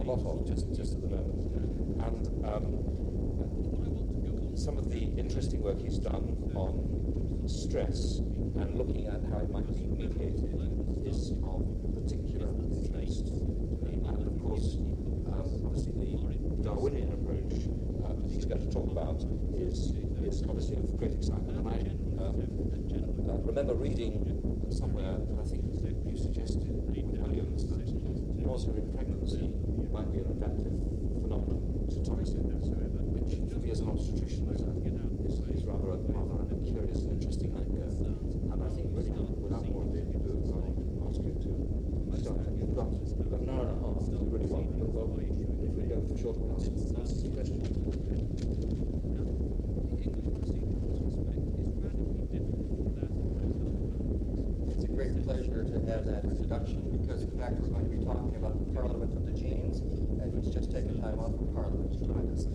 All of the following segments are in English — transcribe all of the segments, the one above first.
a lot of just at the moment. And some of the interesting work he's done on stress and looking at how it might be mediated is of particular interest. And of course, obviously the Darwinian approach that he's going to talk about is obviously of great excitement. And I remember reading somewhere that I think you suggested, Williams, that nausea in pregnancy might be an adaptive phenomenon to toxins, which for me as an obstetrician is rather a curious and interesting idea. And I think really, without more ado, I'll ask you to start. You've got an hour and a half to really want to go. If we go for short ones, ask some questions. It's a great pleasure to have that introduction because, in fact, we're going to be talking about the Parliament of the Genes, and he's just taken time off from Parliament to join us.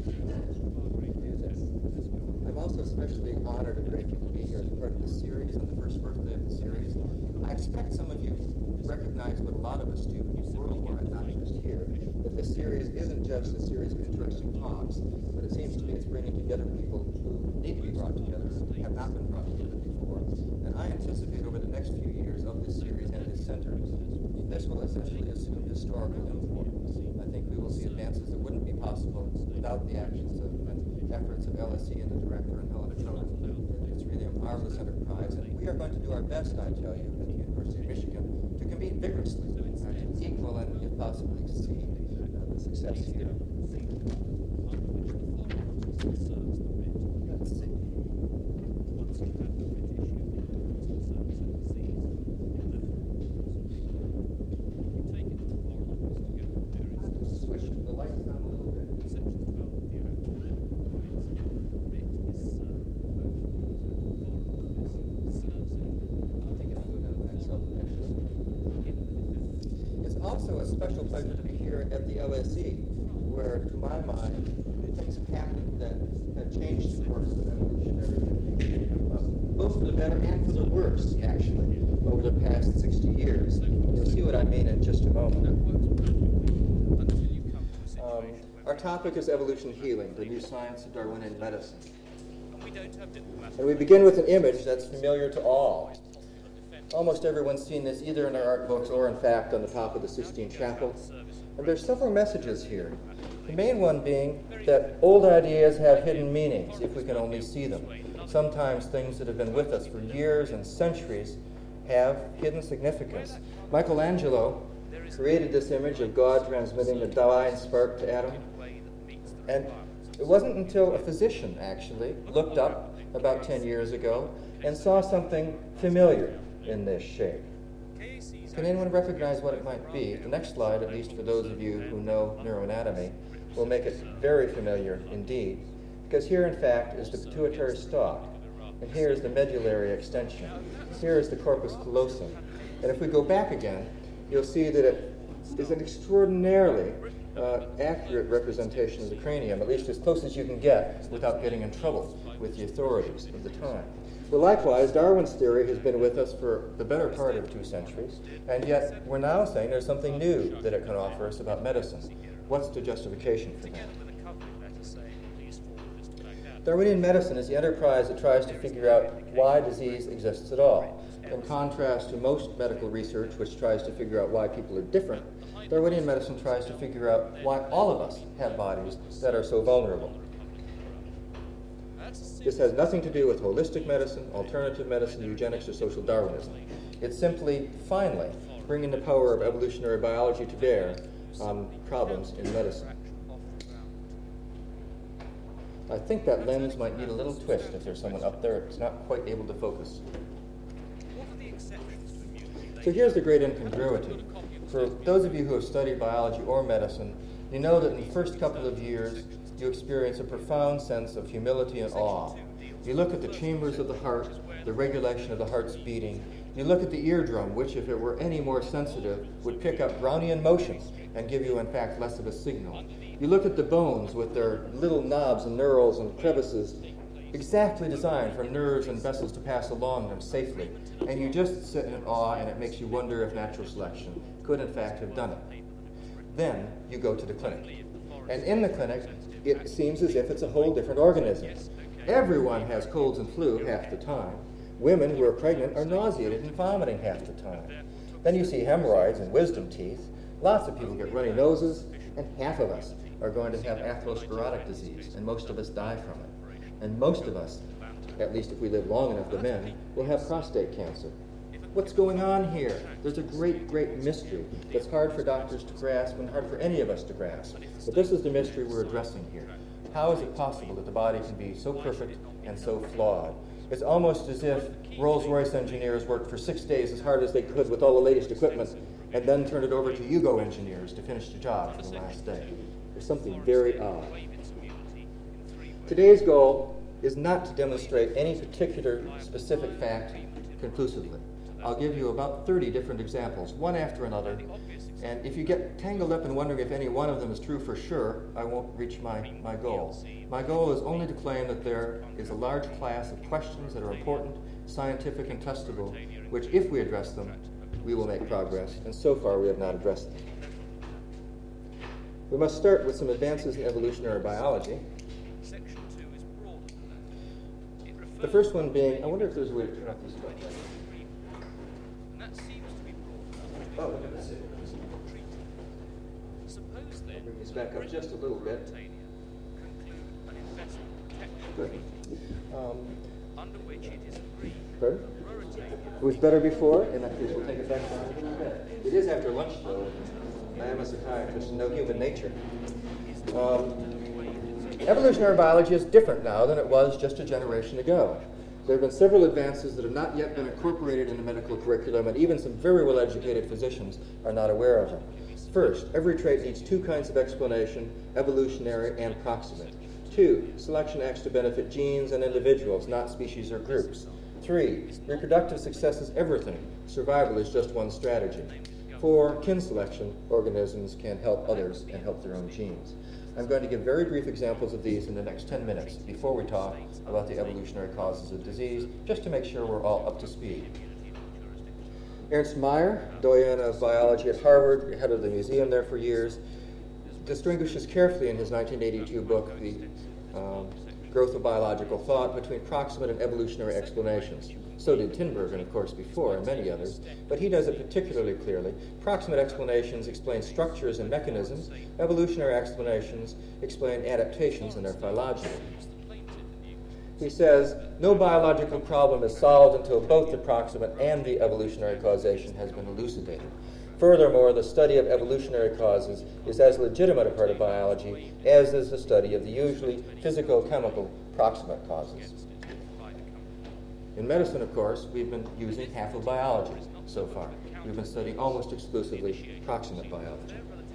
I'm also especially honored and grateful to be here as part of the series on the first birthday of the series. I expect some of you recognize what a lot of us do worldwide, not just here, that this series isn't just a series of interesting talks, but it seems to me it's bringing together people who need to be brought together, have not been brought together before. And I anticipate over the next few years of this series and this center, this will essentially assume historical import. I think we will see advances that wouldn't be possible without the actions and efforts of LSE and the director and Helena Cohen. It's really a marvelous enterprise, and we are going to do our best, I tell you, at the University of Michigan, to compete vigorously, to equal and, if possibly, exceed the success here. Let's see. Switch the lights down a little bit. It's also a special pleasure to be here at the LSE, where, to my mind, things have happened that have changed the course of evolutionary thinking, both for the better and for the worse, actually, over the past 60 years. You'll see what I mean in just a moment. Our topic is evolution healing, the new science of Darwinian medicine. And we begin with an image that's familiar to all. Almost everyone's seen this either in our art books or, in fact, on the top of the Sistine Chapel. And there's several messages here. The main one being that old ideas have hidden meanings if we can only see them. Sometimes things that have been with us for years and centuries have hidden significance. Michelangelo created this image of God transmitting the divine spark to Adam. And it wasn't until a physician, actually, looked up about 10 years ago and saw something familiar in this shape. Can anyone recognize what it might be? The next slide, at least for those of you who know neuroanatomy, will make it very familiar indeed, because here, in fact, is the pituitary stalk, and here is the medullary extension. Here is the corpus callosum. And if we go back again, you'll see that it is an extraordinarily accurate representation of the cranium, at least as close as you can get without getting in trouble with the authorities of the time. Well, likewise, Darwin's theory has been with us for the better part of 2 centuries, and yet we're now saying there's something new that it can offer us about medicine. What's the justification for that? Darwinian medicine is the enterprise that tries to figure out why disease exists at all. In contrast to most medical research, which tries to figure out why people are different, Darwinian medicine tries to figure out why all of us have bodies that are so vulnerable. This has nothing to do with holistic medicine, alternative medicine, eugenics, or social Darwinism. It's simply, finally, bringing the power of evolutionary biology to bear on problems in medicine. I think that lens might need a little twist if there's someone up there. It's not quite able to focus. So here's the great incongruity. For those of you who have studied biology or medicine, you know that in the first couple of years, you experience a profound sense of humility and awe. You look at the chambers of the heart, the regulation of the heart's beating. You look at the eardrum, which, if it were any more sensitive, would pick up Brownian motions and give you, in fact, less of a signal. You look at the bones with their little knobs and knurls and crevices, exactly designed for nerves and vessels to pass along them safely. And you just sit in awe, and it makes you wonder if natural selection could, in fact, have done it. Then you go to the clinic. And in the clinic, it seems as if it's a whole different organism. Everyone has colds and flu half the time. Women who are pregnant are nauseated and vomiting half the time. Then you see hemorrhoids and wisdom teeth. Lots of people get runny noses, and half of us are going to have atherosclerotic disease, and most of us die from it. And most of us, at least if we live long enough, the men, will have prostate cancer. What's going on here? There's a great, great mystery that's hard for doctors to grasp and hard for any of us to grasp. But this is the mystery we're addressing here. How is it possible that the body can be so perfect and so flawed? It's almost as if Rolls-Royce engineers worked for 6 days as hard as they could with all the latest equipment and then turned it over to Yugo engineers to finish the job for the last day. There's something very odd. Today's goal is not to demonstrate any particular specific fact conclusively. I'll give you about 30 different examples, one after another, and if you get tangled up in wondering if any one of them is true for sure, I won't reach my goal. My goal is only to claim that there is a large class of questions that are important, scientific, and testable, which if we address them, we will make progress, and so far we have not addressed them. We must start with some advances in evolutionary biology. The first one being, I wonder if there's a way to turn off these lights. Oh, look at this. I'll bring these back up just a little bit. Good. Pardon? It was better before, in that case we'll take it back down a little bit. It is after lunch, though. I am a psychiatrist, no human nature. Evolutionary biology is different now than it was just a generation ago. There have been several advances that have not yet been incorporated in the medical curriculum, and even some very well-educated physicians are not aware of them. First, every trait needs two kinds of explanation, evolutionary and proximate. 2, selection acts to benefit genes and individuals, not species or groups. 3, reproductive success is everything. Survival is just one strategy. 4, kin selection, organisms can help others and help their own genes. I'm going to give very brief examples of these in the next 10 minutes before we talk about the evolutionary causes of disease, just to make sure we're all up to speed. Ernst Mayr, doyen of biology at Harvard, head of the museum there for years, distinguishes carefully in his 1982 book, The Growth of Biological Thought, between proximate and evolutionary explanations. So did Tinbergen, of course, before, and many others, but he does it particularly clearly. Proximate explanations explain structures and mechanisms. Evolutionary explanations explain adaptations and their phylogeny. He says, no biological problem is solved until both the proximate and the evolutionary causation has been elucidated. Furthermore, the study of evolutionary causes is as legitimate a part of biology as is the study of the usually physico-chemical proximate causes. In medicine, of course, we've been using half of biology so far. We've been studying almost exclusively proximate biology.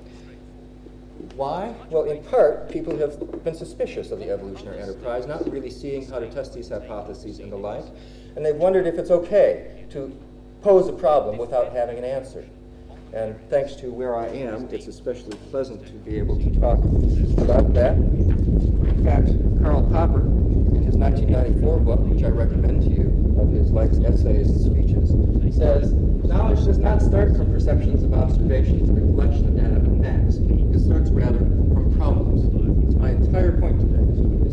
Why? Well, in part, people have been suspicious of the evolutionary enterprise, not really seeing how to test these hypotheses and the like, and they've wondered if it's okay to pose a problem without having an answer. And thanks to where I am, it's especially pleasant to be able to talk about that. In fact, Karl Popper, in his 1994 book, which I recommend to you, of his life's essays and speeches, says, knowledge does not start from perceptions of observations and reflection of data and facts. It starts rather from problems. It's my entire point today.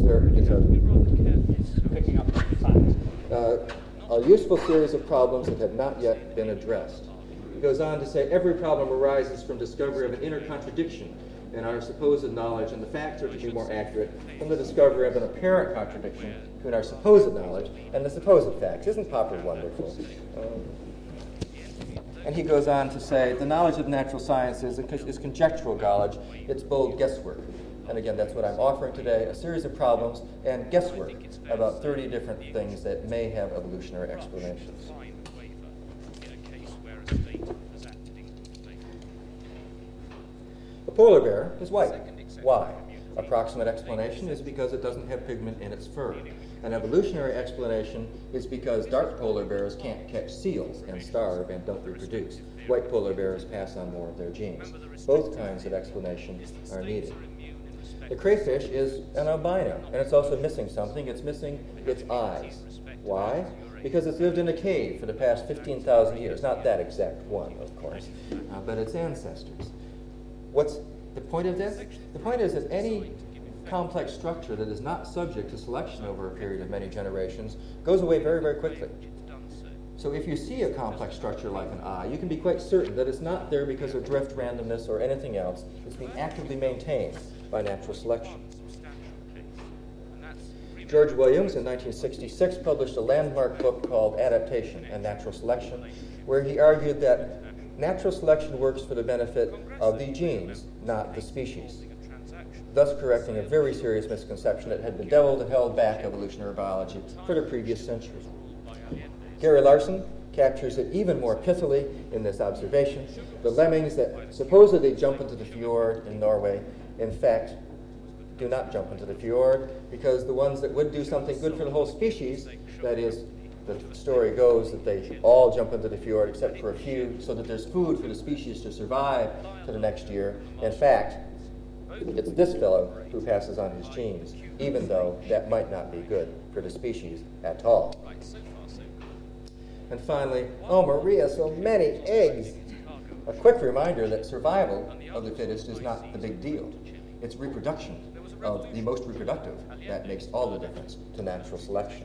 Picking up facts. A useful series of problems that have not yet been addressed. He goes on to say every problem arises from discovery of an inner contradiction in our supposed knowledge, and the facts are to be more accurate from the discovery of an apparent contradiction between our supposed knowledge and the supposed facts. Isn't Popper wonderful? And he goes on to say the knowledge of natural sciences is conjectural knowledge. It's bold guesswork. And again, that's what I'm offering today, a series of problems and guesswork about 30 different things that may have evolutionary explanations. A polar bear is white. Why? Approximate explanation is because it doesn't have pigment in its fur. An evolutionary explanation is because dark polar bears can't catch seals and starve and don't reproduce. White polar bears pass on more of their genes. Both kinds of explanation are needed. The crayfish is an albino, and it's also missing something. It's missing its eyes. Why? Because it's lived in a cave for the past 15,000 years. Not that exact one, of course, but its ancestors. What's the point of this? The point is that any complex structure that is not subject to selection over a period of many generations goes away very, very quickly. So if you see a complex structure like an eye, you can be quite certain that it's not there because of drift, randomness, or anything else. It's being actively maintained by natural selection. George Williams in 1966 published a landmark book called Adaptation and Natural Selection, where he argued that natural selection works for the benefit of the genes, not the species, thus correcting a very serious misconception that had bedeviled and held back evolutionary biology for the previous century. Gary Larson captures it even more pithily in this observation. The lemmings that supposedly jump into the fjord in Norway, in fact, do not jump into the fjord, because the ones that would do something good for the whole species, that is, the story goes that they all jump into the fjord except for a few, so that there's food for the species to survive to the next year. In fact, it's this fellow who passes on his genes, even though that might not be good for the species at all. And finally, oh Maria, so many eggs! A quick reminder that survival of the fittest is not the big deal. It's reproduction of the most reproductive that makes all the difference to natural selection.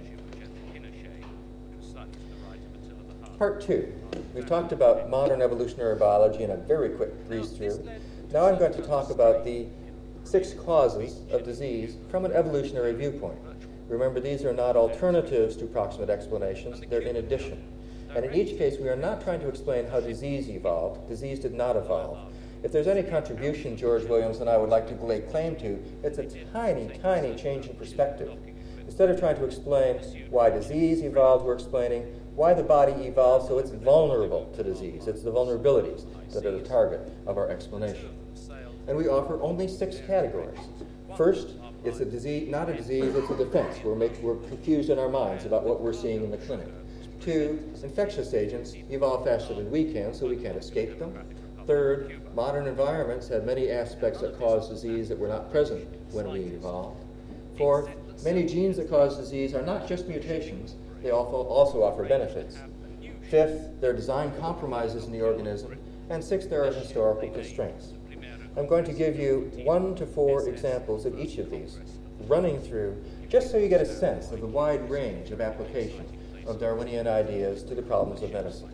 Part 2. We've talked about modern evolutionary biology in a very quick breeze-through. Now I'm going to talk about the 6 causes of disease from an evolutionary viewpoint. Remember, these are not alternatives to proximate explanations, they're in addition. And in each case, we are not trying to explain how disease evolved. Disease did not evolve. If there's any contribution George Williams and I would like to lay claim to, it's a tiny, tiny change in perspective. Instead of trying to explain why disease evolved, we're explaining why the body evolved so it's vulnerable to disease. It's the vulnerabilities that are the target of our explanation. And we offer only 6 categories. First, it's a disease, not a disease, it's a defense. We're confused in our minds about what we're seeing in the clinic. 2, infectious agents evolve faster than we can, so we can't escape them. Third, modern environments have many aspects that cause disease that were not present when we evolved. Fourth, many genes that cause disease are not just mutations, they also offer benefits. Fifth, there are design compromises in the organism. And sixth, there are historical constraints. I'm going to give you 1 to 4 examples of each of these, running through, just so you get a sense of the wide range of application of Darwinian ideas to the problems of medicine.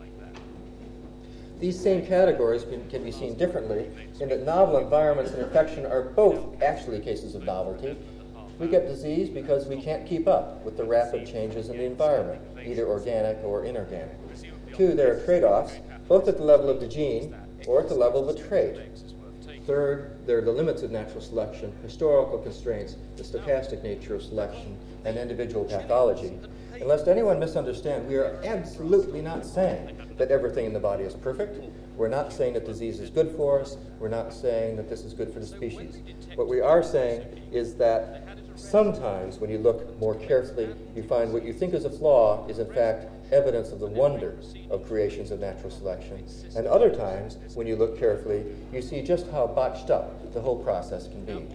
These same categories can be seen differently in that novel environments and infection are both actually cases of novelty. We get disease because we can't keep up with the rapid changes in the environment, either organic or inorganic. 2, there are trade-offs, both at the level of the gene or at the level of a trait. Third, there are the limits of natural selection, historical constraints, the stochastic nature of selection, and individual pathology. And lest anyone misunderstand, we are absolutely not saying that everything in the body is perfect. We're not saying that disease is good for us. We're not saying that this is good for the species. What we are saying is that sometimes when you look more carefully, you find what you think is a flaw is in fact evidence of the wonders of creations of natural selection. And other times, when you look carefully, you see just how botched up the whole process can be.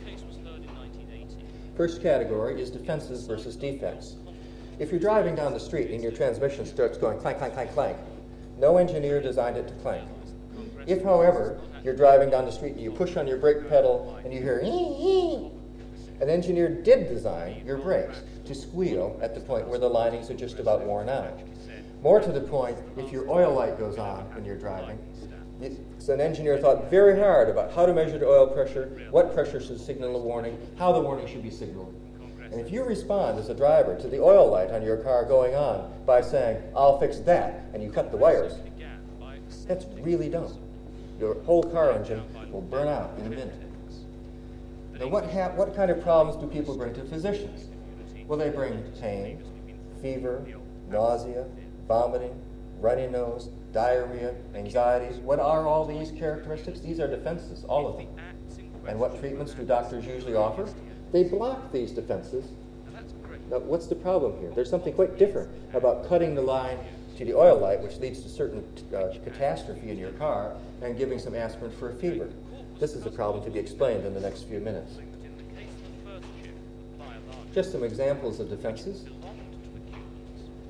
First category is defenses versus defects. If you're driving down the street and your transmission starts going clank, clank, clank, clank, no engineer designed it to clank. If, however, you're driving down the street and you push on your brake pedal and you hear ee, an engineer did design your brakes to squeal at the point where the linings are just about worn out. More to the point, if your oil light goes on when you're driving, so an engineer thought very hard about how to measure the oil pressure, what pressure should signal a warning, how the warning should be signaled. And if you respond as a driver to the oil light on your car going on by saying, "I'll fix that," and you cut the wires, that's really dumb. Your whole car engine will burn out in a minute. Now, what kind of problems do people bring to physicians? Well, they bring pain, fever, nausea, vomiting, runny nose, diarrhea, anxieties. What are all these characteristics? These are defenses, all of them. And what treatments do doctors usually offer? They block these defenses. Now, what's the problem here? There's something quite different about cutting the line to the oil light, which leads to certain catastrophe in your car, and giving some aspirin for a fever. This is a problem to be explained in the next few minutes. Just some examples of defenses.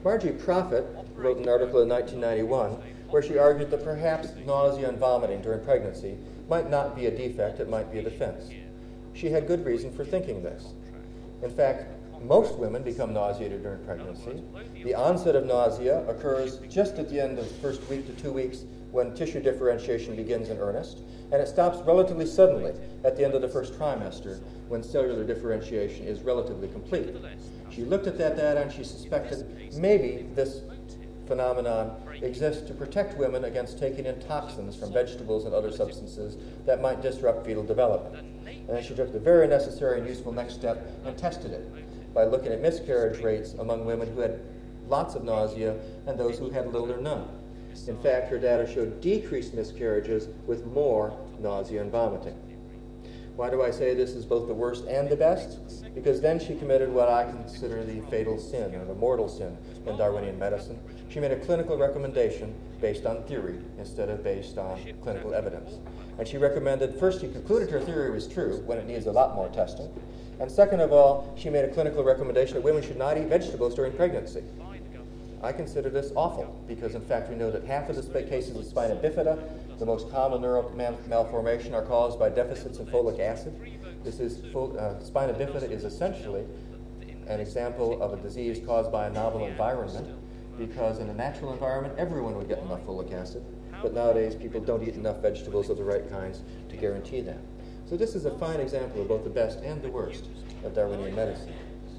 Marjorie Prophet wrote an article in 1991 where she argued that perhaps nausea and vomiting during pregnancy might not be a defect, it might be a defense. She had good reason for thinking this. In fact, most women become nauseated during pregnancy. The onset of nausea occurs just at the end of the first week to 2 weeks when tissue differentiation begins in earnest, and it stops relatively suddenly at the end of the first trimester when cellular differentiation is relatively complete. She looked at that data and she suspected maybe this phenomenon exists to protect women against taking in toxins from vegetables and other substances that might disrupt fetal development. And then she took the very necessary and useful next step and tested it by looking at miscarriage rates among women who had lots of nausea and those who had little or none. In fact, her data showed decreased miscarriages with more nausea and vomiting. Why do I say this is both the worst and the best? Because then she committed what I consider the fatal sin, or the mortal sin, in Darwinian medicine. She made a clinical recommendation based on theory instead of based on clinical evidence. And she recommended, first, she concluded her theory was true when it needs a lot more testing. And second of all, she made a clinical recommendation that women should not eat vegetables during pregnancy. I consider this awful because, in fact, we know that half of the cases of spina bifida, the most common neural malformation, are caused by deficits in folic acid. Spina bifida is essentially an example of a disease caused by a novel environment, because in a natural environment, everyone would get enough folic acid, but nowadays people don't eat enough vegetables of the right kinds to guarantee that. So this is a fine example of both the best and the worst of Darwinian medicine.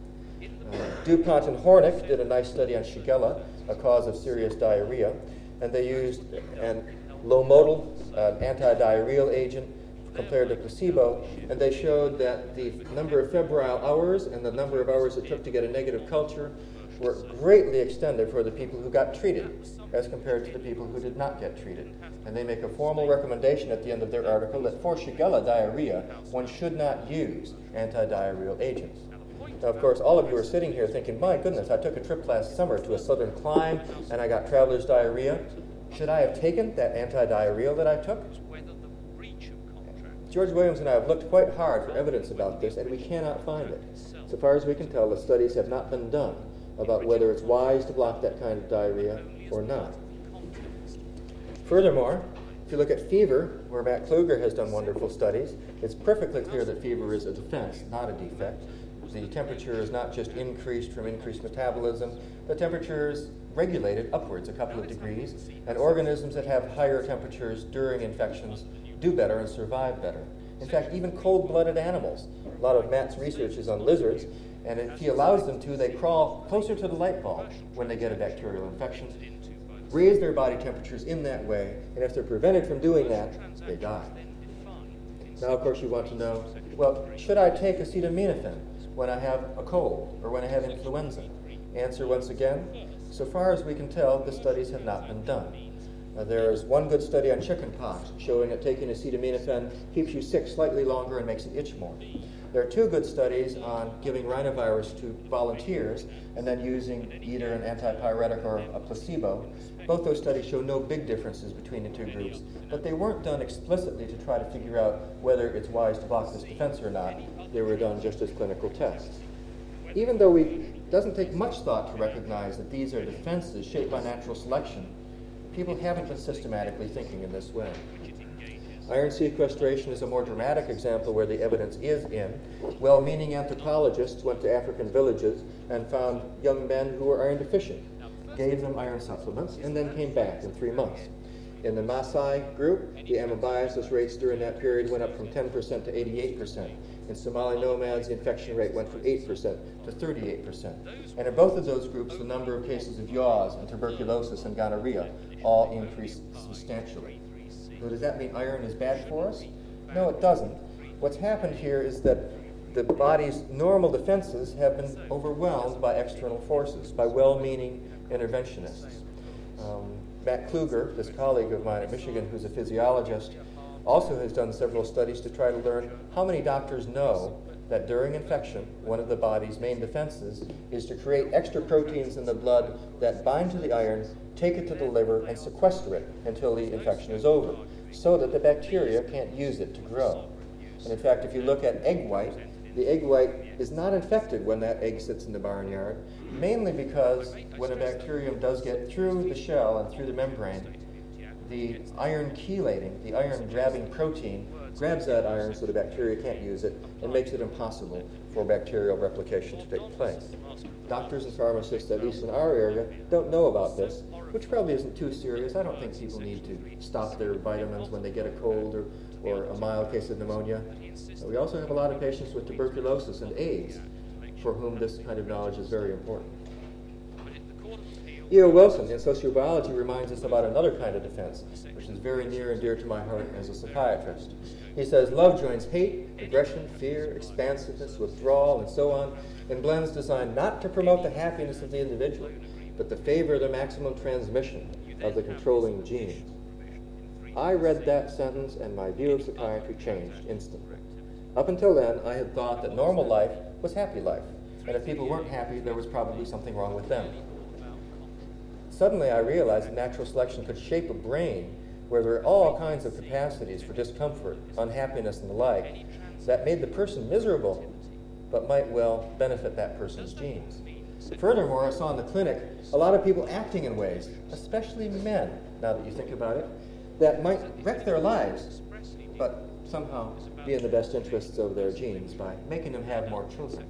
DuPont and Hornick did a nice study on Shigella, a cause of serious diarrhea, and they used an low-modal anti-diarrheal agent compared to placebo, and they showed that the number of febrile hours and the number of hours it took to get a negative culture were greatly extended for the people who got treated as compared to the people who did not get treated. And they make a formal recommendation at the end of their article that for Shigella diarrhea, one should not use anti-diarrheal agents. Now, of course, all of you are sitting here thinking, my goodness, I took a trip last summer to a southern clime and I got traveler's diarrhea. Should I have taken that anti-diarrheal that I took? George Williams and I have looked quite hard for evidence about this, and we cannot find it. So far as we can tell, the studies have not been done about whether it's wise to block that kind of diarrhea or not. Furthermore, if you look at fever, where Matt Kluger has done wonderful studies, it's perfectly clear that fever is a defense, not a defect. The temperature is not just increased from increased metabolism. The temperature is regulated upwards a couple of degrees, and organisms that have higher temperatures during infections do better and survive better. In fact, even cold-blooded animals, a lot of Matt's research is on lizards, and if he allows them to, they crawl closer to the light bulb when they get a bacterial infection, raise their body temperatures in that way, and if they're prevented from doing that, they die. Now, of course, you want to know, well, should I take acetaminophen when I have a cold or when I have influenza? Answer once again, so far as we can tell, the studies have not been done. There is one good study on chickenpox showing that taking acetaminophen keeps you sick slightly longer and makes it itch more. There are two good studies on giving rhinovirus to volunteers and then using either an antipyretic or a placebo. Both those studies show no big differences between the two groups, but they weren't done explicitly to try to figure out whether it's wise to block this defense or not. They were done just as clinical tests. Even though it doesn't take much thought to recognize that these are defenses shaped by natural selection, people haven't been systematically thinking in this way. Iron sequestration is a more dramatic example where the evidence is in. Well-meaning anthropologists went to African villages and found young men who were iron deficient, gave them iron supplements, and then came back in 3 months. In the Maasai group, the amoebiasis rates during that period went up from 10% to 88%. In Somali nomads, the infection rate went from 8% to 38%. And in both of those groups, the number of cases of yaws and tuberculosis and gonorrhea all increased substantially. So does that mean iron is bad for us? No, it doesn't. What's happened here is that the body's normal defenses have been overwhelmed by external forces, by well-meaning interventionists. Matt Kluger, this colleague of mine at Michigan who's a physiologist, also has done several studies to try to learn how many doctors know that during infection, one of the body's main defenses is to create extra proteins in the blood that bind to the iron, take it to the liver, and sequester it until the infection is over, so that the bacteria can't use it to grow. And in fact, if you look at egg white, the egg white is not infected when that egg sits in the barnyard, mainly because when a bacterium does get through the shell and through the membrane, the iron chelating, the iron grabbing protein, grabs that iron so the bacteria can't use it and makes it impossible for bacterial replication to take place. Doctors and pharmacists, at least in our area, don't know about this, which probably isn't too serious. I don't think people need to stop their vitamins when they get a cold or a mild case of pneumonia. We also have a lot of patients with tuberculosis and AIDS for whom this kind of knowledge is very important. E.O. Wilson in sociobiology reminds us about another kind of defense, which is very near and dear to my heart as a psychiatrist. He says, love joins hate, aggression, fear, expansiveness, withdrawal, and so on, in blends designed not to promote the happiness of the individual, but to favor the maximum transmission of the controlling genes. I read that sentence and my view of psychiatry changed instantly. Up until then, I had thought that normal life was happy life, and if people weren't happy, there was probably something wrong with them. Suddenly I realized that natural selection could shape a brain where there are all kinds of capacities for discomfort, unhappiness, and the like that made the person miserable, but might well benefit that person's genes. Furthermore, I saw in the clinic a lot of people acting in ways, especially men, now that you think about it, that might wreck their lives, but somehow be in the best interests of their genes by making them have more children.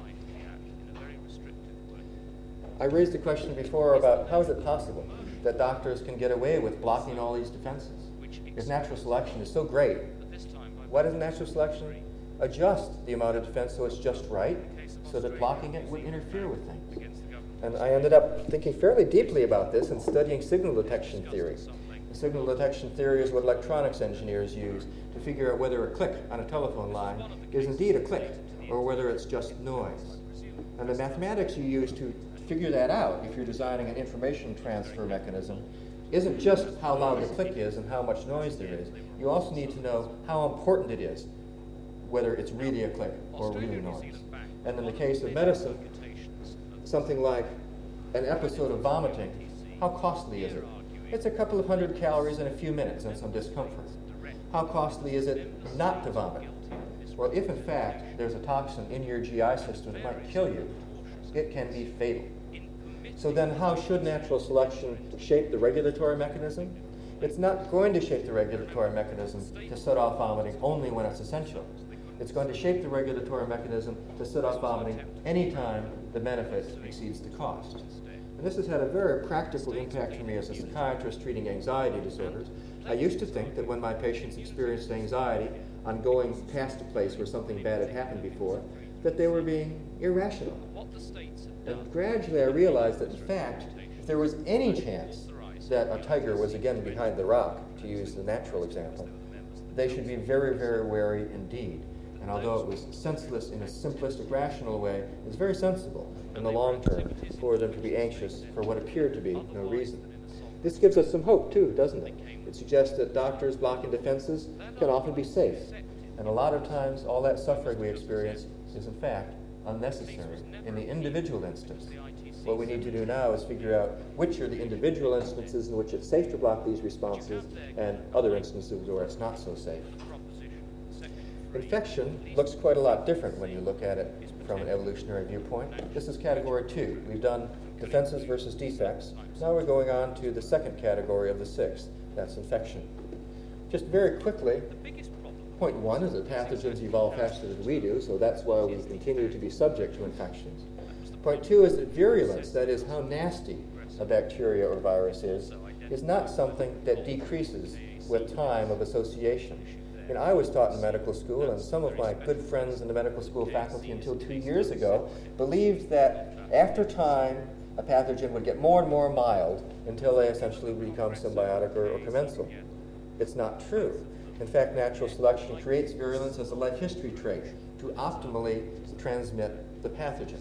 I raised a question before about how is it possible that doctors can get away with blocking all these defenses? If natural selection is so great, why doesn't natural selection adjust the amount of defense so it's just right, so that blocking it would interfere with things? And I ended up thinking fairly deeply about this and studying signal detection theory. The signal detection theory is what electronics engineers use to figure out whether a click on a telephone line is indeed a click or whether it's just noise. And the mathematics you use to figure that out if you're designing an information transfer mechanism isn't just how loud the click is and how much noise there is. You also need to know how important it is, whether it's really a click or really noise. And in the case of medicine, something like an episode of vomiting, how costly is it? It's a couple of hundred calories in a few minutes and some discomfort. How costly is it not to vomit? Well, if in fact there's a toxin in your GI system that might kill you, it can be fatal. So then how should natural selection shape the regulatory mechanism? It's not going to shape the regulatory mechanism to set off vomiting only when it's essential. It's going to shape the regulatory mechanism to set off vomiting anytime the benefit exceeds the cost. And this has had a very practical impact for me as a psychiatrist treating anxiety disorders. I used to think that when my patients experienced anxiety on going past a place where something bad had happened before, that they were being irrational. And gradually I realized that, in fact, if there was any chance that a tiger was again behind the rock, to use the natural example, they should be very, very wary indeed. And although it was senseless in a simplistic, rational way, it was very sensible in the long term for them to be anxious for what appeared to be no reason. This gives us some hope, too, doesn't it? It suggests that doctors blocking defenses can often be safe. And a lot of times, all that suffering we experience is, in fact, unnecessary in the individual instance. What we need to do now is figure out which are the individual instances in which it's safe to block these responses and other instances where it's not so safe. Infection looks quite a lot different when you look at it from an evolutionary viewpoint. This is category 2. We've done defenses versus defects. Now we're going on to the second category of the 6. That's infection. Just very quickly, point 1 is that pathogens evolve faster than we do, so that's why we continue to be subject to infections. Point 2 is that virulence, that is how nasty a bacteria or virus is not something that decreases with time of association. And I was taught in medical school, and some of my good friends in the medical school faculty until 2 years ago believed that after time, a pathogen would get more and more mild until they essentially become symbiotic or commensal. It's not true. In fact, natural selection creates virulence as a life history trait to optimally transmit the pathogen.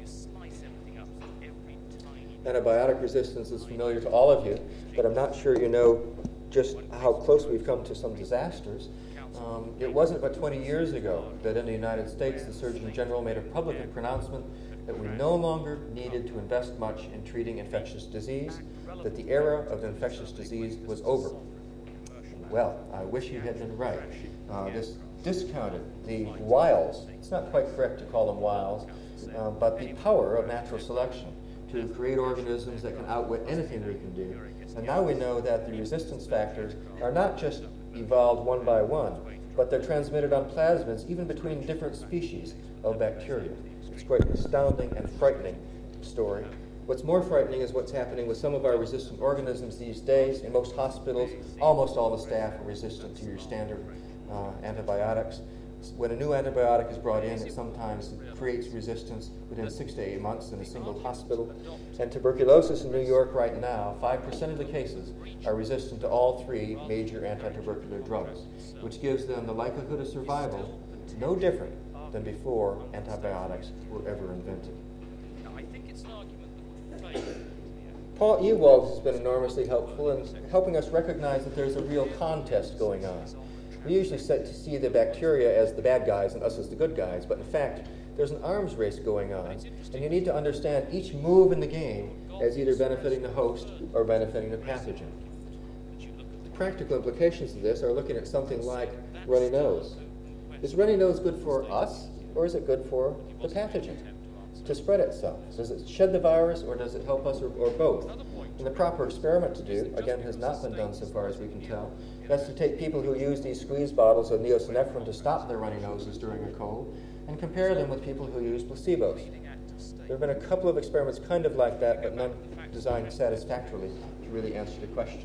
Antibiotic resistance is familiar to all of you, but I'm not sure you know just how close we've come to some disasters. It wasn't but 20 years ago that in the United States the Surgeon General made a public pronouncement that we no longer needed to invest much in treating infectious disease, that the era of infectious disease was over. Well, I wish he had been right. This discounted the wiles, it's not quite correct to call them wiles, but the power of natural selection to create organisms that can outwit anything we can do. And now we know that the resistance factors are not just evolved one by one, but they're transmitted on plasmids even between different species of bacteria. It's quite an astounding and frightening story. What's more frightening is what's happening with some of our resistant organisms these days. In most hospitals, almost all the staff are resistant to your standard antibiotics. When a new antibiotic is brought in, it sometimes creates resistance within 6 to 8 months in a single hospital. And tuberculosis in New York right now, 5% of the cases are resistant to all 3 major anti-tubercular drugs, which gives them the likelihood of survival no different than before antibiotics were ever invented. Paul Ewald has been enormously helpful in helping us recognize that there's a real contest going on. We usually see the bacteria as the bad guys and us as the good guys, but in fact, there's an arms race going on, and you need to understand each move in the game as either benefiting the host or benefiting the pathogen. The practical implications of this are looking at something like runny nose. Is runny nose good for us, or is it good for the pathogen to spread itself? Does it shed the virus, or does it help us, or both? And the proper experiment to do, again, has not been done so far as we can tell. That's to take people who use these squeeze bottles of neosynephrine to stop their runny noses during a cold and compare them with people who use placebos. There have been a couple of experiments kind of like that, but none designed satisfactorily to really answer the question.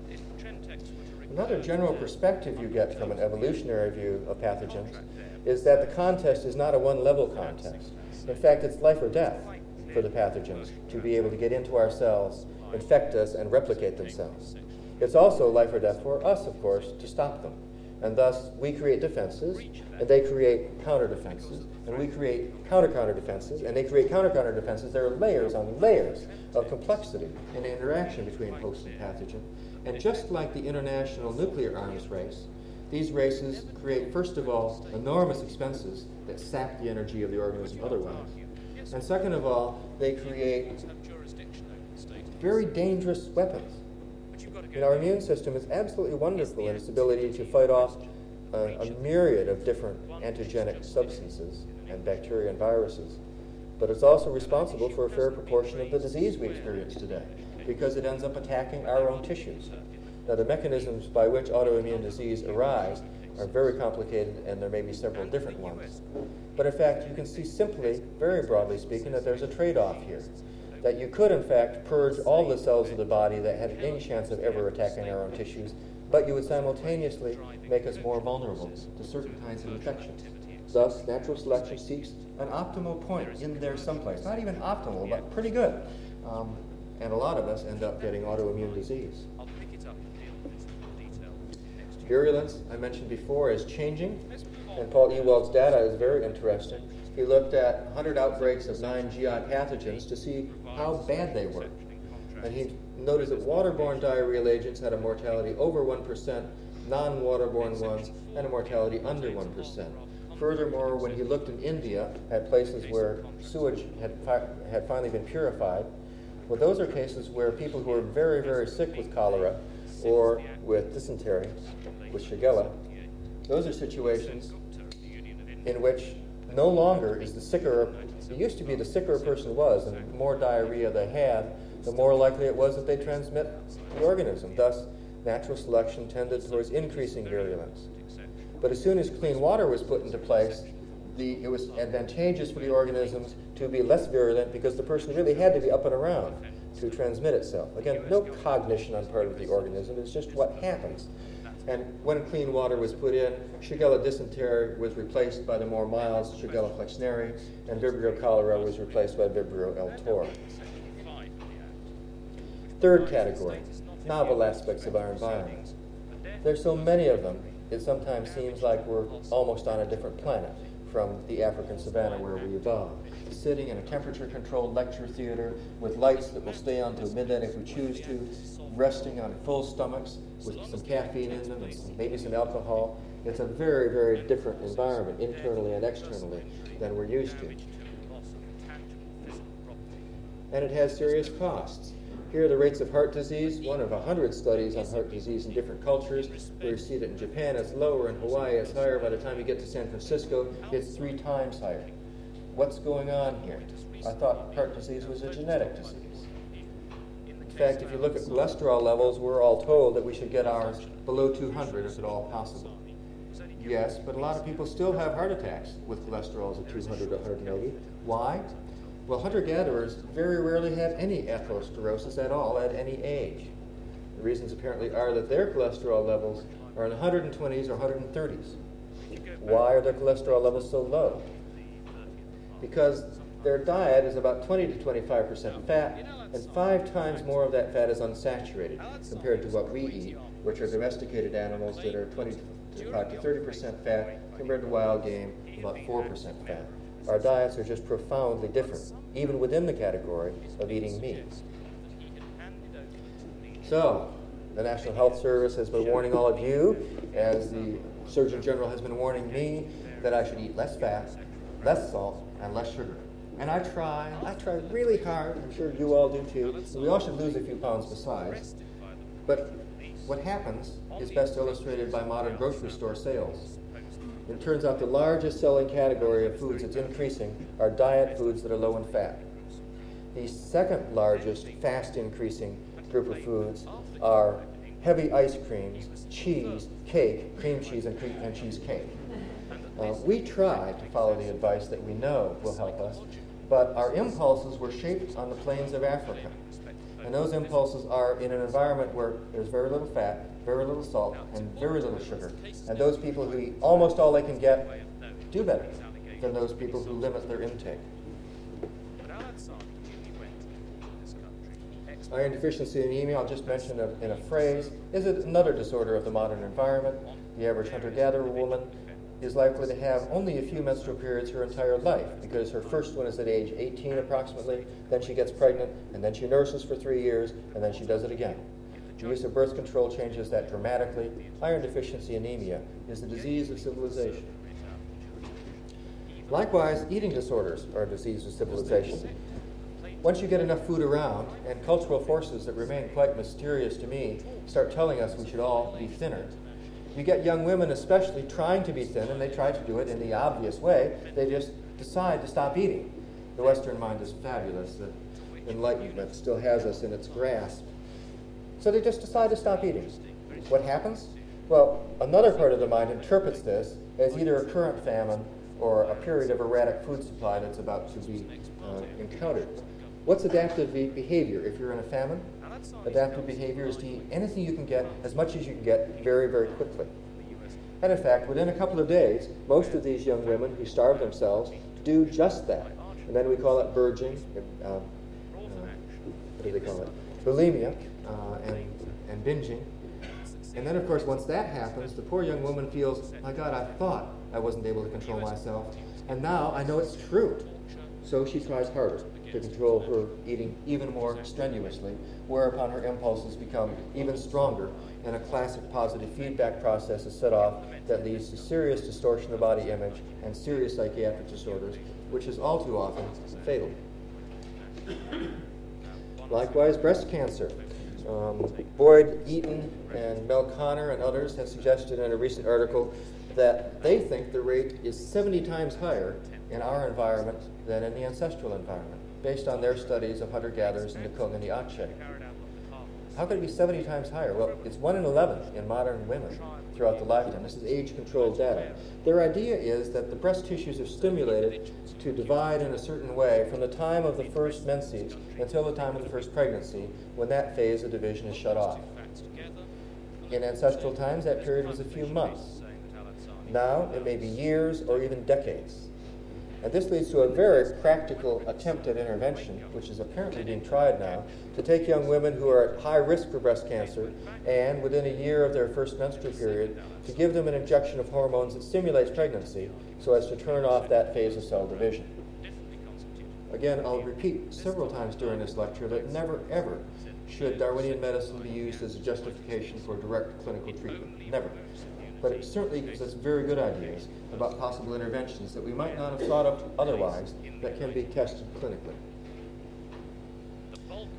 Another general perspective you get from an evolutionary view of pathogens is that the contest is not a one-level contest. In fact, it's life or death for the pathogens to be able to get into our cells, infect us, and replicate themselves. It's also life or death for us, of course, to stop them. And thus, we create defenses, and they create counter-defenses, and we create counter-counter-defenses, and they create counter-counter-defenses. There are layers on layers of complexity in the interaction between host and pathogen. And just like the international nuclear arms race, these races create, first of all, enormous expenses that sap the energy of the organism otherwise. And second of all, they create very dangerous weapons. And our immune system is absolutely wonderful in its ability to fight off a myriad of different antigenic substances and bacteria and viruses. But it's also responsible for a fair proportion of the disease we experience today, because it ends up attacking our own tissues. Now, the mechanisms by which autoimmune disease arise are very complicated, and there may be several different ones. But in fact, you can see simply, very broadly speaking, that there's a trade-off here. That you could, in fact, purge all the cells of the body that had any chance of ever attacking our own tissues, but you would simultaneously make us more vulnerable to certain kinds of infections. Thus, natural selection seeks an optimal point in there someplace. Not even optimal, but pretty good. And a lot of us end up getting autoimmune disease. Virulence, I mentioned before, is changing, and Paul Ewald's data is very interesting. He looked at 100 outbreaks of 9 GI pathogens to see how bad they were. And he noticed that waterborne diarrheal agents had a mortality over 1%, non-waterborne ones had a mortality under 1%. Furthermore, when he looked in India at places where sewage had finally been purified, well, those are cases where people who are very, very sick with cholera or with dysentery, with Shigella, those are situations in which no longer is the sicker, it used to be the sicker a person was, and the more diarrhea they had, the more likely it was that they transmit the organism. Thus, natural selection tended towards increasing virulence. But as soon as clean water was put into place, it was advantageous for the organisms to be less virulent because the person really had to be up and around to transmit itself. Again, no cognition on part of the organism, it's just what happens. And when clean water was put in, Shigella dysentery was replaced by the more mild Shigella flexneri, and Vibrio cholera was replaced by Vibrio eltor. Third category, novel aspects of our environment. There's so many of them, it sometimes seems like we're almost on a different planet from the African savanna where we evolved. Sitting in a temperature-controlled lecture theater with lights that will stay on till midnight if we choose to, resting on full stomachs with some caffeine in them and maybe some alcohol. It's a very, very different environment, internally and externally, than we're used to. And it has serious costs. Here are the rates of heart disease, one of 100 studies on heart disease in different cultures, where you see that in Japan it's lower, in Hawaii it's higher. By the time you get to San Francisco, it's 3 times higher. What's going on here? I thought heart disease was a genetic disease. In fact, if you look at cholesterol levels, we're all told that we should get ours below 200 if at all possible. Yes, but a lot of people still have heart attacks with cholesterols at 200 to 180. Why? Well, hunter-gatherers very rarely have any atherosclerosis at all at any age. The reasons apparently are that their cholesterol levels are in the 120s or 130s. Why are their cholesterol levels so low? Because their diet is about 20 to 25% fat, and 5 times more of that fat is unsaturated compared to what we eat, which are domesticated animals that are 25 to 30% fat compared to wild game, about 4% fat. Our diets are just profoundly different, even within the category of eating meat. So, the National Health Service has been warning all of you, as the Surgeon General has been warning me, that I should eat less fat, less salt, and less sugar. And I try really hard. I'm sure you all do too. And we all should lose a few pounds besides. But what happens is best illustrated by modern grocery store sales. It turns out the largest selling category of foods that's increasing are diet foods that are low in fat. The second largest fast increasing group of foods are heavy ice creams, cheese, cake, cream cheese, and cheesecake. We try to follow the advice that we know will help us, but our impulses were shaped on the plains of Africa. And those impulses are in an environment where there's very little fat, very little salt, and very little sugar. And those people who eat almost all they can get do better than those people who limit their intake. Iron deficiency anemia, I'll just mention in a phrase, is another disorder of the modern environment. The average hunter-gatherer woman is likely to have only a few menstrual periods her entire life, because her first one is at age 18 approximately, then she gets pregnant, and then she nurses for 3 years, and then she does it again. The use of birth control changes that dramatically. Iron deficiency anemia is the disease of civilization. Likewise, eating disorders are a disease of civilization. Once you get enough food around, and cultural forces that remain quite mysterious to me start telling us we should all be thinner, you get young women especially trying to be thin, and they try to do it in the obvious way. They just decide to stop eating. The Western mind is fabulous. The Enlightenment still has us in its grasp. So they just decide to stop eating. What happens? Well, another part of the mind interprets this as either a current famine or a period of erratic food supply that's about to be encountered. What's adaptive behavior if you're in a famine? Adaptive behavior is to eat anything you can get, as much as you can get, very, very quickly. And in fact, within a couple of days, most of these young women who starve themselves do just that. And then we call it verging, what do they call it? Bulimia and binging. And then, of course, once that happens, the poor young woman feels, my God, I thought I wasn't able to control myself, and now I know it's true. So she tries harder to control her eating even more strenuously, whereupon her impulses become even stronger, and a classic positive feedback process is set off that leads to serious distortion of body image and serious psychiatric disorders, which is all too often fatal. Likewise, breast cancer. Boyd Eaton and Mel Connor and others have suggested in a recent article that they think the rate is 70 times higher in our environment than in the ancestral environment, based on their studies of hunter-gatherers in the Kung and the Aceh. How could it be 70 times higher? Well, it's 1 in 11 in modern women throughout the lifetime. This is age-controlled data. Their idea is that the breast tissues are stimulated to divide in a certain way from the time of the first menses until the time of the first pregnancy, when that phase of division is shut off. In ancestral times, that period was a few months. Now, it may be years or even decades. And this leads to a very practical attempt at intervention, which is apparently being tried now, to take young women who are at high risk for breast cancer and within a year of their first menstrual period, to give them an injection of hormones that stimulates pregnancy so as to turn off that phase of cell division. Again, I'll repeat several times during this lecture that never, ever should Darwinian medicine be used as a justification for direct clinical treatment. Never. But it certainly gives us very good ideas about possible interventions that we might not have thought of otherwise that can be tested clinically.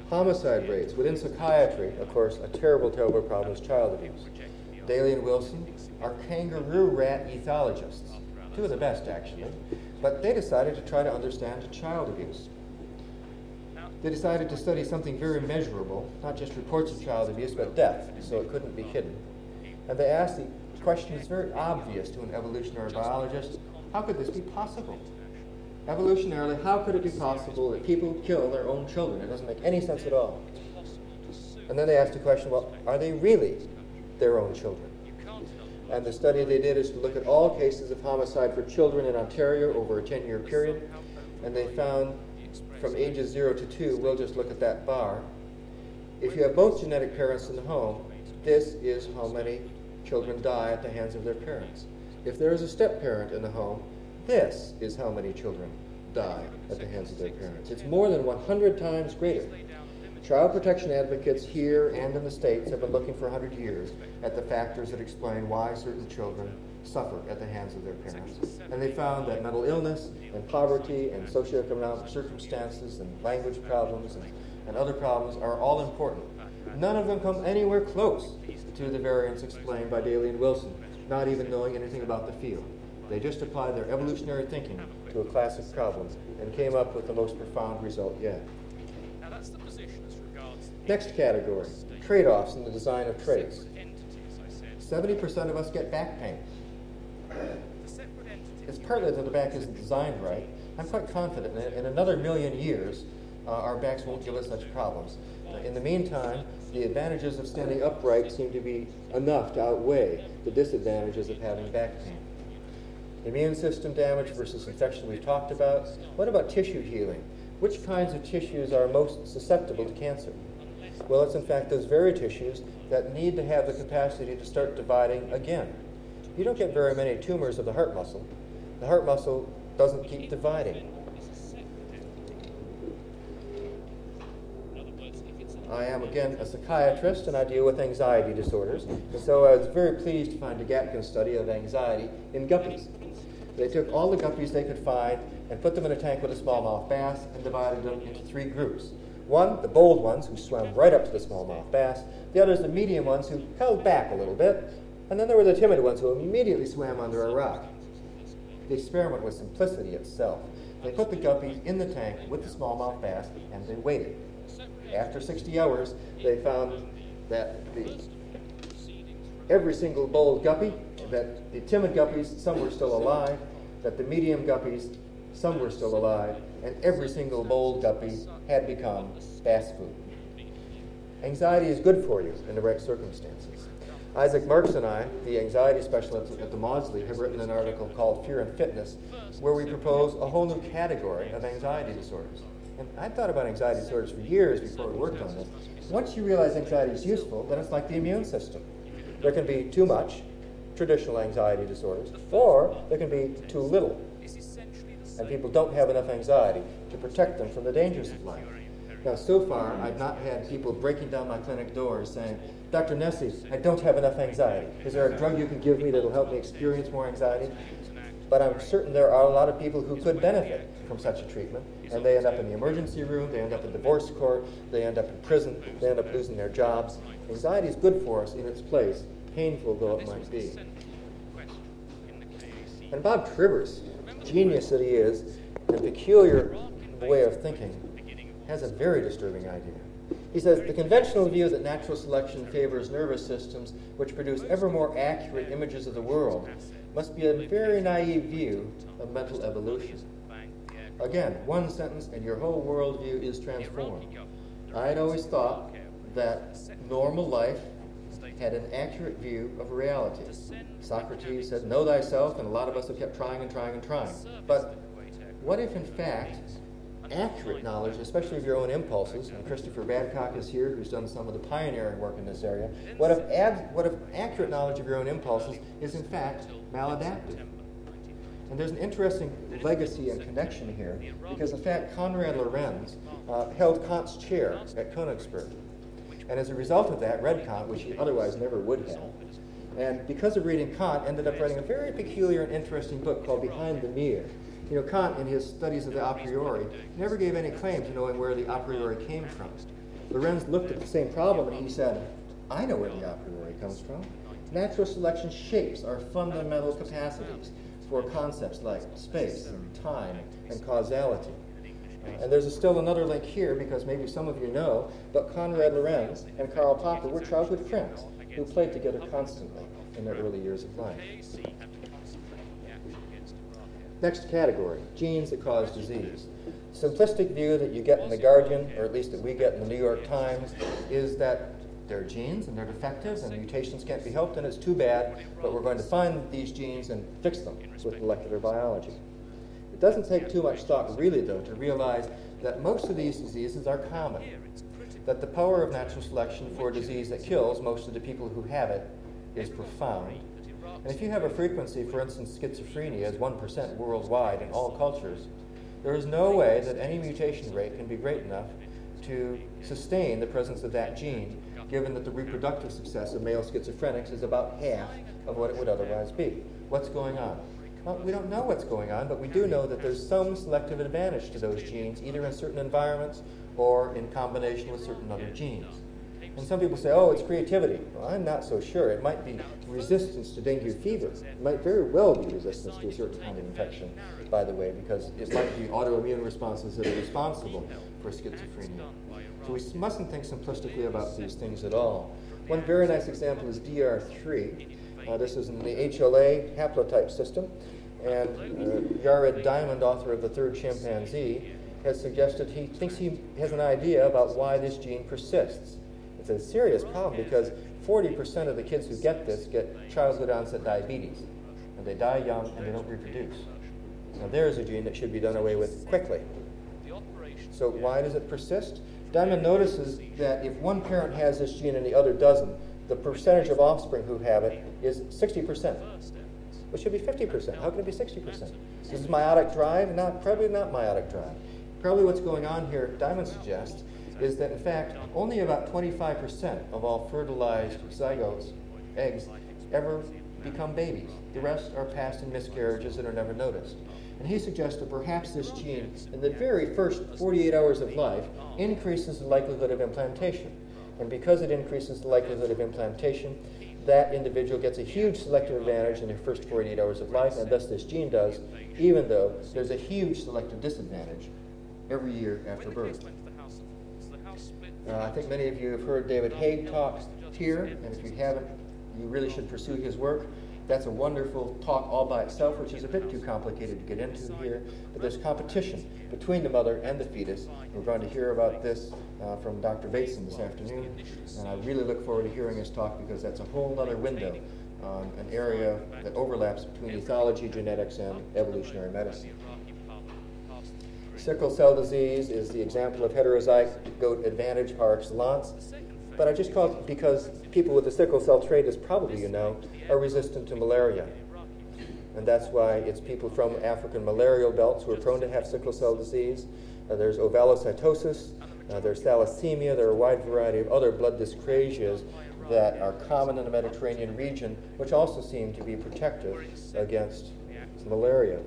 Homicide rates. Within psychiatry, of course, a terrible, terrible problem is child abuse. Daly and Wilson are kangaroo rat ethologists. Two of the best, actually. But they decided to try to understand child abuse. They decided to study something very measurable, not just reports of child abuse, but death, so it couldn't be hidden. And they asked the question that's very obvious to an evolutionary biologist: how could this be possible? Evolutionarily, how could it be possible that people kill their own children? It doesn't make any sense at all. And then they asked the question, well, are they really their own children? And the study they did is to look at all cases of homicide for children in Ontario over a 10-year period. And they found from ages 0 to 2, we'll just look at that bar. If you have both genetic parents in the home, this is how many children die at the hands of their parents. If there is a step-parent in the home, this is how many children die at the hands of their parents. It's more than 100 times greater. Child protection advocates here and in the States have been looking for 100 years at the factors that explain why certain children suffer at the hands of their parents. And they found that mental illness and poverty and socioeconomic circumstances and language problems and other problems are all important. None of them come anywhere close to the variants explained by Daly and Wilson, not even knowing anything about the field. They just applied their evolutionary thinking to a classic problem and came up with the most profound result yet. Next category, trade-offs in the design of traits. 70% of us get back pain. It's partly that the back isn't designed right. I'm quite confident that in another million years, our backs won't give us such problems. In the meantime, the advantages of standing upright seem to be enough to outweigh the disadvantages of having back pain. Immune system damage versus infection we've talked about. What about tissue healing? Which kinds of tissues are most susceptible to cancer? Well, it's in fact those very tissues that need to have the capacity to start dividing again. You don't get very many tumors of the heart muscle. The heart muscle doesn't keep dividing. I am, again, a psychiatrist, and I deal with anxiety disorders. And so I was very pleased to find a Gatkin study of anxiety in guppies. They took all the guppies they could find and put them in a tank with a smallmouth bass and divided them into 3 groups. One, the bold ones, who swam right up to the smallmouth bass. The others, the medium ones, who held back a little bit. And then there were the timid ones who immediately swam under a rock. The experiment was simplicity itself. They put the guppies in the tank with the smallmouth bass, and they waited. After 60 hours, they found that every single bold guppy, that the timid guppies, some were still alive, that the medium guppies, some were still alive, and every single bold guppy had become bass food. Anxiety is good for you in the right circumstances. Isaac Marks and I, the anxiety specialist at the Maudsley, have written an article called Fear and Fitness, where we propose a whole new category of anxiety disorders. And I'd thought about anxiety disorders for years before we worked on this. Once you realize anxiety is useful, then it's like the immune system. There can be too much, traditional anxiety disorders, or there can be too little. And people don't have enough anxiety to protect them from the dangers of life. Now, so far, I've not had people breaking down my clinic doors saying, Dr. Nesse, I don't have enough anxiety. Is there a drug you can give me that will help me experience more anxiety? But I'm certain there are a lot of people who could benefit from such a treatment, and they end up in the emergency room, they end up in divorce court, they end up in prison, they end up losing their jobs. Anxiety is good for us in its place, painful though it might be. And Bob Trivers, genius that he is, and peculiar way of thinking, has a very disturbing idea. He says, the conventional view that natural selection favors nervous systems which produce ever more accurate images of the world must be a very naive view of mental evolution. Again, one sentence and your whole worldview is transformed. I had always thought that normal life had an accurate view of reality. Socrates said, know thyself, and a lot of us have kept trying and trying and trying. But what if, in fact, accurate knowledge, especially of your own impulses, and Christopher Badcock is here, who's done some of the pioneering work in this area, what if accurate knowledge of your own impulses is, in fact, maladaptive? And there's an interesting legacy and connection here, because in fact Konrad Lorenz held Kant's chair at Königsberg. And as a result of that, read Kant, which he otherwise never would have. And because of reading Kant, ended up writing a very peculiar and interesting book called Behind the Mirror. You know, Kant, in his studies of the a priori, never gave any claim to knowing where the a priori came from. Lorenz looked at the same problem and he said, I know where the a priori comes from. Natural selection shapes our fundamental capacities for concepts like space and time and causality. And there's still another link here, because maybe some of you know, but Konrad Lorenz and Karl Popper were childhood friends who played together constantly in their early years of life. Next category, genes that cause disease. Simplistic view that you get in The Guardian, or at least that we get in the New York Times, is that they're genes and they're defective and mutations can't be helped and it's too bad, but we're going to find these genes and fix them with molecular biology. It doesn't take too much thought really, though, to realize that most of these diseases are common, that the power of natural selection for a disease that kills most of the people who have it is profound. And if you have a frequency, for instance, schizophrenia is 1% worldwide in all cultures, there is no way that any mutation rate can be great enough to sustain the presence of that gene, given that the reproductive success of male schizophrenics is about half of what it would otherwise be. What's going on? Well, we don't know what's going on, but we do know that there's some selective advantage to those genes, either in certain environments or in combination with certain other genes. And some people say, oh, it's creativity. Well, I'm not so sure. It might be resistance to dengue fever. It might very well be resistance to a certain kind of infection, by the way, because it might be autoimmune responses that are responsible for schizophrenia. So we mustn't think simplistically about these things at all. One very nice example is DR3. This is in the HLA haplotype system. And Jared Diamond, author of The Third Chimpanzee, has suggested he thinks he has an idea about why this gene persists. It's a serious problem because 40% of the kids who get this get childhood onset diabetes. And they die young and they don't reproduce. Now there's a gene that should be done away with quickly. So why does it persist? Diamond notices that if one parent has this gene and the other doesn't, the percentage of offspring who have it is 60%. It should be 50%. How can it be 60%? This is meiotic drive? Probably not meiotic drive. Probably what's going on here, Diamond suggests, is that in fact only about 25% of all fertilized zygotes, eggs, ever become babies. The rest are passed in miscarriages that are never noticed. And he suggests that perhaps this gene, in the very first 48 hours of life, increases the likelihood of implantation. And because it increases the likelihood of implantation, that individual gets a huge selective advantage in their first 48 hours of life, and thus this gene does, even though there's a huge selective disadvantage every year after birth. I think many of you have heard David Haig talk here, and if you haven't, you really should pursue his work. That's a wonderful talk all by itself, which is a bit too complicated to get into here. But there's competition between the mother and the fetus. We're going to hear about this from Dr. Bateson this afternoon. And I really look forward to hearing his talk because that's a whole other window on an area that overlaps between ethology, genetics, and evolutionary medicine. Sickle cell disease is the example of heterozygote advantage par excellence. But I just call it because people with the sickle cell trait, as probably you know, are resistant to malaria. And that's why it's people from African malarial belts who are prone to have sickle cell disease. There's ovalocytosis, there's thalassemia, there are a wide variety of other blood dyscrasias that are common in the Mediterranean region, which also seem to be protective against malaria.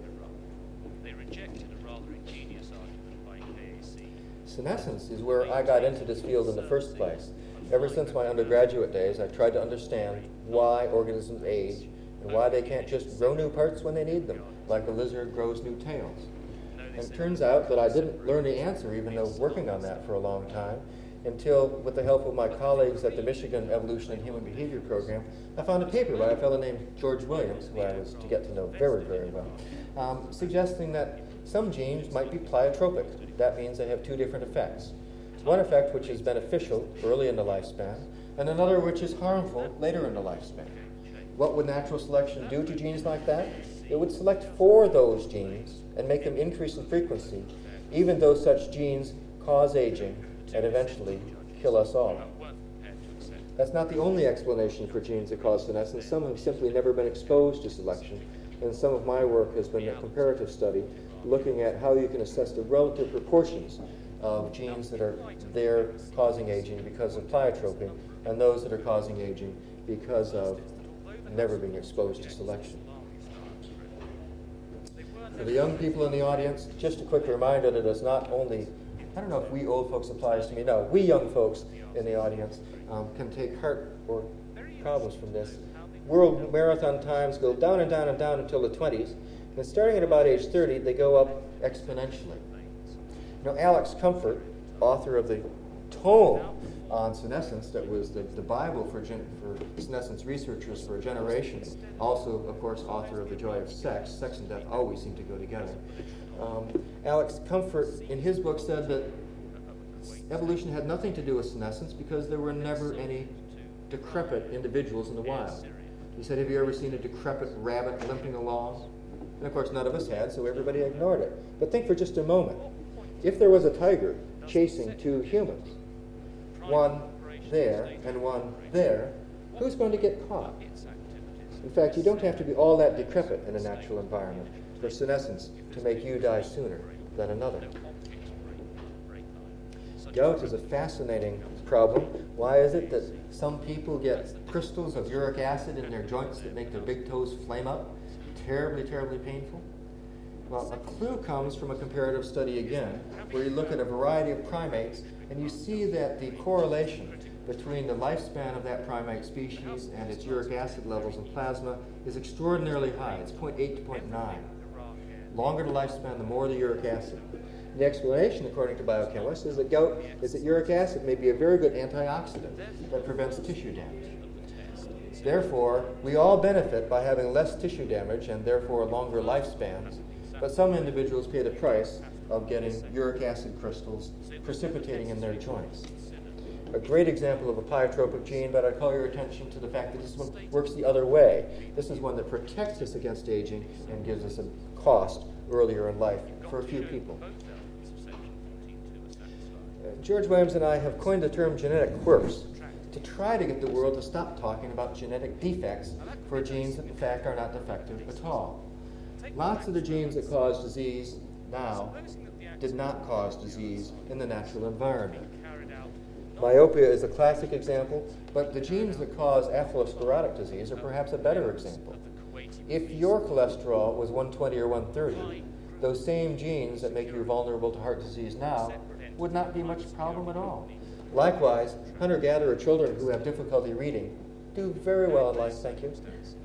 Senescence is where I got into this field in the first place. Ever since my undergraduate days, I've tried to understand why organisms age and why they can't just grow new parts when they need them, like a lizard grows new tails. And it turns out that I didn't learn the answer, even though working on that for a long time, until, with the help of my colleagues at the Michigan Evolution and Human Behavior Program, I found a paper by a fellow named George Williams, who I was to get to know very, very well, suggesting that some genes might be pleiotropic. That means they have two different effects. One effect which is beneficial early in the lifespan, and another which is harmful later in the lifespan. What would natural selection do to genes like that? It would select for those genes and make them increase in frequency, even though such genes cause aging and eventually kill us all. That's not the only explanation for genes that cause senescence. Some have simply never been exposed to selection, and some of my work has been a comparative study looking at how you can assess the relative proportions of genes that are there causing aging because of pleiotropy, and those that are causing aging because of never being exposed to selection. For the young people in the audience, just a quick reminder that it's not only I don't know if we old folks applies to me. No, we young folks in the audience can take heart or problems from this. World marathon times go down and down and down until the 20s. And starting at about age 30, they go up exponentially. You know, Alex Comfort, author of the tome on senescence that was the Bible for senescence researchers for a generation, also, of course, author of The Joy of Sex. Sex and death always seem to go together. Alex Comfort, in his book, said that evolution had nothing to do with senescence because there were never any decrepit individuals in the wild. He said, have you ever seen a decrepit rabbit limping along? And of course, none of us had, so everybody ignored it. But think for just a moment. If there was a tiger chasing two humans, one there and one there, who's going to get caught? In fact, you don't have to be all that decrepit in a natural environment for senescence to make you die sooner than another. Gout is a fascinating problem. Why is it that some people get crystals of uric acid in their joints that make their big toes flame up? Terribly, terribly painful. Well, a clue comes from a comparative study again, where you look at a variety of primates and you see that the correlation between the lifespan of that primate species and its uric acid levels in plasma is extraordinarily high. It's 0.8 to 0.9. Longer the lifespan, the more the uric acid. The explanation, according to biochemists, is that gout is that uric acid may be a very good antioxidant that prevents tissue damage. Therefore, we all benefit by having less tissue damage and therefore longer lifespans, but some individuals pay the price of getting uric acid crystals precipitating in their joints. A great example of a pleiotropic gene, but I call your attention to the fact that this one works the other way. This is one that protects us against aging and gives us a cost earlier in life for a few people. George Williams and I have coined the term genetic quirks to try to get the world to stop talking about genetic defects for genes that in fact are not defective at all. Lots of the genes that cause disease now did not cause disease in the natural environment. Myopia is a classic example, but the genes that cause atherosclerotic disease are perhaps a better example. If your cholesterol was 120 or 130, those same genes that make you vulnerable to heart disease now would not be much problem at all. Likewise, hunter-gatherer children who have difficulty reading do very well in life, thank you.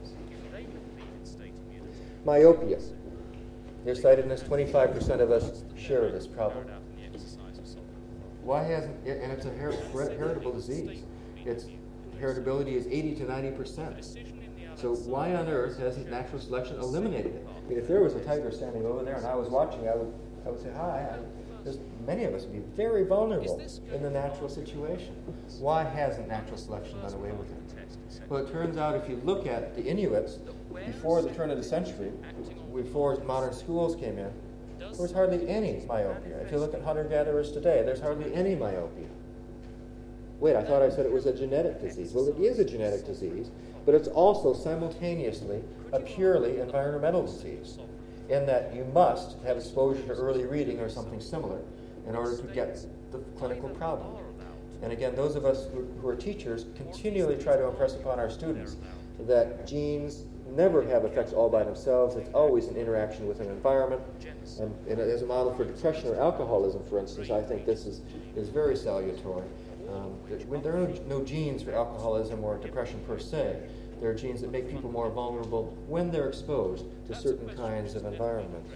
Myopia. Nearsightedness, 25% of us share this problem. Why hasn't, and it's a heritable disease. Its heritability is 80 to 90%. So why on earth hasn't natural selection eliminated it? I mean, if there was a tiger standing over there and I was watching, I would say, hi. Many of us would be very vulnerable in the natural situation. Why hasn't natural selection done away with it? Well, it turns out if you look at the Inuits, before the turn of the century, before modern schools came in, there was hardly any myopia. If you look at hunter-gatherers today, there's hardly any myopia. Wait, I thought I said it was a genetic disease. Well, it is a genetic disease, but it's also simultaneously a purely environmental disease, in that you must have exposure to early reading or something similar in order to get the clinical problem. And again, those of us who are teachers continually try to impress upon our students that genes never have effects all by themselves. It's always an interaction with an environment. And as a model for depression or alcoholism, for instance, I think this is very salutary. There are no genes for alcoholism or depression per se. There are genes that make people more vulnerable when they're exposed to certain kinds of environment.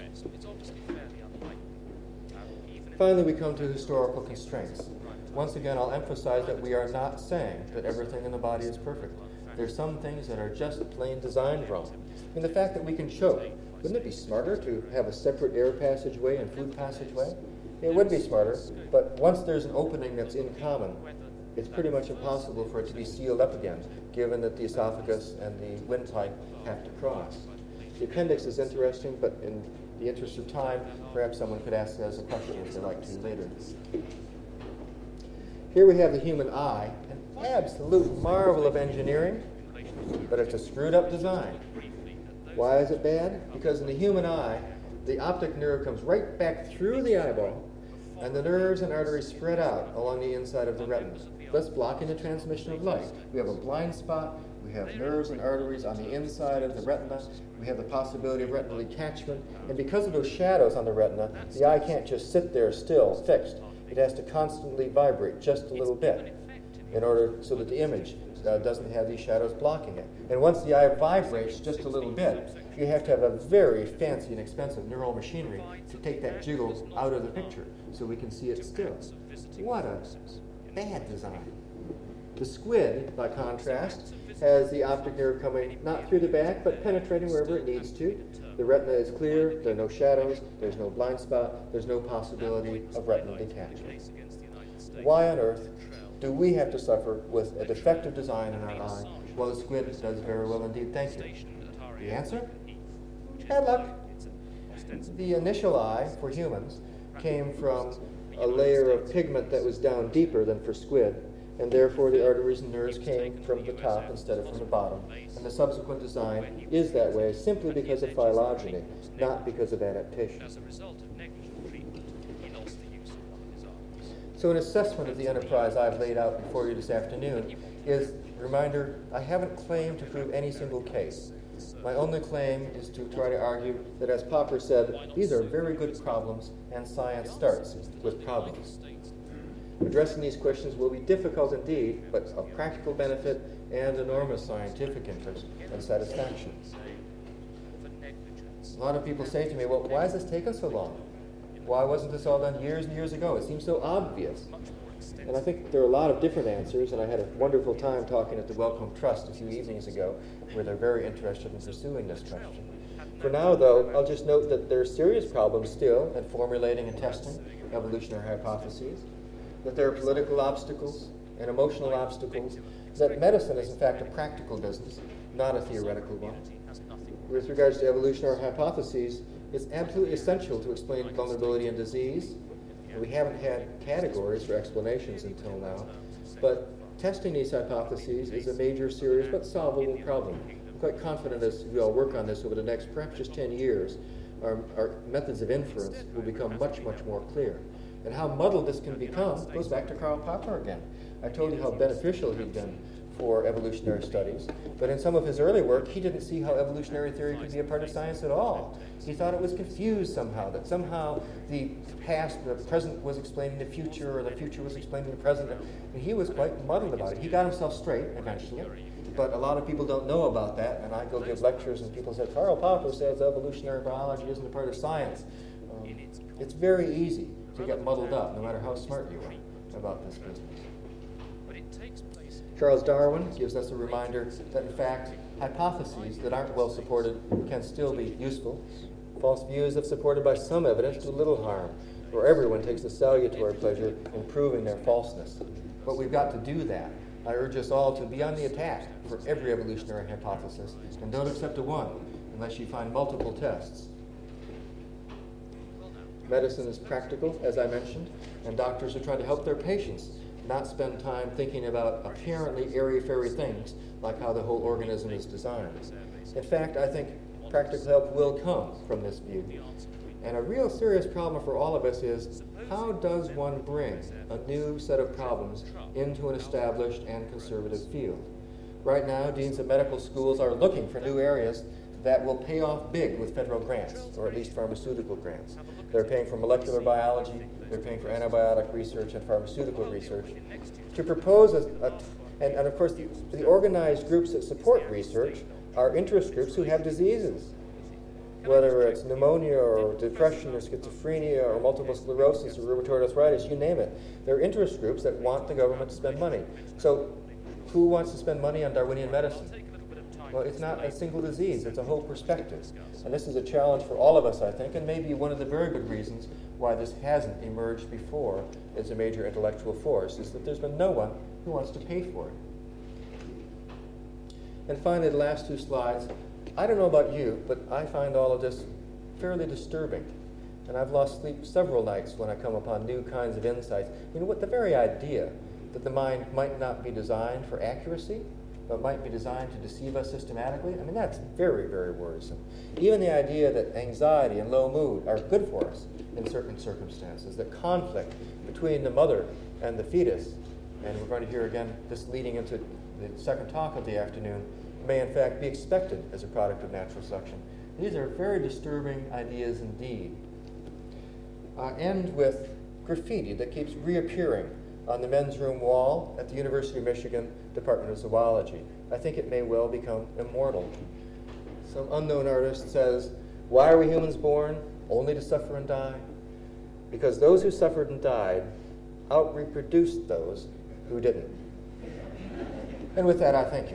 Finally, we come to historical constraints. Once again, I'll emphasize that we are not saying that everything in the body is perfect. There's some things that are just plain designed wrong. I mean, the fact that we can choke, wouldn't it be smarter to have a separate air passageway and food passageway? It would be smarter, but once there's an opening that's in common, it's pretty much impossible for it to be sealed up again, given that the esophagus and the windpipe have to cross. The appendix is interesting, but in the interest of time, perhaps someone could ask that as a question if they'd like to later. Here we have the human eye, an absolute marvel of engineering, but it's a screwed up design. Why is it bad? Because in the human eye, the optic nerve comes right back through the eyeball, and the nerves and arteries spread out along the inside of the retina, thus blocking the transmission of light. We have a blind spot, we have nerves and arteries on the inside of the retina, we have the possibility of retinal detachment, and because of those shadows on the retina, the eye can't just sit there still, fixed. It has to constantly vibrate just a little bit in order so that the image doesn't have these shadows blocking it. And once the eye vibrates just a little bit, you have to have a very fancy and expensive neural machinery to take that jiggle out of the picture so we can see it still. What a bad design. The squid, by contrast, has the optic nerve coming not through the back, but penetrating wherever it needs to. The retina is clear, there are no shadows, there's no blind spot, there's no possibility of retinal detachment. Why on earth do we have to suffer with a defective design in our eye while the squid does very well indeed? Thank you. The answer? Bad luck. The initial eye for humans came from a layer of pigment that was down deeper than for squid, and therefore the arteries and nerves came from the top instead of from the bottom. And the subsequent design is that way simply because of phylogeny, not because of adaptation. So an assessment of the enterprise I've laid out before you this afternoon is a reminder, I haven't claimed to prove any single case. My only claim is to try to argue that, as Popper said, these are very good problems, and science starts with problems. Addressing these questions will be difficult indeed, but of practical benefit and enormous scientific interest and satisfaction. A lot of people say to me, well, why has this taken so long? Why wasn't this all done years and years ago? It seems so obvious. And I think there are a lot of different answers, and I had a wonderful time talking at the Wellcome Trust a few evenings ago, where they're very interested in pursuing this question. For now, though, I'll just note that there are serious problems still in formulating and testing evolutionary hypotheses, that there are political obstacles and emotional obstacles, that medicine is in fact a practical business, not a theoretical one. With regards to evolutionary hypotheses, it's absolutely essential to explain vulnerability and disease. We haven't had categories for explanations until now, but testing these hypotheses is a major, serious, but solvable problem. I'm quite confident as we all work on this over the next perhaps just 10 years, our methods of inference will become much, much more clear. And how muddled this can become goes back to Karl Popper again. I told you how beneficial he'd been for evolutionary studies, but in some of his early work, he didn't see how evolutionary theory could be a part of science at all. He thought it was confused somehow, that somehow the present was explaining the future, or the future was explaining the present, and he was quite muddled about it. He got himself straight eventually, but a lot of people don't know about that, and I go give lectures, and people say, Karl Popper says evolutionary biology isn't a part of science. It's very easy to get muddled up, no matter how smart you are about this business. Charles Darwin gives us a reminder that, in fact, hypotheses that aren't well supported can still be useful. False views, if supported by some evidence, do little harm, for everyone takes a salutary pleasure in proving their falseness. But we've got to do that. I urge us all to be on the attack for every evolutionary hypothesis, and don't accept a one unless you find multiple tests. Medicine is practical, as I mentioned, and doctors are trying to help their patients not spend time thinking about apparently airy-fairy things like how the whole organism is designed. In fact, I think practical help will come from this view. And a real serious problem for all of us is, how does one bring a new set of problems into an established and conservative field? Right now, deans of medical schools are looking for new areas that will pay off big with federal grants, or at least pharmaceutical grants. They're paying for molecular biology, they're paying for antibiotic research and pharmaceutical research. To propose and of course the organized groups that support research are interest groups who have diseases, whether it's pneumonia or depression or schizophrenia or multiple sclerosis or rheumatoid arthritis, you name it. They're interest groups that want the government to spend money. So who wants to spend money on Darwinian medicine? Well, it's not a single disease, it's a whole perspective. And this is a challenge for all of us, I think, and maybe one of the very good reasons why this hasn't emerged before as a major intellectual force, is that there's been no one who wants to pay for it. And finally, the last two slides. I don't know about you, but I find all of this fairly disturbing. And I've lost sleep several nights when I come upon new kinds of insights. You know what, the very idea that the mind might not be designed for accuracy, but might be designed to deceive us systematically, I mean, that's very, very worrisome. Even the idea that anxiety and low mood are good for us in certain circumstances, that conflict between the mother and the fetus, and we're going to hear again this leading into the second talk of the afternoon, may in fact be expected as a product of natural selection. These are very disturbing ideas indeed. I end with graffiti that keeps reappearing on the men's room wall at the University of Michigan Department of Zoology. I think it may well become immortal. Some unknown artist says, "Why are we humans born? Only to suffer and die? Because those who suffered and died out-reproduced those who didn't." And with that, I thank you.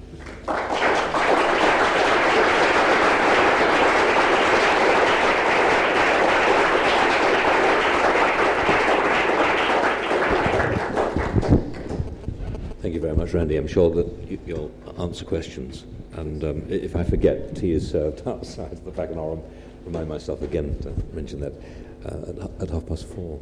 Thank you very much, Randy. I'm sure that you'll answer questions. And if I forget, tea is served outside the back, and I'll remind myself again to mention that at 4:30.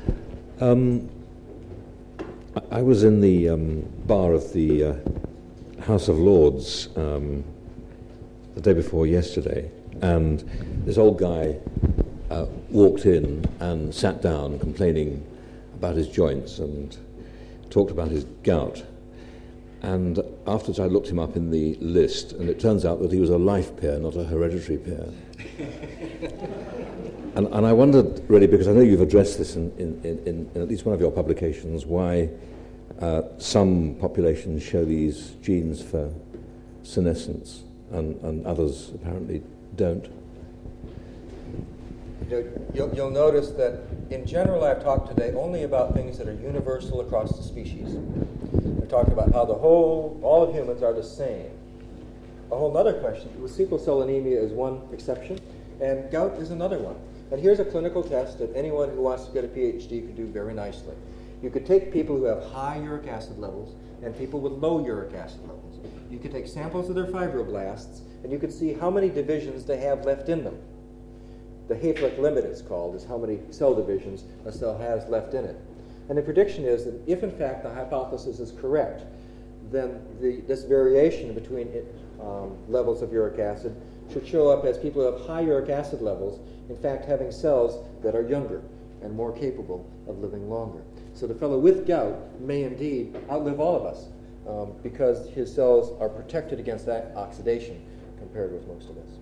I was in the bar of the House of Lords the day before yesterday, and this old guy walked in and sat down complaining about his joints and talked about his gout. And afterwards I looked him up in the list, and it turns out that he was a life peer, not a hereditary peer. and I wondered, really, because I know you've addressed this in at least one of your publications, why some populations show these genes for senescence and others apparently don't. You'll notice that, in general, I've talked today only about things that are universal across the species. I've talked about how all of humans are the same. A whole other question, sickle cell anemia is one exception, and gout is another one. And here's a clinical test that anyone who wants to get a PhD could do very nicely. You could take people who have high uric acid levels and people with low uric acid levels. You could take samples of their fibroblasts, and you could see how many divisions they have left in them. The Hayflick limit, it's called, is how many cell divisions a cell has left in it. And the prediction is that if, in fact, the hypothesis is correct, then this variation between levels of uric acid should show up as people who have high uric acid levels, in fact, having cells that are younger and more capable of living longer. So the fellow with gout may indeed outlive all of us because his cells are protected against that oxidation compared with most of us.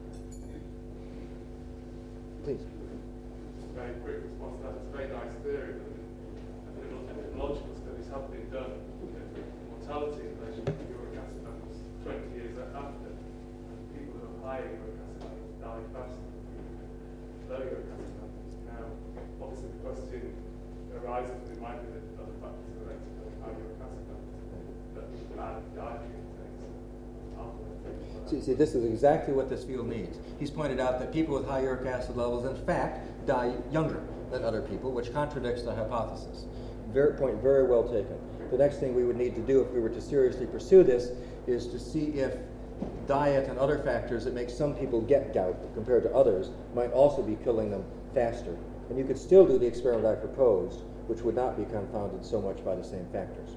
Please. Very quick response to that. It's a very nice theory. Epidemiological studies have been done with mortality in relation to uric acid levels 20 years after. And people who have high uric acid levels die faster than low uric acid levels. Now, obviously, the question arises that it might be that other factors are related to high uric acid levels, but bad dietary intakes. See, this is exactly what this field needs. He's pointed out that people with high uric acid levels, in fact, die younger than other people, which contradicts the hypothesis. Point very well taken. The next thing we would need to do if we were to seriously pursue this is to see if diet and other factors that make some people get gout compared to others might also be killing them faster. And you could still do the experiment I proposed, which would not be confounded so much by the same factors.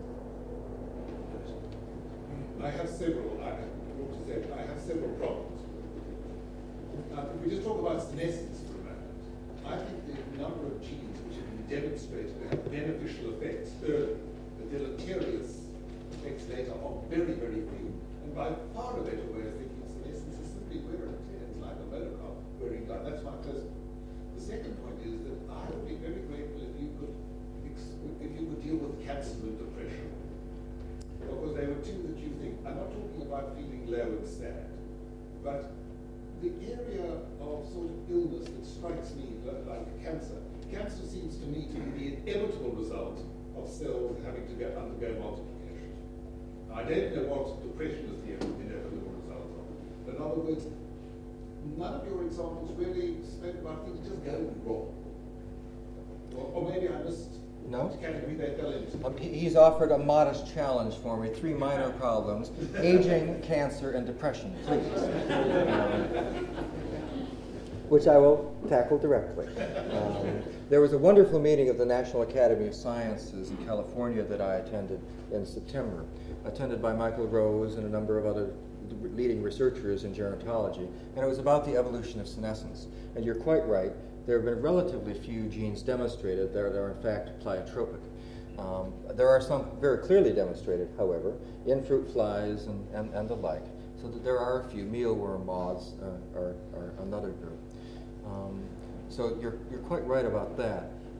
I have several problems. If we just talk about senescence for a moment, I think the number of genes which have been demonstrated to have beneficial effects early, the deleterious effects later, are very, very few. And by far a better way of thinking of senescence is simply wear and tear. It's like a motor car wearing down. That's my first point. The second point is that I would be very grateful if you could deal with cancer and depression. Because they were two that you think. I'm not talking about feeling low and sad, but the area of sort of illness that strikes me like a cancer. Cancer seems to me to be the inevitable result of cells having to undergo multiplication. I don't know what depression is the inevitable result of. In other words, none of your examples really spoke about things just going wrong. Or maybe I missed. No? Which category they fell into. He's offered a modest challenge for me, 3 minor problems: aging, cancer, and depression, please. Which I will tackle directly. There was a wonderful meeting of the National Academy of Sciences in California that I attended in September, attended by Michael Rose and a number of other leading researchers in gerontology, and it was about the evolution of senescence. And you're quite right. There have been relatively few genes demonstrated that are in fact pleiotropic. There are some very clearly demonstrated, however, in fruit flies and the like. So that there are a few. Mealworm moths are another group. So you're quite right about that.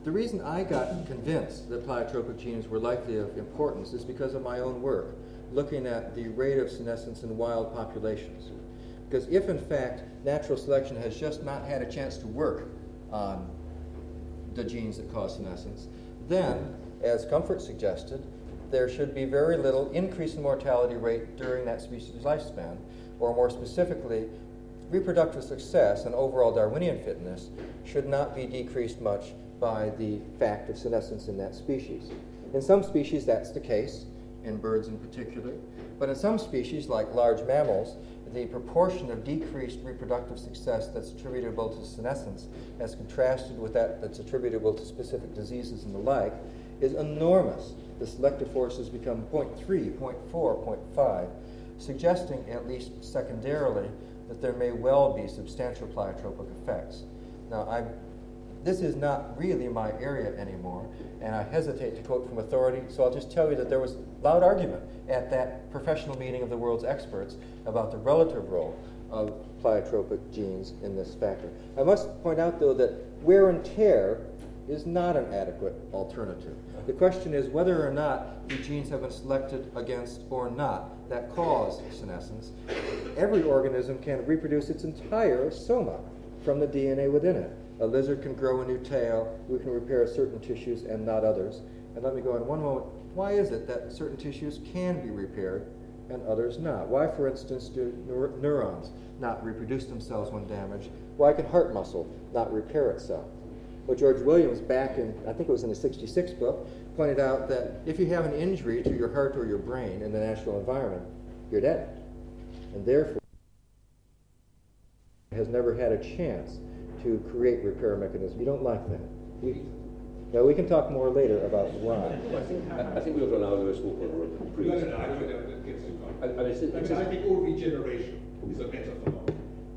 The reason I got convinced that pleiotropic genes were likely of importance is because of my own work, looking at the rate of senescence in wild populations. Because if, in fact, natural selection has just not had a chance to work on the genes that cause senescence, then, as Comfort suggested, there should be very little increase in mortality rate during that species' lifespan, or more specifically, reproductive success and overall Darwinian fitness should not be decreased much by the fact of senescence in that species. In some species, that's the case, in birds in particular, but in some species, like large mammals, the proportion of decreased reproductive success that's attributable to senescence as contrasted with that that's attributable to specific diseases and the like is enormous. The selective forces become 0.3, 0.4, 0.5, suggesting, at least secondarily, that there may well be substantial pleiotropic effects. Now, this is not really my area anymore, and I hesitate to quote from authority, so I'll just tell you that there was loud argument at that professional meeting of the world's experts about the relative role of pleiotropic genes in this factor. I must point out, though, that wear and tear is not an adequate alternative. The question is whether or not the genes have been selected against or not that cause senescence. Every organism can reproduce its entire soma from the DNA within it. A lizard can grow a new tail, we can repair certain tissues and not others. And let me go in one moment. Why is it that certain tissues can be repaired and others not? Why, for instance, do neurons not reproduce themselves when damaged? Why can heart muscle not repair itself? Well, George Williams, back in, I think it was in the 1966 book, pointed out that if you have an injury to your heart or your brain in the natural environment, you're dead. And therefore, has never had a chance to create repair mechanisms. You don't like that. Now, we can talk more later about why. I think we ought to allow Lewis Walker to prove. No, I don't think that gets too far. I think all regeneration is a metaphor.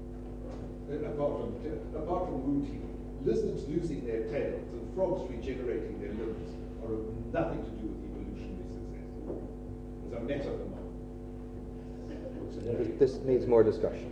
Apart from wound healing, lizards losing their tails and frogs regenerating their limbs are of nothing to do with evolutionary success. It's a metaphor. This needs more discussion.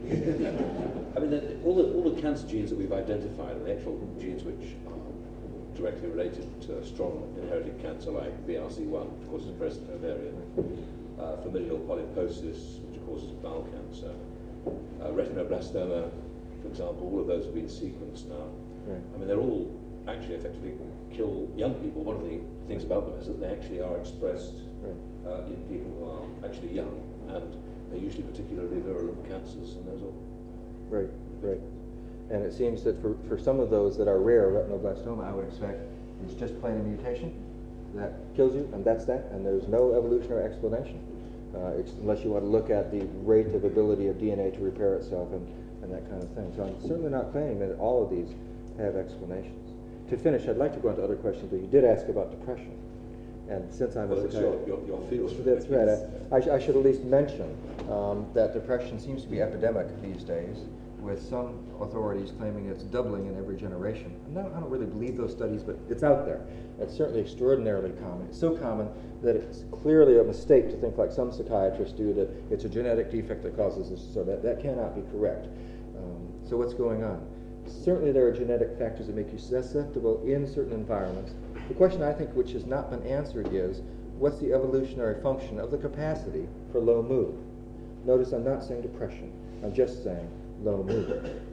I mean, all the cancer genes that we've identified are the actual genes which are directly related to strong inherited cancer, like BRCA1, which causes breast and ovarian, familial polyposis, which causes bowel cancer, retinoblastoma, for example. All of those have been sequenced now. Right. I mean, they're all actually effectively kill young people. One of the things about them is that they actually are expressed in people who are actually young, and they're usually particularly virulent cancers, and those all. Right, right. And it seems that for some of those that are rare, retinoblastoma, I would expect, is just plain a mutation that kills you, and that's that, and there's no evolutionary explanation, unless you want to look at the rate of ability of DNA to repair itself and that kind of thing. So I'm certainly not claiming that all of these have explanations. To finish, I'd like to go into other questions, but you did ask about depression. And since I'm a psychiatrist, your field. That's right. I should at least mention that depression seems to be epidemic these days, with some authorities claiming it's doubling in every generation. I don't really believe those studies, but it's out there. It's certainly extraordinarily common. It's so common that it's clearly a mistake to think, like some psychiatrists do, that it's a genetic defect that causes this. So that cannot be correct. So what's going on? Certainly there are genetic factors that make you susceptible in certain environments. The question, I think, which has not been answered is, what's the evolutionary function of the capacity for low mood? Notice I'm not saying depression. I'm just saying low mood.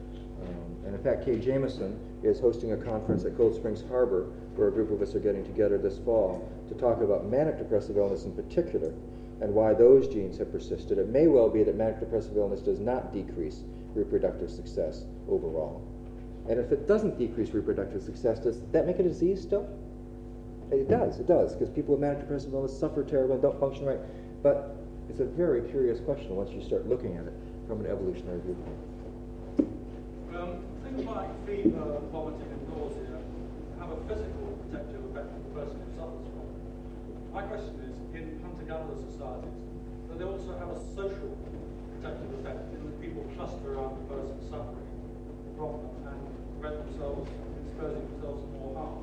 And in fact, Kay Jamison is hosting a conference at Cold Springs Harbor, where a group of us are getting together this fall to talk about manic depressive illness in particular, and why those genes have persisted. It may well be that manic depressive illness does not decrease reproductive success overall. And if it doesn't decrease reproductive success, does that make it a disease still? It does, because people with manic depressive illness suffer terribly and don't function right. But it's a very curious question once you start looking at it from an evolutionary viewpoint. Things like fever, vomiting, and nausea have a physical protective effect on the person who suffers from it. My question is, in hunter-gatherer societies, do they also have a social protective effect in that people cluster around the person suffering from them and prevent themselves from exposing themselves to more harm?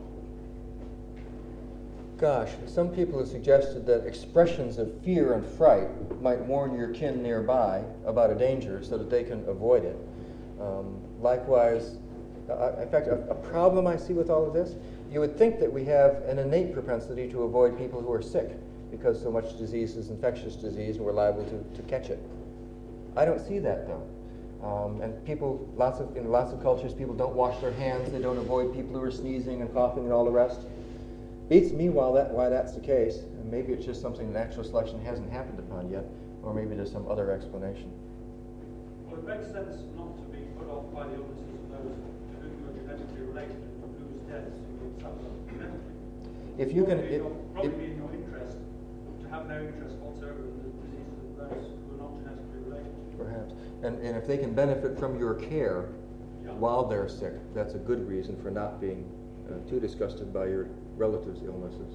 Gosh, some people have suggested that expressions of fear and fright might warn your kin nearby about a danger so that they can avoid it. Likewise, In fact, a problem I see with all of this, you would think that we have an innate propensity to avoid people who are sick because so much disease is infectious disease and we're liable to catch it. I don't see that though. And people, in lots of cultures, people don't wash their hands, they don't avoid people who are sneezing and coughing and all the rest. Beats me why that's the case. And maybe it's just something natural selection hasn't happened upon yet, or maybe there's some other explanation. Well, it makes sense not to be put off by the illnesses of those to whom you are genetically related and whose deaths you will suffer genetically. If you can, probably in your interest to have no interest whatsoever in the diseases of those who are not genetically related. Perhaps. And if they can benefit from your care while they're sick, that's a good reason for not being too disgusted by your relatives' illnesses.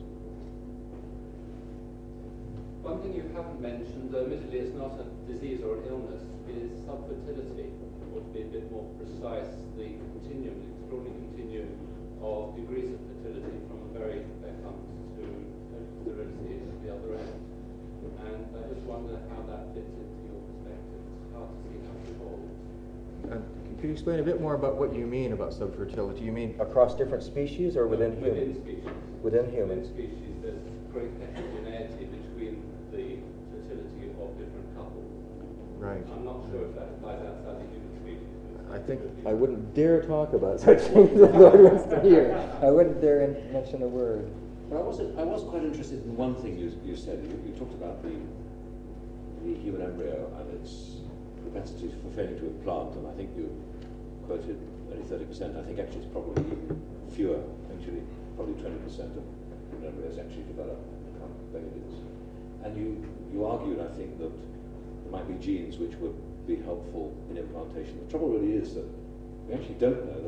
One thing you haven't mentioned, though admittedly it's not a disease or an illness, is subfertility, or to be a bit more precise, the extraordinary continuum of degrees of fertility from a very fair month to sterility at the other end. And I just wonder how that fits into your perspective. It's hard to see how it evolves. Could you explain a bit more about what you mean about subfertility? You mean across different species or within humans? Within species. Within humans. Within species, there's great heterogeneity between the fertility of different couples. Right. I'm not sure if that applies outside the human species. I think I wouldn't dare talk about such things as Lord Winston here. I wouldn't dare mention a word. But I was quite interested in one thing you said. You talked about the human embryo and its propensity for failing to implant, and I think you quoted only 30%. I think actually it's probably fewer, actually, probably 20% of human embryos actually develop and become babies. And you argued, I think, that there might be genes which would be helpful in implantation. The trouble really is that we actually don't know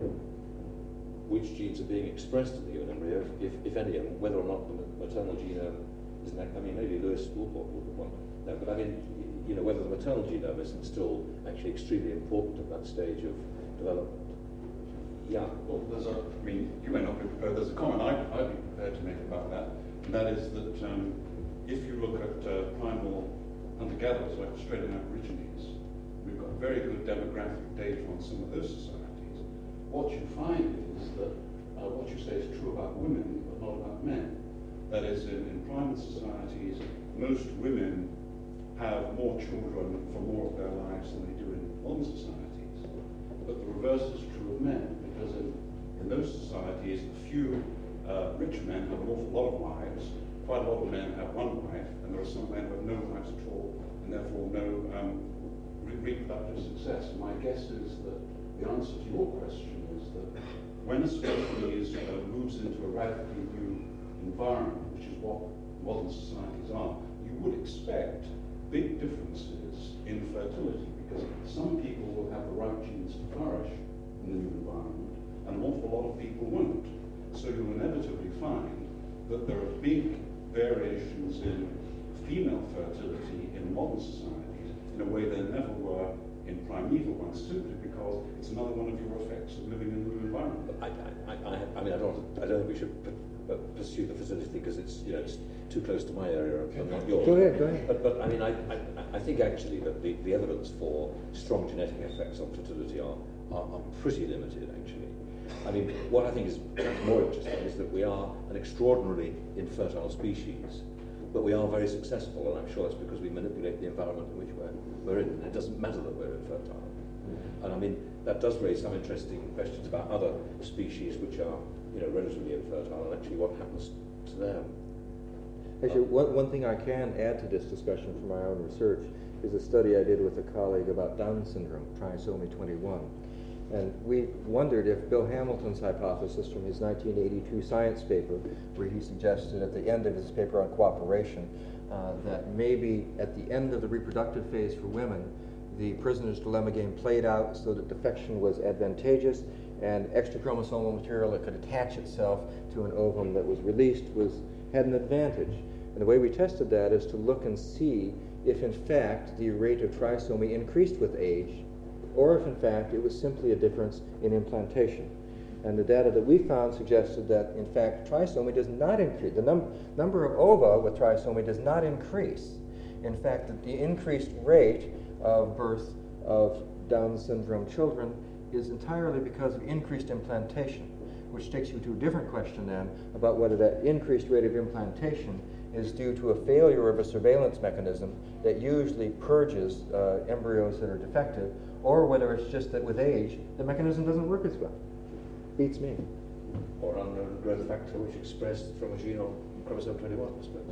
which genes are being expressed in the human embryo, if any, and whether or not the maternal genome isn't. I mean, maybe Lewis Wolpert would want to know, but I mean, whether the maternal genome isn't still actually extremely important at that stage of development. Yeah. Well, you may not be prepared. There's a comment I'd be prepared to make about that, and that is that if you look at primal hunter-gatherers like Australian Aborigines, we've got very good demographic data on some of those societies. What you find is that what you say is true about women, but not about men. That is, in primal societies, most women have more children for more of their lives than they do in modern societies. But the reverse is true of men, because in those societies, a few rich men have an awful lot of wives, quite a lot of men have one wife, and there are some men who have no wives at all, and therefore no reproductive success. And my guess is that the answer to your question is that when a species moves into a radically new environment, which is what modern societies are, you would expect big differences in fertility, because some people will have the right genes to flourish in the new environment, and an awful lot of people won't. So you'll inevitably find that there are big variations in female fertility in modern societies in a way there never were in primeval ones, simply because it's another one of your effects of living in a new environment. I don't think we should pursue the fertility because it's too close to my area and not yours. Go ahead. But I think actually that the evidence for strong genetic effects on fertility are pretty limited actually. I mean, what I think is more interesting is that we are an extraordinarily infertile species, but we are very successful, and I'm sure that's because we manipulate the environment in which we're in, and it doesn't matter that we're infertile. And I mean, that does raise some interesting questions about other species which are, relatively infertile, and actually what happens to them. Actually, one thing I can add to this discussion from my own research is a study I did with a colleague about Down syndrome, trisomy 21. And we wondered if Bill Hamilton's hypothesis from his 1982 science paper, where he suggested at the end of his paper on cooperation, that maybe at the end of the reproductive phase for women, the prisoner's dilemma game played out so that defection was advantageous, and extra chromosomal material that could attach itself to an ovum that was released had an advantage. And the way we tested that is to look and see if in fact the rate of trisomy increased with age, or if in fact it was simply a difference in implantation. And the data that we found suggested that in fact trisomy does not increase. The number of ova with trisomy does not increase. In fact, the increased rate of birth of Down syndrome children is entirely because of increased implantation, which takes you to a different question then about whether that increased rate of implantation is due to a failure of a surveillance mechanism that usually purges embryos that are defective, or whether it's just that with age, the mechanism doesn't work as well. Beats me. Or unknown growth factor, which expressed from a gene on chromosome 21, I suppose.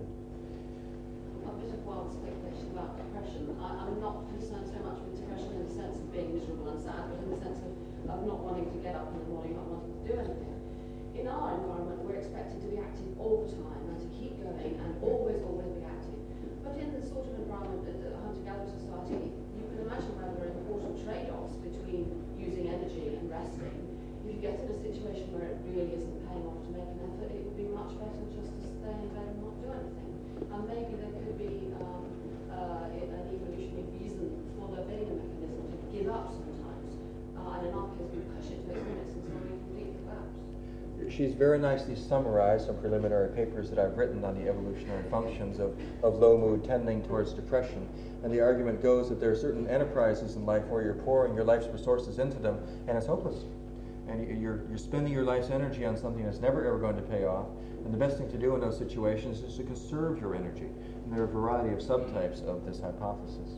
A bit of wild speculation about depression. I'm not concerned so much with depression in the sense of being miserable and sad, but in the sense of not wanting to get up in the morning, not wanting to do anything. In our environment, we're expected to be active all the time and to keep going and always be active. But in the sort of environment that the hunter-gatherer society, you can imagine where there are important trade-offs between using energy and resting. If you get in a situation where it really isn't paying off to make an effort, it would be much better just to stay in bed and not do anything. And maybe there could be an evolutionary reason for there being a mechanism to give up sometimes. And in our case, we push it to its limits until we completely collapse. She's very nicely summarized some preliminary papers that I've written on the evolutionary functions of low mood tending towards depression. And the argument goes that there are certain enterprises in life where you're pouring your life's resources into them and it's hopeless. And you're spending your life's energy on something that's never ever going to pay off. And the best thing to do in those situations is to conserve your energy. And there are a variety of subtypes of this hypothesis.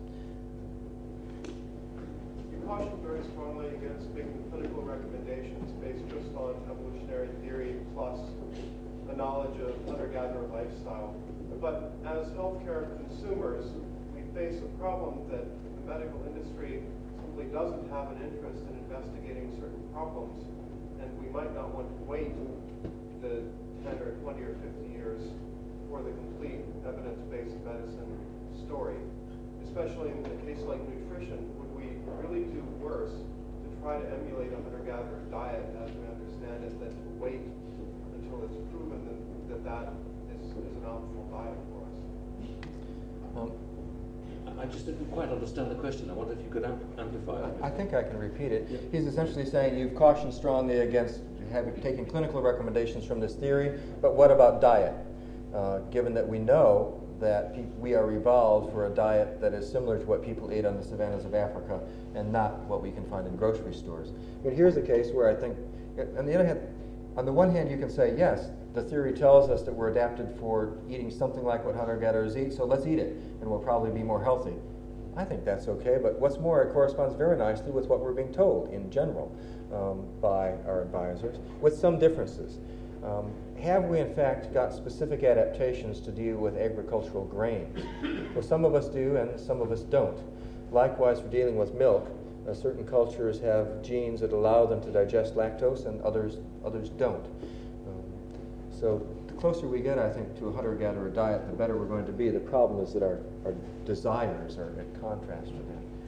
You caution very strongly against making clinical recommendations based just on evolutionary theory plus a knowledge of hunter-gatherer lifestyle. But as healthcare consumers, we face a problem that the medical industry simply doesn't have an interest in investigating certain problems, and we might not want to wait the 10 or 20 or 50 years for the complete evidence-based medicine story. Especially in a case like nutrition, would we really do worse to try to emulate a hunter-gatherer diet as we understand it than to wait until it's proven that is an optimal diet for us? I just didn't quite understand the question. I wonder if you could amplify it. I think I can repeat it. Yeah. He's essentially saying you've cautioned strongly against taking clinical recommendations from this theory, but what about diet? Given that we know that we are evolved for a diet that is similar to what people ate on the savannas of Africa and not what we can find in grocery stores. But here's a case where I think, on the other hand, on the one hand you can say, yes, the theory tells us that we're adapted for eating something like what hunter-gatherers eat, so let's eat it, and we'll probably be more healthy. I think that's okay, but what's more, it corresponds very nicely with what we're being told in general by our advisors, with some differences. Have we, in fact, got specific adaptations to deal with agricultural grains? Well, some of us do, and some of us don't. Likewise, for dealing with milk, certain cultures have genes that allow them to digest lactose, and others don't. So the closer we get, I think, to a hunter-gatherer diet, the better we're going to be. The problem is that our desires are at contrast to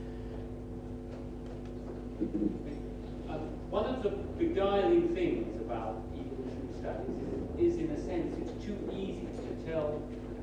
that. One of the beguiling things about evolutionary studies is, in a sense, it's too easy to tell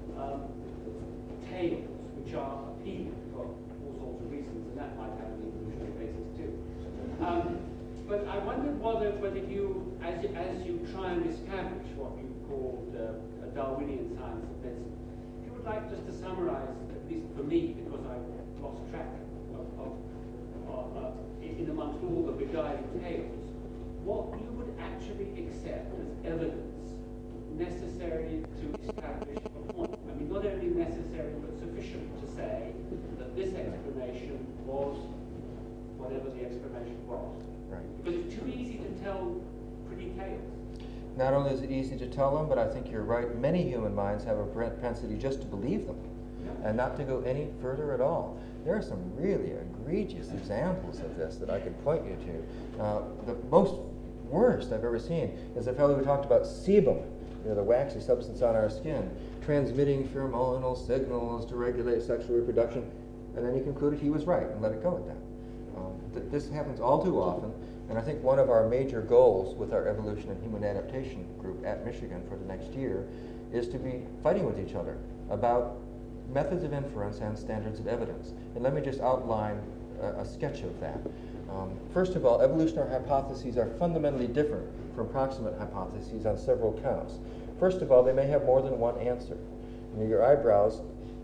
tales which are appealing for all sorts of reasons, and that might have an evolutionary basis too. But I wondered whether you, as you try and establish what you called a Darwinian science of medicine, if you would like just to summarize, at least for me, because I've lost track of in amongst all the beguiling tales, what you would actually accept as evidence necessary to establish a point. I mean, not only necessary, but sufficient to say that this explanation was whatever the explanation was. Right. Because it's too easy to tell pretty tales. Not only is it easy to tell them, but I think you're right. Many human minds have a propensity just to believe them and not to go any further at all. There are some really egregious examples of this that I could point you to. The most worst I've ever seen is a fellow who talked about sebum, the waxy substance on our skin, transmitting pheromonal signals to regulate sexual reproduction, and then he concluded he was right and let it go at that. This happens all too often, and I think one of our major goals with our Evolution and Human Adaptation group at Michigan for the next year is to be fighting with each other about methods of inference and standards of evidence. And let me just outline a sketch of that. First of all, evolutionary hypotheses are fundamentally different from proximate hypotheses on several counts. First of all, they may have more than one answer. Your eyebrows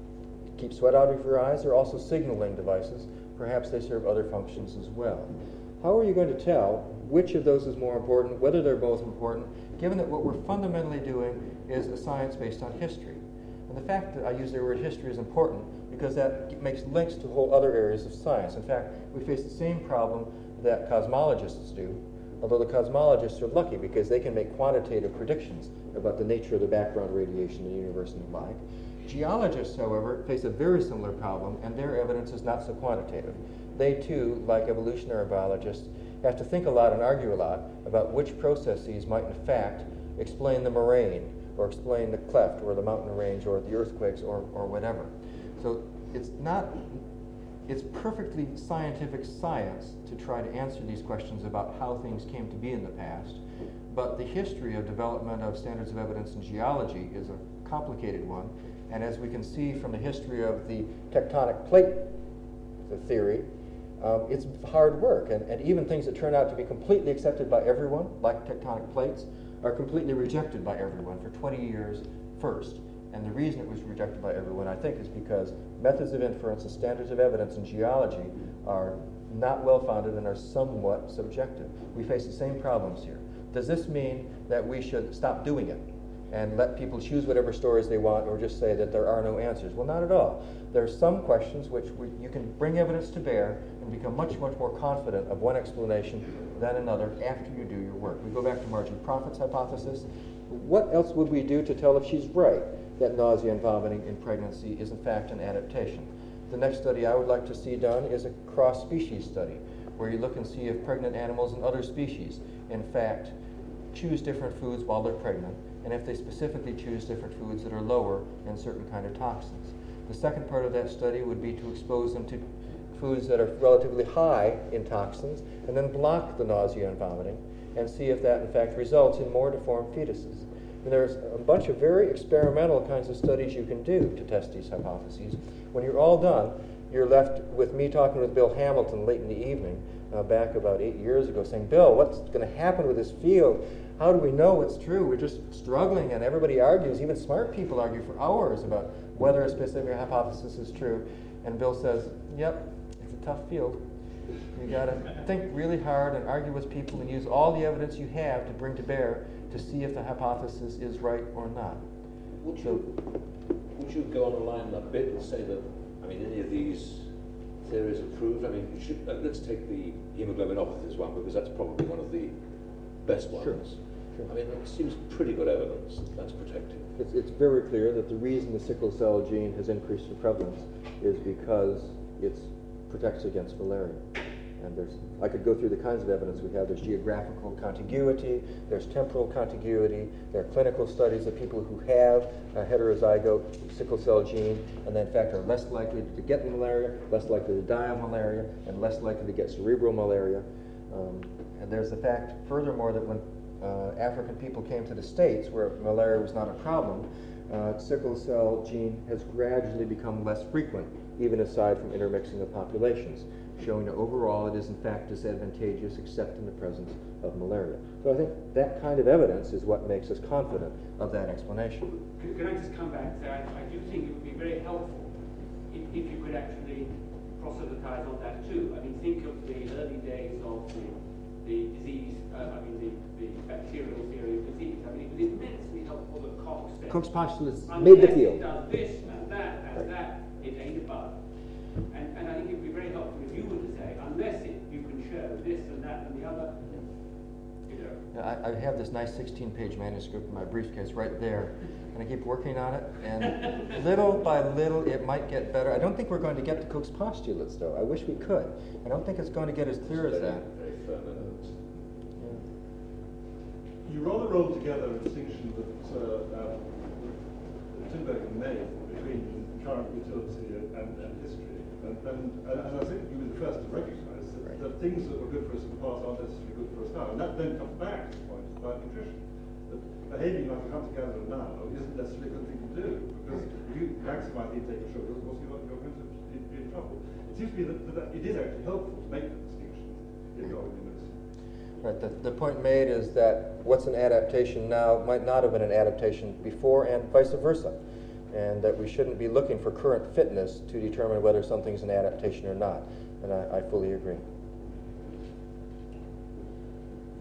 keep sweat out of your eyes. They're also signaling devices. Perhaps they serve other functions as well. How are you going to tell which of those is more important, whether they're both important, given that what we're fundamentally doing is a science based on history? And the fact that I use the word history is important because that makes links to whole other areas of science. In fact, we face the same problem that cosmologists do, although the cosmologists are lucky because they can make quantitative predictions about the nature of the background radiation in the universe and the like. Geologists, however, face a very similar problem, and their evidence is not so quantitative. They, too, like evolutionary biologists, have to think a lot and argue a lot about which processes might, in fact, explain the moraine, or explain the cleft, or the mountain range, or the earthquakes, or whatever. So it's perfectly scientific science to try to answer these questions about how things came to be in the past, but the history of development of standards of evidence in geology is a complicated one, and as we can see from the history of the tectonic plate theory, it's hard work, and even things that turn out to be completely accepted by everyone, like tectonic plates, are completely rejected by everyone for 20 years first. And the reason it was rejected by everyone, I think, is because methods of inference and standards of evidence in geology are not well-founded and are somewhat subjective. We face the same problems here. Does this mean that we should stop doing it and let people choose whatever stories they want, or just say that there are no answers? Well, not at all. There are some questions which you can bring evidence to bear and become much, much more confident of one explanation than another after you do your work. We go back to Marjorie Prophet's hypothesis. What else would we do to tell if she's right that nausea and vomiting in pregnancy is in fact an adaptation? The next study I would like to see done is a cross-species study, where you look and see if pregnant animals and other species, in fact, choose different foods while they're pregnant, and if they specifically choose different foods that are lower in certain kind of toxins. The second part of that study would be to expose them to foods that are relatively high in toxins, and then block the nausea and vomiting, and see if that in fact results in more deformed fetuses. And there's a bunch of very experimental kinds of studies you can do to test these hypotheses. When you're all done, you're left with me talking with Bill Hamilton late in the evening, back about 8 years ago, saying, Bill, what's going to happen with this field? How do we know what's true? We're just struggling, and everybody argues. Even smart people argue for hours about whether a specific hypothesis is true. And Bill says, yep, it's a tough field. You got to think really hard and argue with people and use all the evidence you have to bring to bear to see if the hypothesis is right or not. Would you go on a line a bit and say that, I mean, any of these theories are proved? I mean, let's take the hemoglobinopathies one, because that's probably one of the best ones. Sure. I mean, it seems pretty good evidence that that's protective. It's very clear that the reason the sickle cell gene has increased in prevalence is because it protects against malaria. And I could go through the kinds of evidence we have. There's geographical contiguity, there's temporal contiguity, there are clinical studies of people who have a heterozygote sickle cell gene and then in fact are less likely to get malaria, less likely to die of malaria, and less likely to get cerebral malaria. And there's the fact, furthermore, that when African people came to the States, where malaria was not a problem, sickle cell gene has gradually become less frequent, even aside from intermixing of populations, showing that overall it is in fact disadvantageous except in the presence of malaria. So I think that kind of evidence is what makes us confident of that explanation. Can I just come back and say, I do think it would be very helpful if you could actually proselytize on that too. I mean, think of the early days of the disease, the bacterial theory of disease. I mean, it was immensely helpful that Koch said, Koch's postulates made the field. It does this and that and that, it ain't a bug. And I think it would be very helpful if you were to say, unless you can show this and that and the other, you know. I have this nice 16-page manuscript in my briefcase right there, and I keep working on it, and little by little it might get better. I don't think we're going to get to Koch's postulates, though. I wish we could. I don't think it's going to get as clear as that. Very firm evidence. You rather roll together a distinction that Tinbergen made between current utility and history. And I think you were the first to recognise that the things that were good for us in the past aren't necessarily good for us now. And that then comes back to the point about nutrition. That behaving like a hunter-gatherer now isn't necessarily a good thing to do, because if you maximise the intake of sugar, of course you're going to be in trouble. It seems to me that it is actually helpful to make that distinction in organic medicine. Right. The point made is that what's an adaptation now might not have been an adaptation before, and vice versa. And that we shouldn't be looking for current fitness to determine whether something's an adaptation or not. And I fully agree.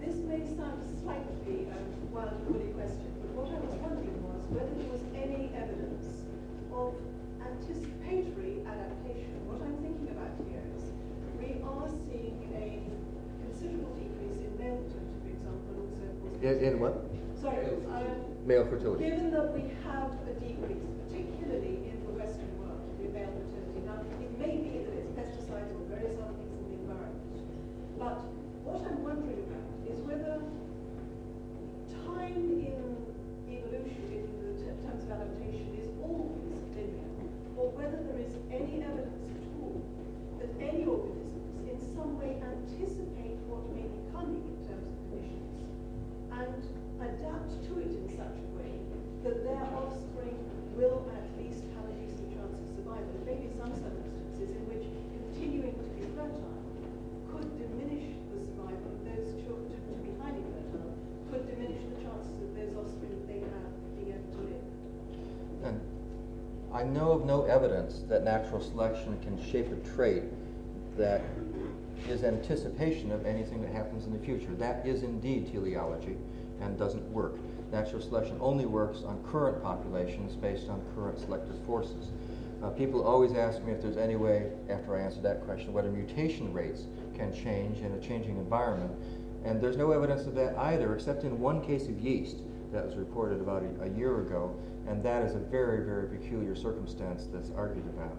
this may sound slightly woolly question, but what I was wondering was whether there was any evidence of anticipatory adaptation. What I'm thinking about here is we are seeing a considerable decrease in male fertility, for example, and also of course. In what? Sorry, male fertility. Given that we have a decrease, particularly in the Western world, in male fertility. Now, it may be that it's pesticides or various other things in the environment, but what I'm wondering about is whether time in evolution, in the terms of adaptation, is always linear, or whether there is any evidence at all that any organisms in some way anticipate what may be coming in terms of conditions and adapt to it in such a way that their offspring will at least have a decent chance of survival. There may be some circumstances in which continuing to be fertile could diminish the survival of those children, to be highly fertile, could diminish the chances of those offspring that they have being able to live. And I know of no evidence that natural selection can shape a trait that is anticipation of anything that happens in the future. That is indeed teleology and doesn't work. Natural selection only works on current populations based on current selective forces. People always ask me if there's any way, after I answer that question, whether mutation rates can change in a changing environment. And there's no evidence of that either, except in one case of yeast that was reported about a year ago, and that is a very, very peculiar circumstance that's argued about.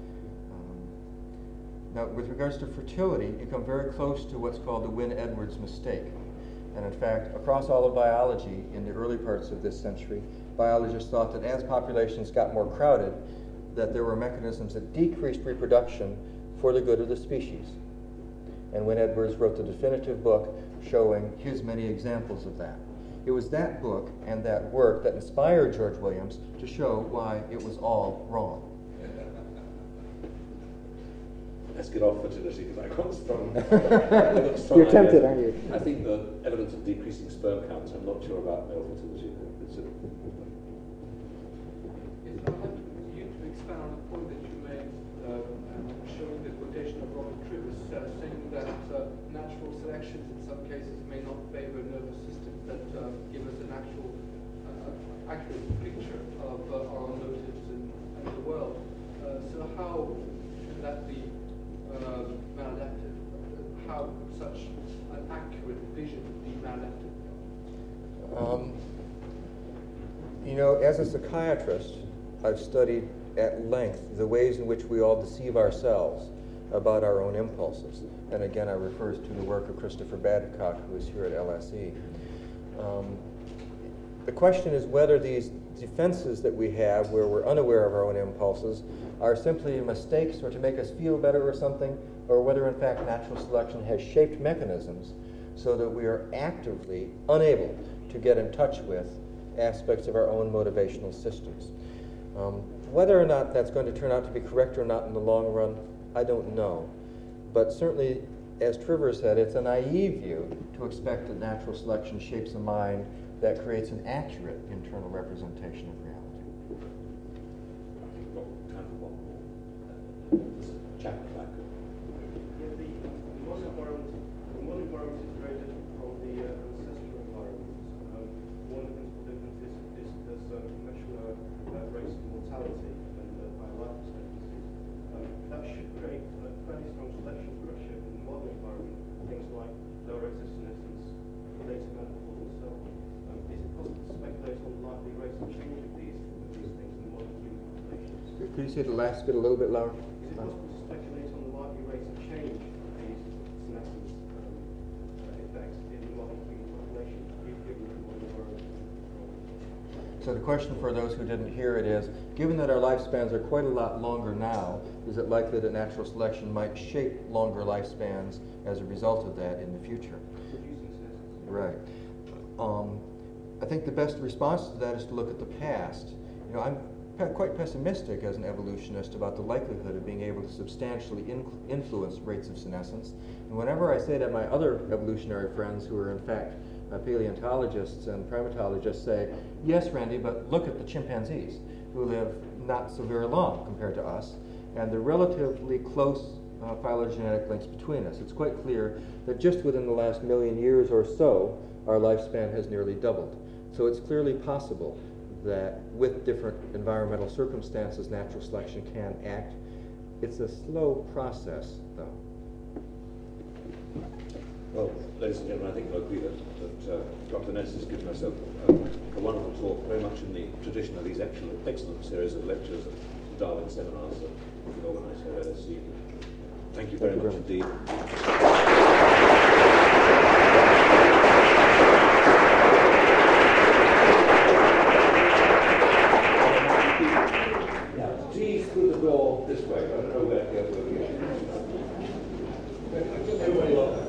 Now, with regards to fertility, you come very close to what's called the Wynne-Edwards mistake. And in fact, across all of biology in the early parts of this century, biologists thought that as populations got more crowded, that there were mechanisms that decreased reproduction for the good of the species. And Wynne-Edwards wrote the definitive book showing his many examples of that. It was that book and that work that inspired George Williams to show why it was all wrong. Let's get off fertility because I got strong. You're tempted, aren't you? I think the evidence of decreasing sperm counts, I'm not sure about male fertility. Yes, I'd like you to expand on a point that you made, showing the quotation of Robert Trivers, saying that natural selections in some cases may not favor nervous systems that give us an accurate picture of our motives and the world. So how should that be maladaptive? How could such an accurate vision be maladaptive? You know, as a psychiatrist, I've studied at length the ways in which we all deceive ourselves about our own impulses. And again, I refer to the work of Christopher Babcock, who is here at LSE. The question is whether these defenses that we have, where we're unaware of our own impulses, are simply mistakes or to make us feel better or something, or whether in fact natural selection has shaped mechanisms so that we are actively unable to get in touch with aspects of our own motivational systems. Whether or not that's going to turn out to be correct or not in the long run, I don't know. But certainly, as Trivers said, it's a naive view to expect that natural selection shapes a mind that creates an accurate internal representation of reality. I think we've got time for one more. Jack Black. Yeah, the modern environment is very different from the ancestral environment. One of the principal differences is there's much lower rates of mortality and higher life expectancies. That should create a fairly strong selection pressure in the modern environment, things like lower exosenescence, later menopause, and so on. Is it possible to speculate on the likely rates of change of these things in the modern human populations? Could you say the last bit a little bit louder? Is it possible to speculate on the likely rates of change of these senescence effects in the modern human population, given the modern environment? So the question for those who didn't hear it is, given that our lifespans are quite a lot longer now, is it likely that natural selection might shape longer lifespans as a result of that in the future? Right. I think the best response to that is to look at the past. You know, I'm quite pessimistic as an evolutionist about the likelihood of being able to substantially influence rates of senescence. And whenever I say that, my other evolutionary friends who are in fact paleontologists and primatologists say, yes, Randy, but look at the chimpanzees who live not so very long compared to us, and the relatively close phylogenetic links between us. It's quite clear that just within the last million years or so, our lifespan has nearly doubled. So it's clearly possible that with different environmental circumstances, natural selection can act. It's a slow process, though. Well, ladies and gentlemen, I think we'll agree that Dr. Ness has given us a wonderful talk, very much in the tradition of these excellent series of lectures at Darwin seminars that we organise here at LSE. Thank you very much indeed. Please through the door this way. I don't know where we are. Everybody welcome.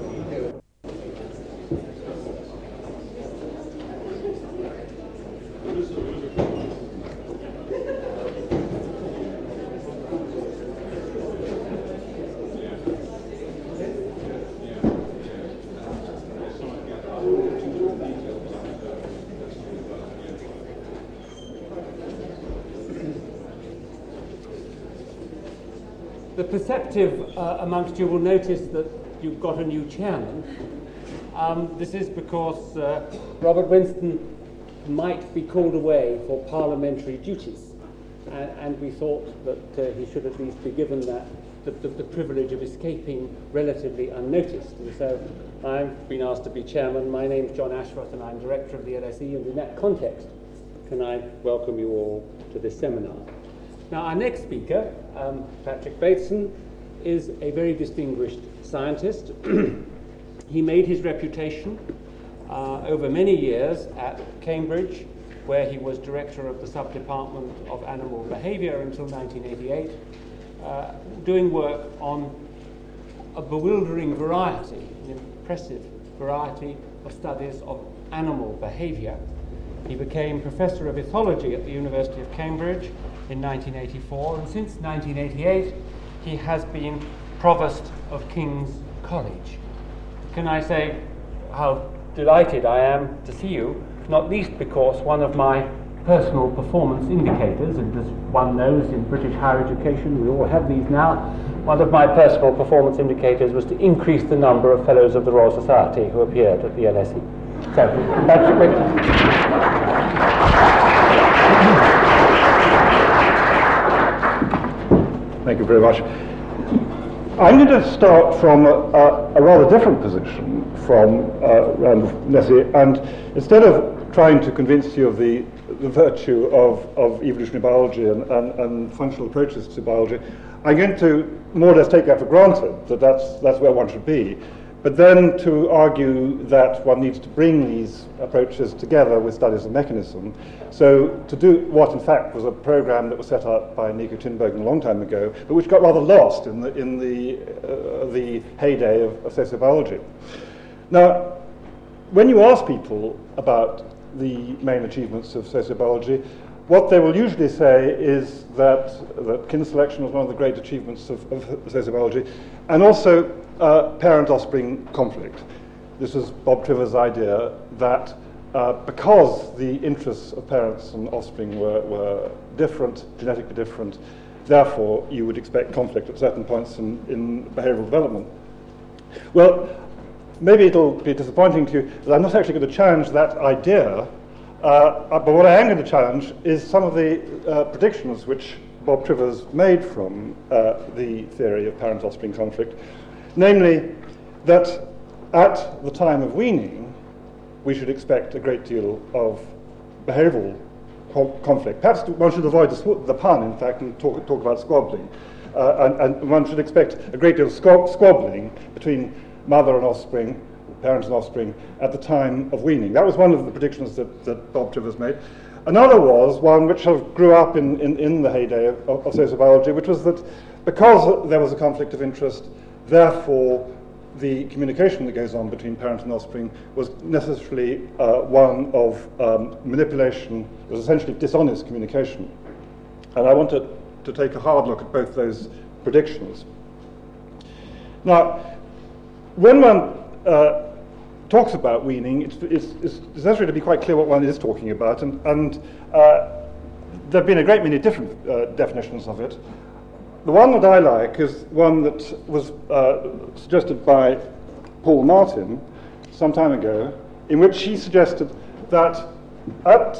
The perceptive amongst you will notice that you've got a new chairman. This is because Robert Winston might be called away for parliamentary duties, and we thought that he should at least be given the privilege of escaping relatively unnoticed. And so I've been asked to be chairman. My name's John Ashworth, and I'm director of the LSE, and in that context, can I welcome you all to this seminar. Now, our next speaker, Patrick Bateson, is a very distinguished scientist. He made his reputation over many years at Cambridge, where he was director of the sub-department of animal behavior until 1988, doing work on a bewildering variety, an impressive variety of studies of animal behavior. He became professor of ethology at the University of Cambridge in 1984, and since 1988 he has been provost of King's College. Can I say how delighted I am to see you, not least because one of my personal performance indicators, and as one knows in British higher education, we all have these now, one of my personal performance indicators was to increase the number of Fellows of the Royal Society who appeared at the LSE. So, Patrick Bateson. Thank you very much. I'm going to start from a rather different position from Randolph Nesse, and instead of trying to convince you of the virtue of evolutionary biology and functional approaches to biology, I'm going to more or less take that for granted, that that's where one should be, but then to argue that one needs to bring these approaches together with studies of mechanism. So to do what in fact was a program that was set up by Nico Tinbergen a long time ago, but which got rather lost in the heyday of sociobiology. Now, when you ask people about the main achievements of sociobiology, what they will usually say is that kin selection was one of the great achievements of sociobiology, and also parent-offspring conflict. This was Bob Trivers' idea that because the interests of parents and offspring were different, genetically different, therefore you would expect conflict at certain points in behavioral development. Well, maybe it'll be disappointing to you that I'm not actually going to challenge that idea, but what I am going to challenge is some of the predictions which Bob Trivers made from the theory of parent-offspring conflict, namely that at the time of weaning, we should expect a great deal of behavioral conflict. Perhaps one should avoid the pun, in fact, and talk about squabbling. And one should expect a great deal of squabbling between mother and offspring, parents and offspring, at the time of weaning. That was one of the predictions that Bob Trivers made. Another was one which sort of grew up in the heyday of sociobiology, which was that because there was a conflict of interest, therefore the communication that goes on between parent and offspring was necessarily one of manipulation. It was essentially dishonest communication. And I wanted to take a hard look at both those predictions. Now, when one talks about weaning, it's necessary to be quite clear what one is talking about, and there have been a great many different definitions of it. the one that I like is one that was suggested by Paul Martin some time ago, in which he suggested that at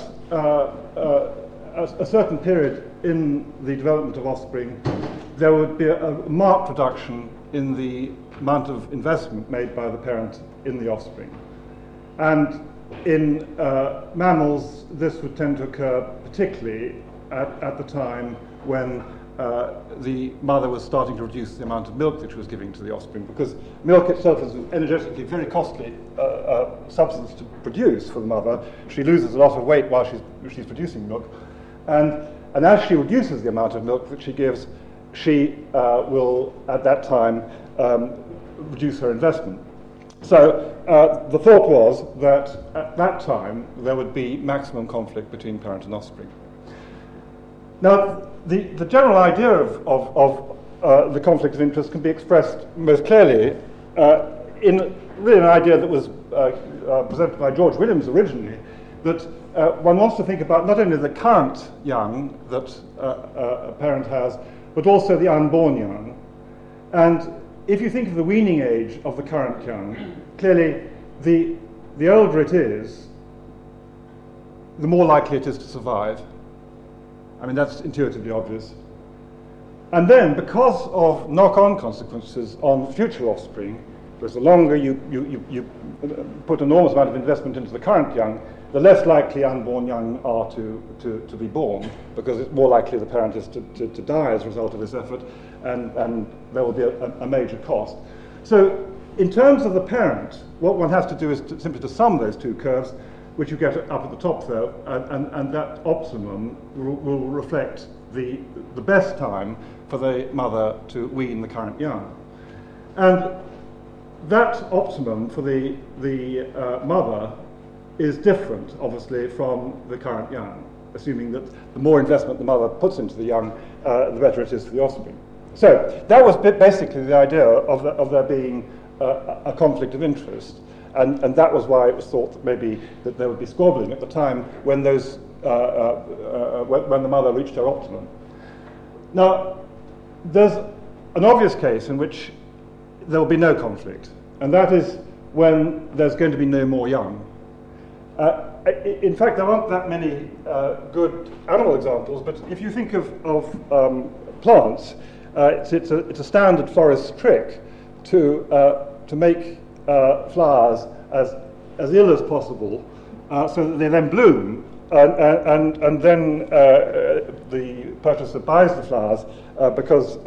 a certain period in the development of offspring, there would be a marked reduction in the amount of investment made by the parent in the offspring. And in mammals, this would tend to occur particularly at the time when the mother was starting to reduce the amount of milk that she was giving to the offspring, because milk itself is an energetically very costly substance to produce for the mother. She loses a lot of weight while she's producing milk, and as she reduces the amount of milk that she gives, she will at that time reduce her investment. So the thought was that at that time there would be maximum conflict between parent and offspring. Now, the general idea of the conflict of interest can be expressed most clearly in really an idea that was presented by George Williams originally, that one wants to think about not only the current young that a parent has, but also the unborn young. And if you think of the weaning age of the current young, clearly the older it is, the more likely it is to survive. I mean, that's intuitively obvious. And then, because of knock-on consequences on future offspring, because the longer you put an enormous amount of investment into the current young, the less likely unborn young are to be born, because it's more likely the parent is to die as a result of this effort, and there will be a major cost. So, in terms of the parent, what one has to do is simply to sum those two curves, which you get up at the top there, and that optimum will reflect the best time for the mother to wean the current young. And that optimum for the mother is different, obviously, from the current young, assuming that the more investment the mother puts into the young, the better it is for the offspring. So that was basically the idea of there being a conflict of interest. And that was why it was thought that maybe that there would be squabbling at the time when those when the mother reached her optimum. Now, there's an obvious case in which there will be no conflict, and that is when there's going to be no more young. In fact, there aren't that many good animal examples, but if you think of plants, it's a standard forest trick to make flowers as ill as possible, so that they then bloom, and then the purchaser buys the flowers because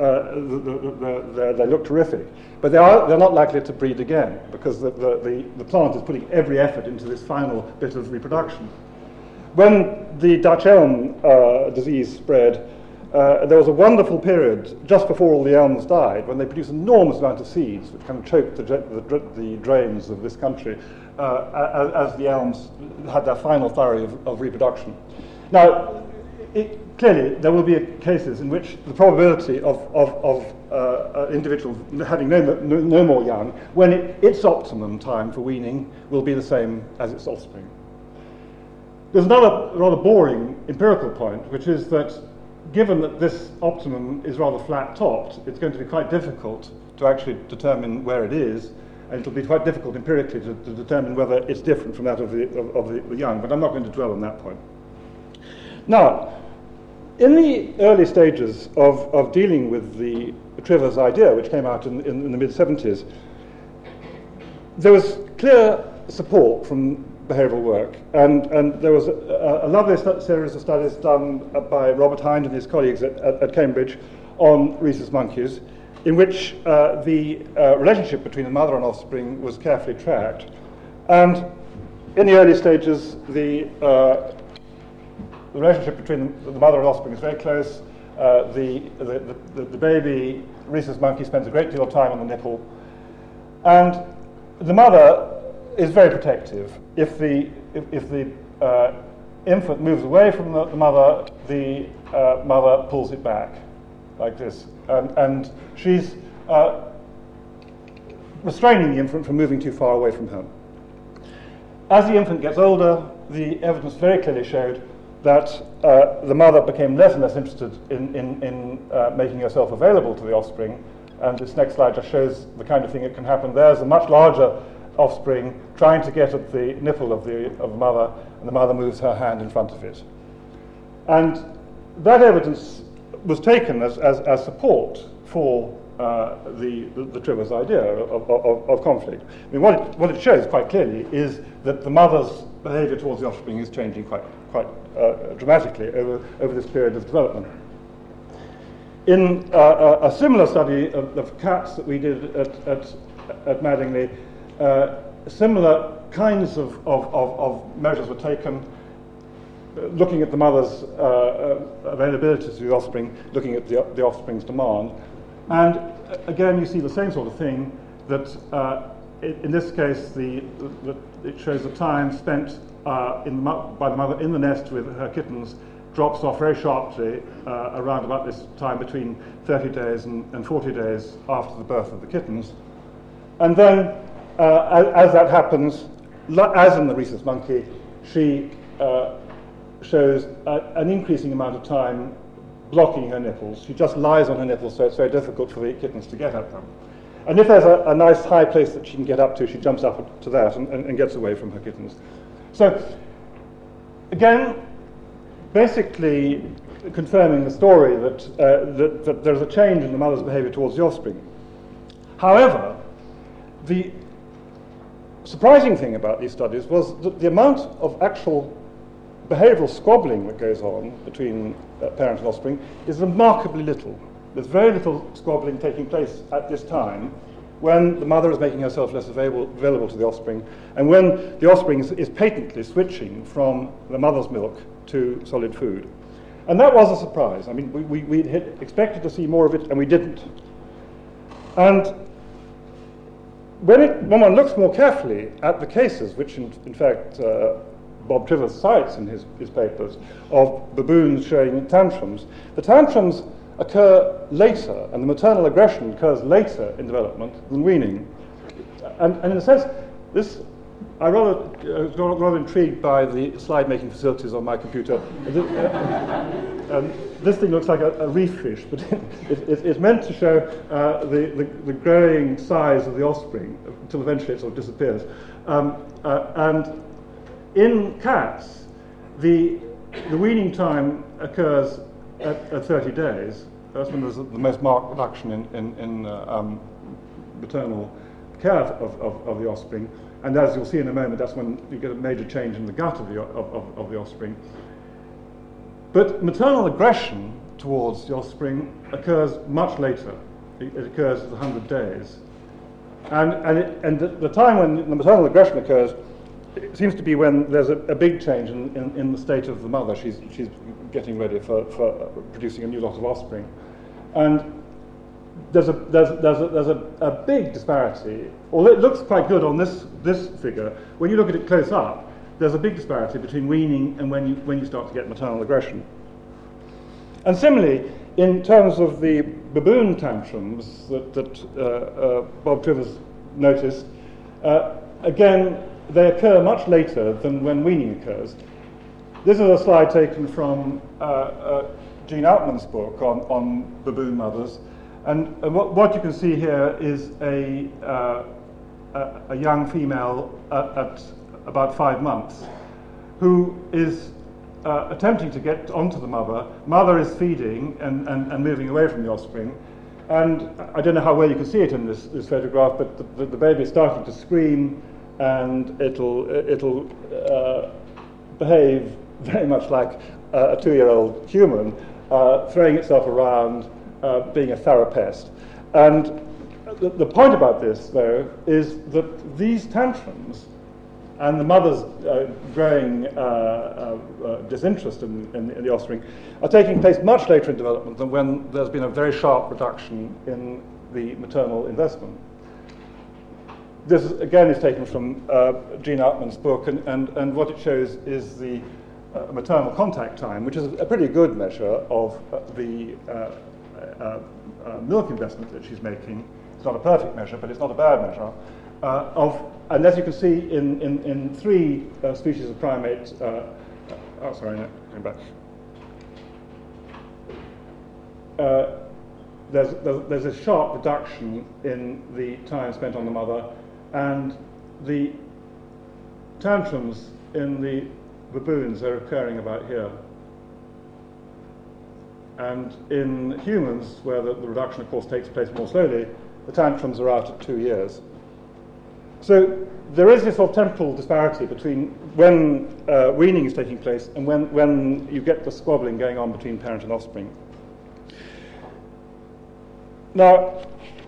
they look terrific. But they're not likely to breed again, because the plant is putting every effort into this final bit of reproduction. When the Dutch elm disease spread, there was a wonderful period just before all the elms died, when they produced an enormous amount of seeds, which kind of choked the drains of this country, as the elms had their final flurry of reproduction. Now, clearly, there will be cases in which the probability of individuals having no more young, when its optimum time for weaning will be the same as its offspring. There's another rather boring empirical point, which is that given that this optimum is rather flat-topped, it's going to be quite difficult to actually determine where it is, and it'll be quite difficult empirically to determine whether it's different from that of the young, but I'm not going to dwell on that point. Now, in the early stages of dealing with the Trivers idea, which came out in the mid-70s, there was clear support from behavioural work, and there was a lovely series of studies done by Robert Hind and his colleagues at Cambridge on rhesus monkeys, in which the relationship between the mother and offspring was carefully tracked. And in the early stages, the relationship between the mother and offspring is very close. The baby rhesus monkey spends a great deal of time on the nipple, and the mother is very protective. If the infant moves away from the mother pulls it back, like this, and she's restraining the infant from moving too far away from her. As the infant gets older, the evidence very clearly showed that the mother became less and less interested in making herself available to the offspring. And this next slide just shows the kind of thing that can happen. There's a much larger offspring trying to get at the nipple of the mother, and the mother moves her hand in front of it. And that evidence was taken as support for the Trivers idea of conflict. I mean, what it shows quite clearly is that the mother's behavior towards the offspring is changing quite dramatically over this period of development. In a similar study of cats that we did at Madingley, similar kinds of measures were taken, looking at the mother's availability to the offspring, looking at the offspring's demand. And again, you see the same sort of thing, that in this case, it shows the time spent by the mother in the nest with her kittens drops off very sharply around about this time between 30 days and 40 days after the birth of the kittens. And then, as that happens, as in the rhesus monkey, she shows an increasing amount of time blocking her nipples. She just lies on her nipples, so it's very difficult for the kittens to get at them. And if there's a nice high place that she can get up to, she jumps up to that and gets away from her kittens. So, again, basically confirming the story that there's a change in the mother's behavior towards the offspring. However, the surprising thing about these studies was that the amount of actual behavioral squabbling that goes on between parent and offspring is remarkably little. There's very little squabbling taking place at this time when the mother is making herself less available to the offspring, and when the offspring is patently switching from the mother's milk to solid food. And that was a surprise. I mean, we had expected to see more of it, and we didn't. And when one looks more carefully at the cases, which in fact Bob Trivers cites in his papers, of baboons showing tantrums, the tantrums occur later, and the maternal aggression occurs later in development than weaning. And in a sense, this, I was rather intrigued by the slide-making facilities on my computer. This thing looks like a reef fish, but it's meant to show the growing size of the offspring until eventually it sort of disappears. And in cats, the weaning time occurs at 30 days. That's when there's the most marked reduction in maternal care of the offspring. And as you'll see in a moment, that's when you get a major change in the gut of the offspring. But maternal aggression towards the offspring occurs much later. It occurs at 100 days. And the time when the maternal aggression occurs, it seems to be when there's a big change in the state of the mother. She's getting ready for producing a new lot of offspring. And there's a big disparity, although it looks quite good on this figure. When you look at it close up, there's a big disparity between weaning and when you start to get maternal aggression. And similarly, in terms of the baboon tantrums that Bob Trivers noticed, again, they occur much later than when weaning occurs. This is a slide taken from Gene Altman's book on baboon mothers. And what you can see here is a young female at about 5 months who is attempting to get onto the mother. Mother is feeding and moving away from the offspring. And I don't know how well you can see it in this photograph, but the baby is starting to scream, and it'll behave very much like a 2-year-old human, throwing itself around, being a thorough pest. And the point about this, though, is that these tantrums and the mother's growing disinterest in the offspring are taking place much later in development than when there's been a very sharp reduction in the maternal investment. This, again, is taken from Gene Altman's book, and what it shows is the maternal contact time, which is a pretty good measure of the milk investment that she's making. It's not a perfect measure, but it's not a bad measure. And as you can see, in 3 species of primates, going back. There's a sharp reduction in the time spent on the mother, and the tantrums in the baboons are occurring about here. And in humans, where the reduction, of course, takes place more slowly, the tantrums are out at 2 years. So there is this sort of temporal disparity between when weaning is taking place and when you get the squabbling going on between parent and offspring. Now,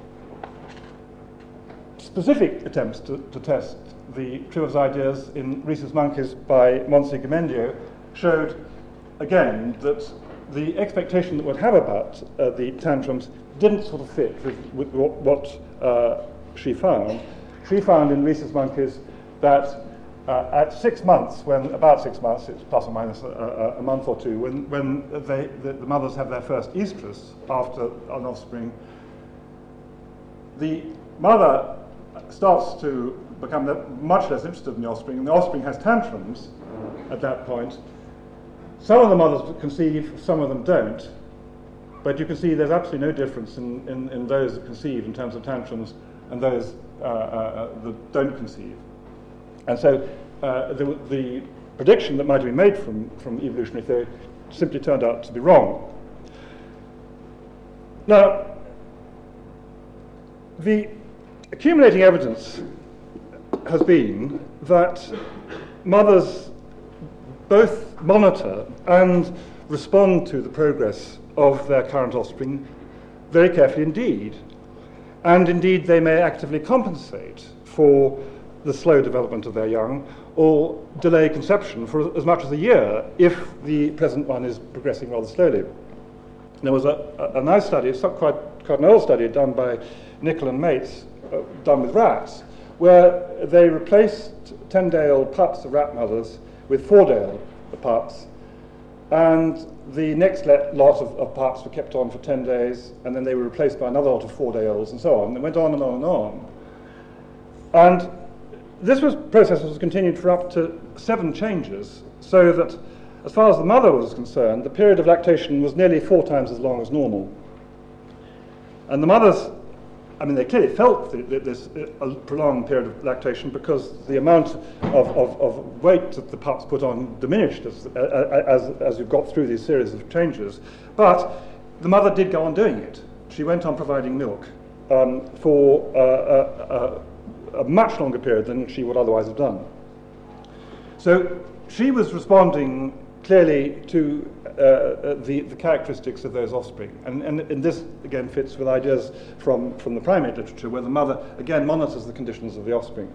specific attempts to test the truth of ideas in rhesus monkeys by Monsi Gomendio showed, again, that the expectation that we'd have about the tantrums didn't sort of fit with what she found. She found in rhesus monkeys that at 6 months, about 6 months, it's plus or minus a month or two, when the mothers have their first estrus after an offspring, the mother starts to become much less interested in the offspring, and the offspring has tantrums at that point. Some of the mothers conceive, some of them don't, but you can see there's absolutely no difference in those that conceive in terms of tantrums and those that don't conceive. And so the prediction that might have been made from evolutionary theory simply turned out to be wrong. Now, the accumulating evidence has been that mothers both monitor and respond to the progress of their current offspring very carefully indeed. And indeed, they may actively compensate for the slow development of their young or delay conception for as much as a year if the present one is progressing rather slowly. There was a nice study, quite an old study done by Nicol and mates, done with rats, where they replaced 10-day-old pups of rat mothers with 4-day-old pups, and the next lot of pups were kept on for 10 days, and then they were replaced by another lot of 4-day-olds, and so on. It went on and on and on. And this process was continued for up to 7 changes, so that as far as the mother was concerned, the period of lactation was nearly 4 times as long as normal. And the mothers, I mean, they clearly felt this prolonged period of lactation because the amount of weight that the pups put on diminished as you got through these series of changes. But the mother did go on doing it. She went on providing milk for a much longer period than she would otherwise have done. So she was responding clearly to the characteristics of those offspring. And this, again, fits with ideas from the primate literature, where the mother, again, monitors the conditions of the offspring.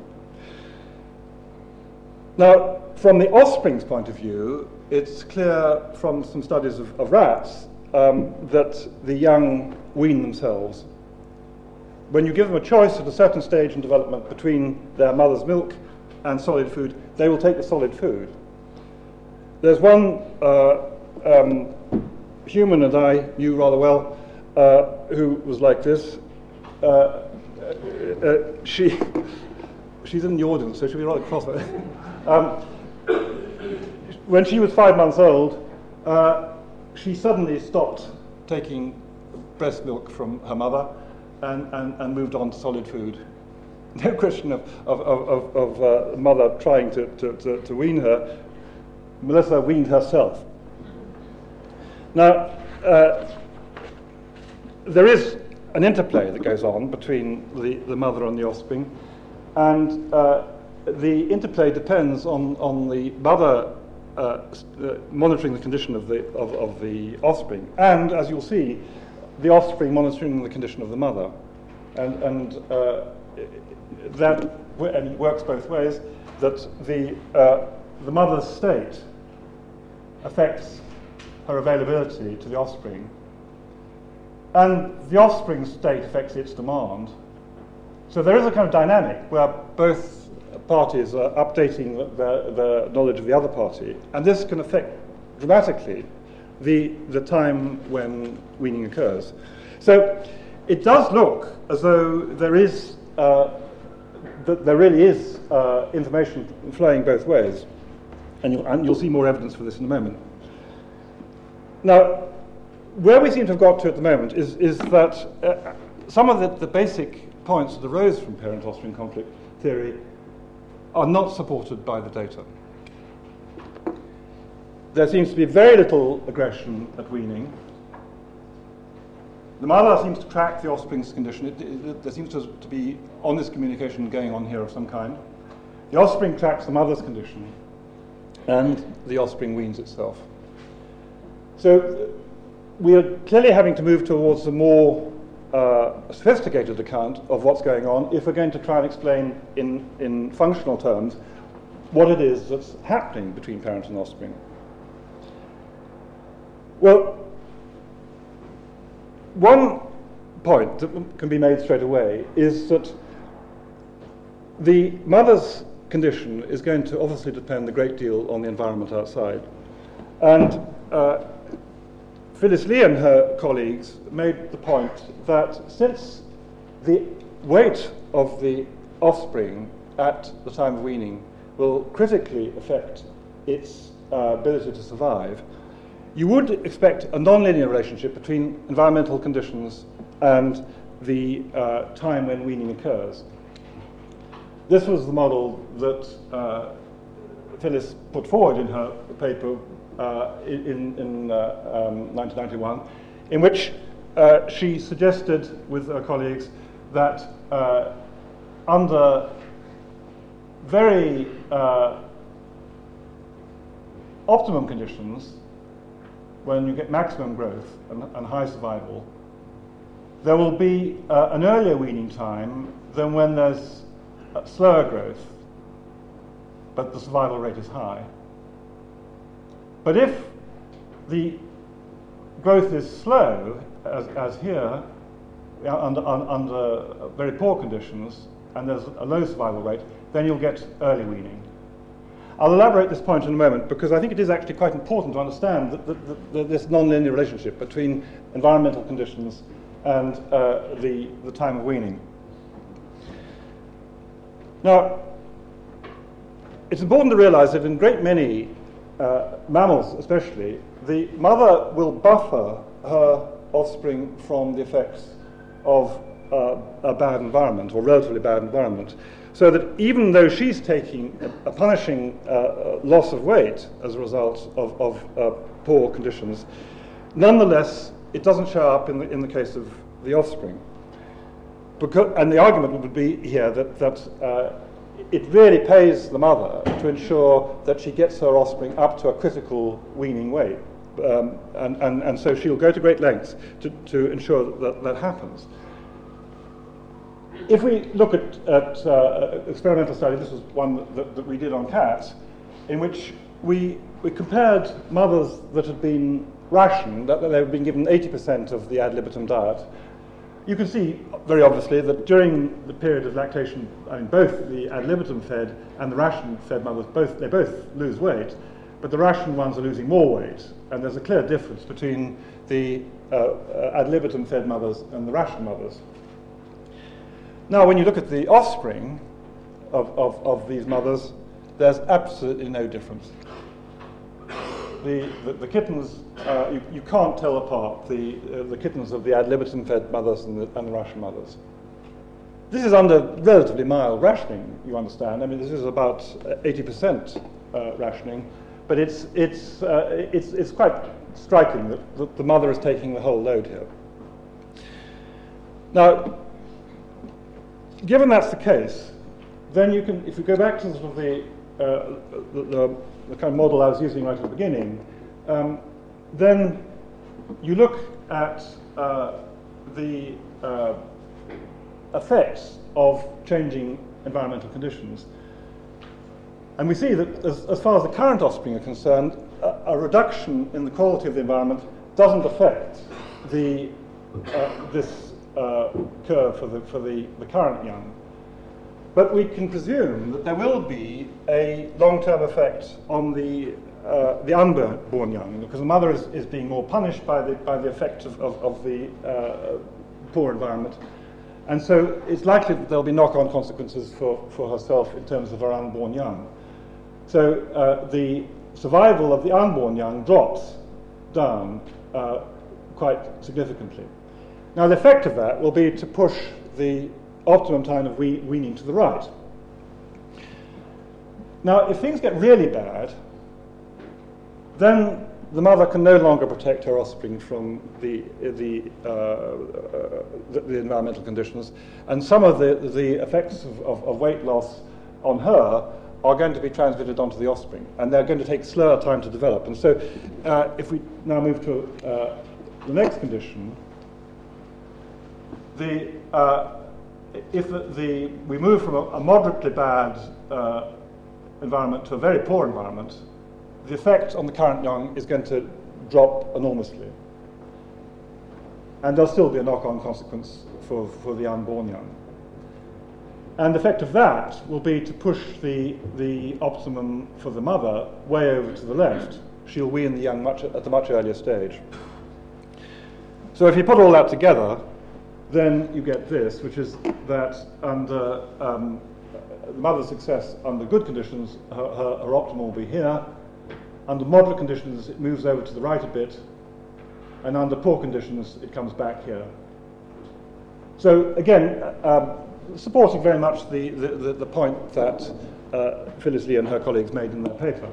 Now, from the offspring's point of view, it's clear from some studies of rats that the young wean themselves. When you give them a choice at a certain stage in development between their mother's milk and solid food, they will take the solid food. There's one human that I knew rather well who was like this. She's in the audience, so she'll be rather cross. When she was 5 months old, she suddenly stopped taking breast milk from her mother and moved on to solid food. No question of mother trying to wean her. Melissa weaned herself. Now, there is an interplay that goes on between the mother and the offspring, and the interplay depends on the mother monitoring the condition of the offspring, and, as you'll see, the offspring monitoring the condition of the mother. And that works both ways, that the mother's state affects her availability to the offspring, and the offspring's state affects its demand. So there is a kind of dynamic where both parties are updating the knowledge of the other party, and this can affect dramatically the time when weaning occurs. So it does look as though there is that there really is information flowing both ways, and you'll see more evidence for this in a moment. Now, where we seem to have got to at the moment is that some of the basic points that arose from parent-offspring conflict theory are not supported by the data. There seems to be very little aggression at weaning. The mother seems to track the offspring's condition. There seems to be honest communication going on here of some kind. The offspring tracks the mother's condition, and the offspring weans itself. So we are clearly having to move towards a more sophisticated account of what's going on if we're going to try and explain in functional terms what it is that's happening between parent and offspring. Well, one point that can be made straight away is that the mother's condition is going to obviously depend a great deal on the environment outside. And Phyllis Lee and her colleagues made the point that since the weight of the offspring at the time of weaning will critically affect its ability to survive, you would expect a nonlinear relationship between environmental conditions and the time when weaning occurs. This was the model that Phyllis put forward in her paper in 1991, in which she suggested with her colleagues that under very optimum conditions, when you get maximum growth and high survival, there will be an earlier weaning time than when there's slower growth, but the survival rate is high. But if the growth is slow, as here, under very poor conditions, and there's a low survival rate, then you'll get early weaning. I'll elaborate this point in a moment because I think it is actually quite important to understand this non-linear relationship between environmental conditions and the time of weaning. Now, it's important to realize that in a great many mammals especially, the mother will buffer her offspring from the effects of a bad environment, or relatively bad environment, so that even though she's taking a punishing loss of weight as a result of poor conditions, nonetheless it doesn't show up in the case of the offspring. And the argument would be here that it really pays the mother to ensure that she gets her offspring up to a critical weaning weight. And so she'll go to great lengths to ensure that happens. If we look at experimental study, this was one that we did on cats, in which we compared mothers that had been rationed, that they had been given 80% of the ad libitum diet. You can see very obviously that during the period of lactation, I mean, both the ad libitum fed and the ration fed mothers, they both lose weight, but the ration ones are losing more weight, and there's a clear difference between the ad libitum fed mothers and the ration mothers. Now, when you look at the offspring of these mothers, there's absolutely no difference. The kittens, you can't tell apart the kittens of the ad libitum fed mothers and the ration mothers. This is under relatively mild rationing, you understand. I mean, this is about 80% rationing, but it's quite striking that the mother is taking the whole load here. Now, given that's the case, then you can, if you go back to sort of the kind of model I was using right at the beginning, then you look at the effects of changing environmental conditions. And we see that as far as the current offspring are concerned, a reduction in the quality of the environment doesn't affect this curve for the current young. But we can presume that there will be a long-term effect on the unborn young, because the mother is being more punished by the effect of the poor environment. And so it's likely that there'll be knock-on consequences for herself in terms of her unborn young. So the survival of the unborn young drops down quite significantly. Now, the effect of that will be to push the optimum time of weaning to the right. Now, if things get really bad, then the mother can no longer protect her offspring from the environmental conditions, and some of the effects of weight loss on her are going to be transmitted onto the offspring, and they're going to take slower time to develop. And so, if we now move to the next condition, if we move from a moderately bad environment to a very poor environment, the effect on the current young is going to drop enormously. And there'll still be a knock-on consequence for the unborn young. And the effect of that will be to push the optimum for the mother way over to the left. She'll wean the young at a much earlier stage. So if you put all that together, then you get this, which is that under the mother's success under good conditions, her optimum will be here. Under moderate conditions, it moves over to the right a bit, and under poor conditions, it comes back here. So again, supporting very much the point that Phyllis Lee and her colleagues made in their paper.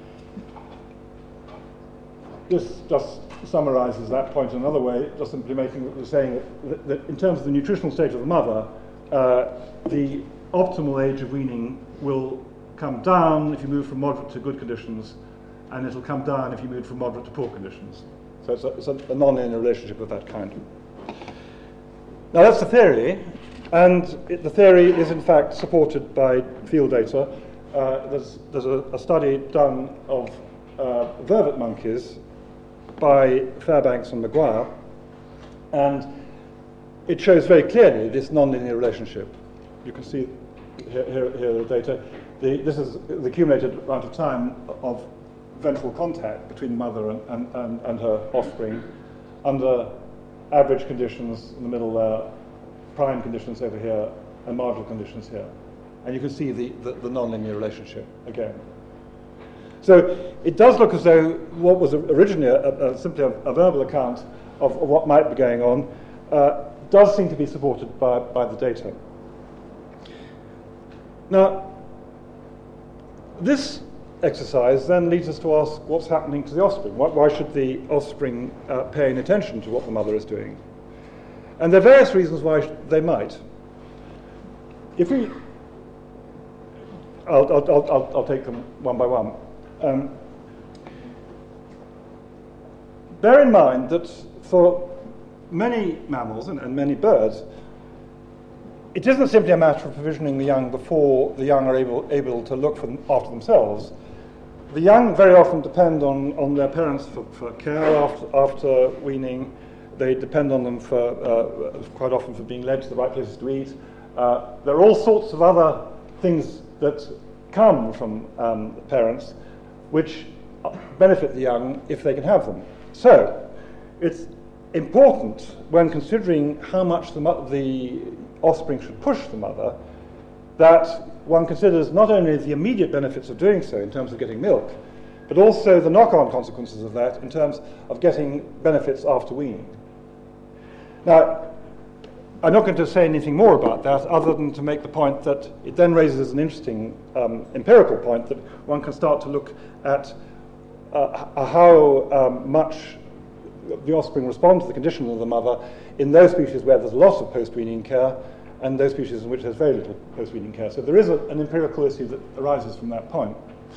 This just summarizes that point in another way, just simply saying that in terms of the nutritional state of the mother, the optimal age of weaning will come down if you move from moderate to good conditions, and it'll come down if you move from moderate to poor conditions. So it's a non-linear relationship of that kind. Now that's the theory, and the theory is in fact supported by field data. There's a study done of vervet monkeys by Fairbanks and Maguire, and it shows very clearly this non-linear relationship. You can see here the data. This is the accumulated amount of time of ventral contact between the mother and her offspring under average conditions in the middle there, prime conditions over here, and marginal conditions here. And you can see the non-linear relationship again. So it does look as though what was originally simply a verbal account of what might be going on does seem to be supported by the data. Now, this exercise then leads us to ask what's happening to the offspring. Why should the offspring pay any attention to what the mother is doing? And there are various reasons why they might. If we, I'll take them one by one. Bear in mind that for many mammals and many birds, it isn't simply a matter of provisioning the young before the young are able to look after themselves. The young very often depend on their parents for care after weaning. They depend on them quite often for being led to the right places to eat. There are all sorts of other things that come from parents which benefit the young if they can have them. So it's important when considering how much the offspring should push the mother that one considers not only the immediate benefits of doing so in terms of getting milk, but also the knock-on consequences of that in terms of getting benefits after weaning. Now, I'm not going to say anything more about that other than to make the point that it then raises an interesting empirical point that one can start to look at how much the offspring respond to the conditions of the mother in those species where there's a lot of post-weaning care and those species in which there's very little post-weaning care. So there is an empirical issue that arises from that point.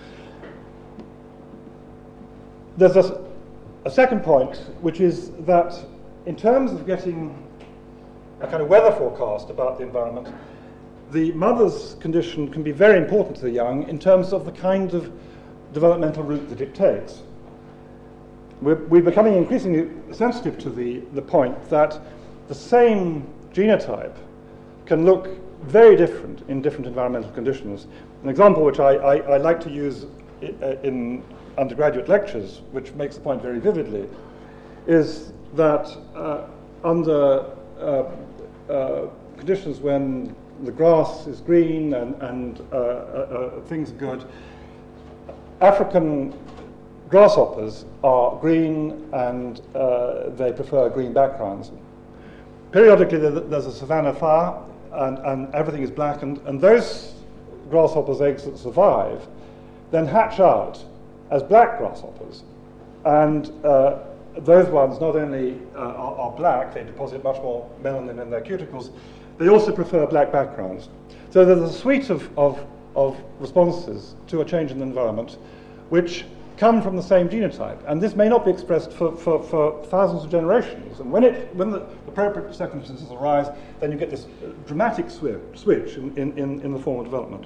There's a second point, which is that in terms of getting a kind of weather forecast about the environment, the mother's condition can be very important to the young in terms of the kind of developmental route that it takes. We're becoming increasingly sensitive to the point that the same genotype can look very different in different environmental conditions. An example which I like to use in undergraduate lectures, which makes the point very vividly, is that under conditions when the grass is green and things are good, African grasshoppers are green and they prefer green backgrounds. Periodically there's a savanna fire and everything is black, and those grasshoppers' eggs that survive then hatch out as black grasshoppers. And those ones not only are black, they deposit much more melanin in their cuticles, they also prefer black backgrounds. So there's a suite of responses to a change in the environment which come from the same genotype, and this may not be expressed for thousands of generations. And when the appropriate circumstances arise, then you get this dramatic switch in the form of development.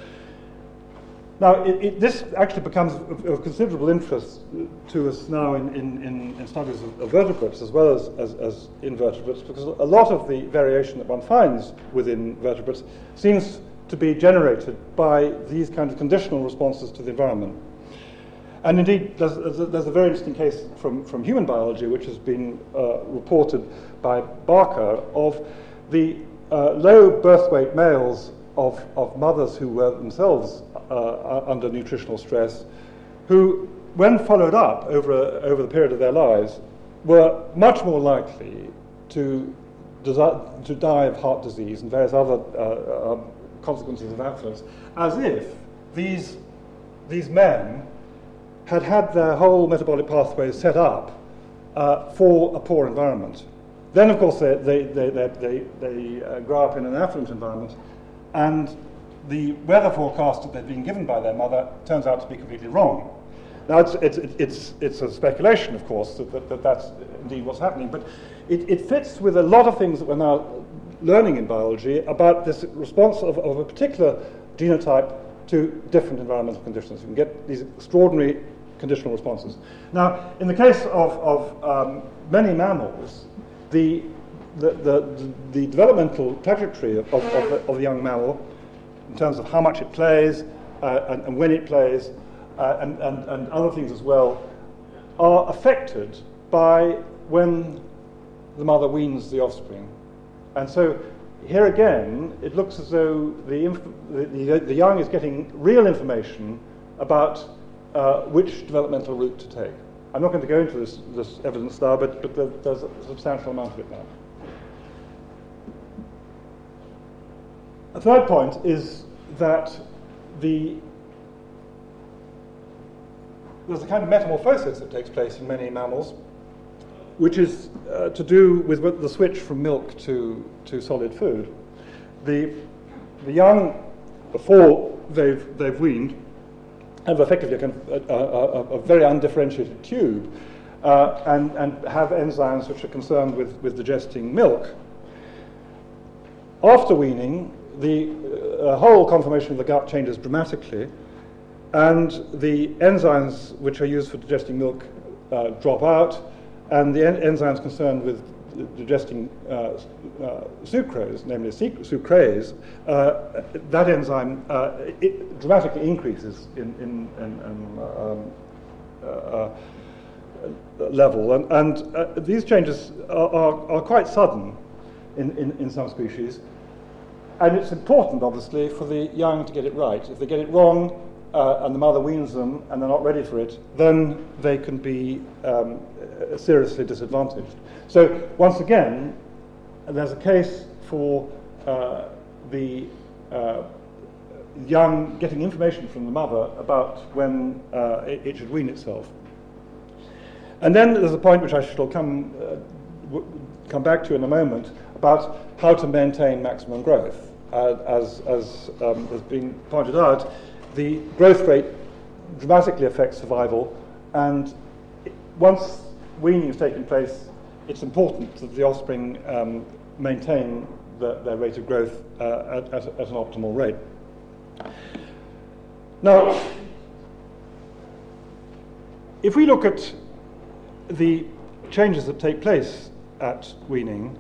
Now, this actually becomes of considerable interest to us now in studies of vertebrates as well as invertebrates, because a lot of the variation that one finds within vertebrates seems to be generated by these kind of conditional responses to the environment. And indeed, there's a very interesting case from human biology, which has been reported by Barker, of the low birth weight males of mothers who were themselves under nutritional stress, who, when followed up over the period of their lives, were much more likely to die of heart disease and various other consequences of affluence, as if these men had their whole metabolic pathways set up for a poor environment. Then, of course, they grow up in an affluent environment, and the weather forecast that they've been given by their mother turns out to be completely wrong. Now, it's a speculation, of course, that that's indeed what's happening, but it fits with a lot of things that we're now learning in biology about this response of a particular genotype to different environmental conditions. You can get these extraordinary conditional responses. Now, in the case of many mammals, the developmental trajectory of the young mammal, in terms of how much it plays and when it plays, and other things as well, are affected by when the mother weans the offspring. And so here again, it looks as though the young is getting real information about which developmental route to take. I'm not going to go into this evidence now, but there's a substantial amount of it now. A third point is that there's a kind of metamorphosis that takes place in many mammals, which is to do with the switch from milk to solid food. The young, before they've weaned, have effectively a very undifferentiated tube and have enzymes which are concerned with digesting milk. After weaning, the whole conformation of the gut changes dramatically, and the enzymes which are used for digesting milk drop out, and the enzymes concerned with digesting sucrose, namely sucrase, that enzyme it dramatically increases in level, and these changes are quite sudden in some species, and it's important, obviously, for the young to get it right. If they get it wrong, and the mother weans them and they're not ready for it, then they can be seriously disadvantaged. So once again, there's a case for the young getting information from the mother about when it should wean itself. And then there's a point which I shall come back to in a moment about how to maintain maximum growth. As has been pointed out, the growth rate dramatically affects survival, and once weaning has taken place, it's important that the offspring maintain their rate of growth at an optimal rate. Now, if we look at the changes that take place at weaning,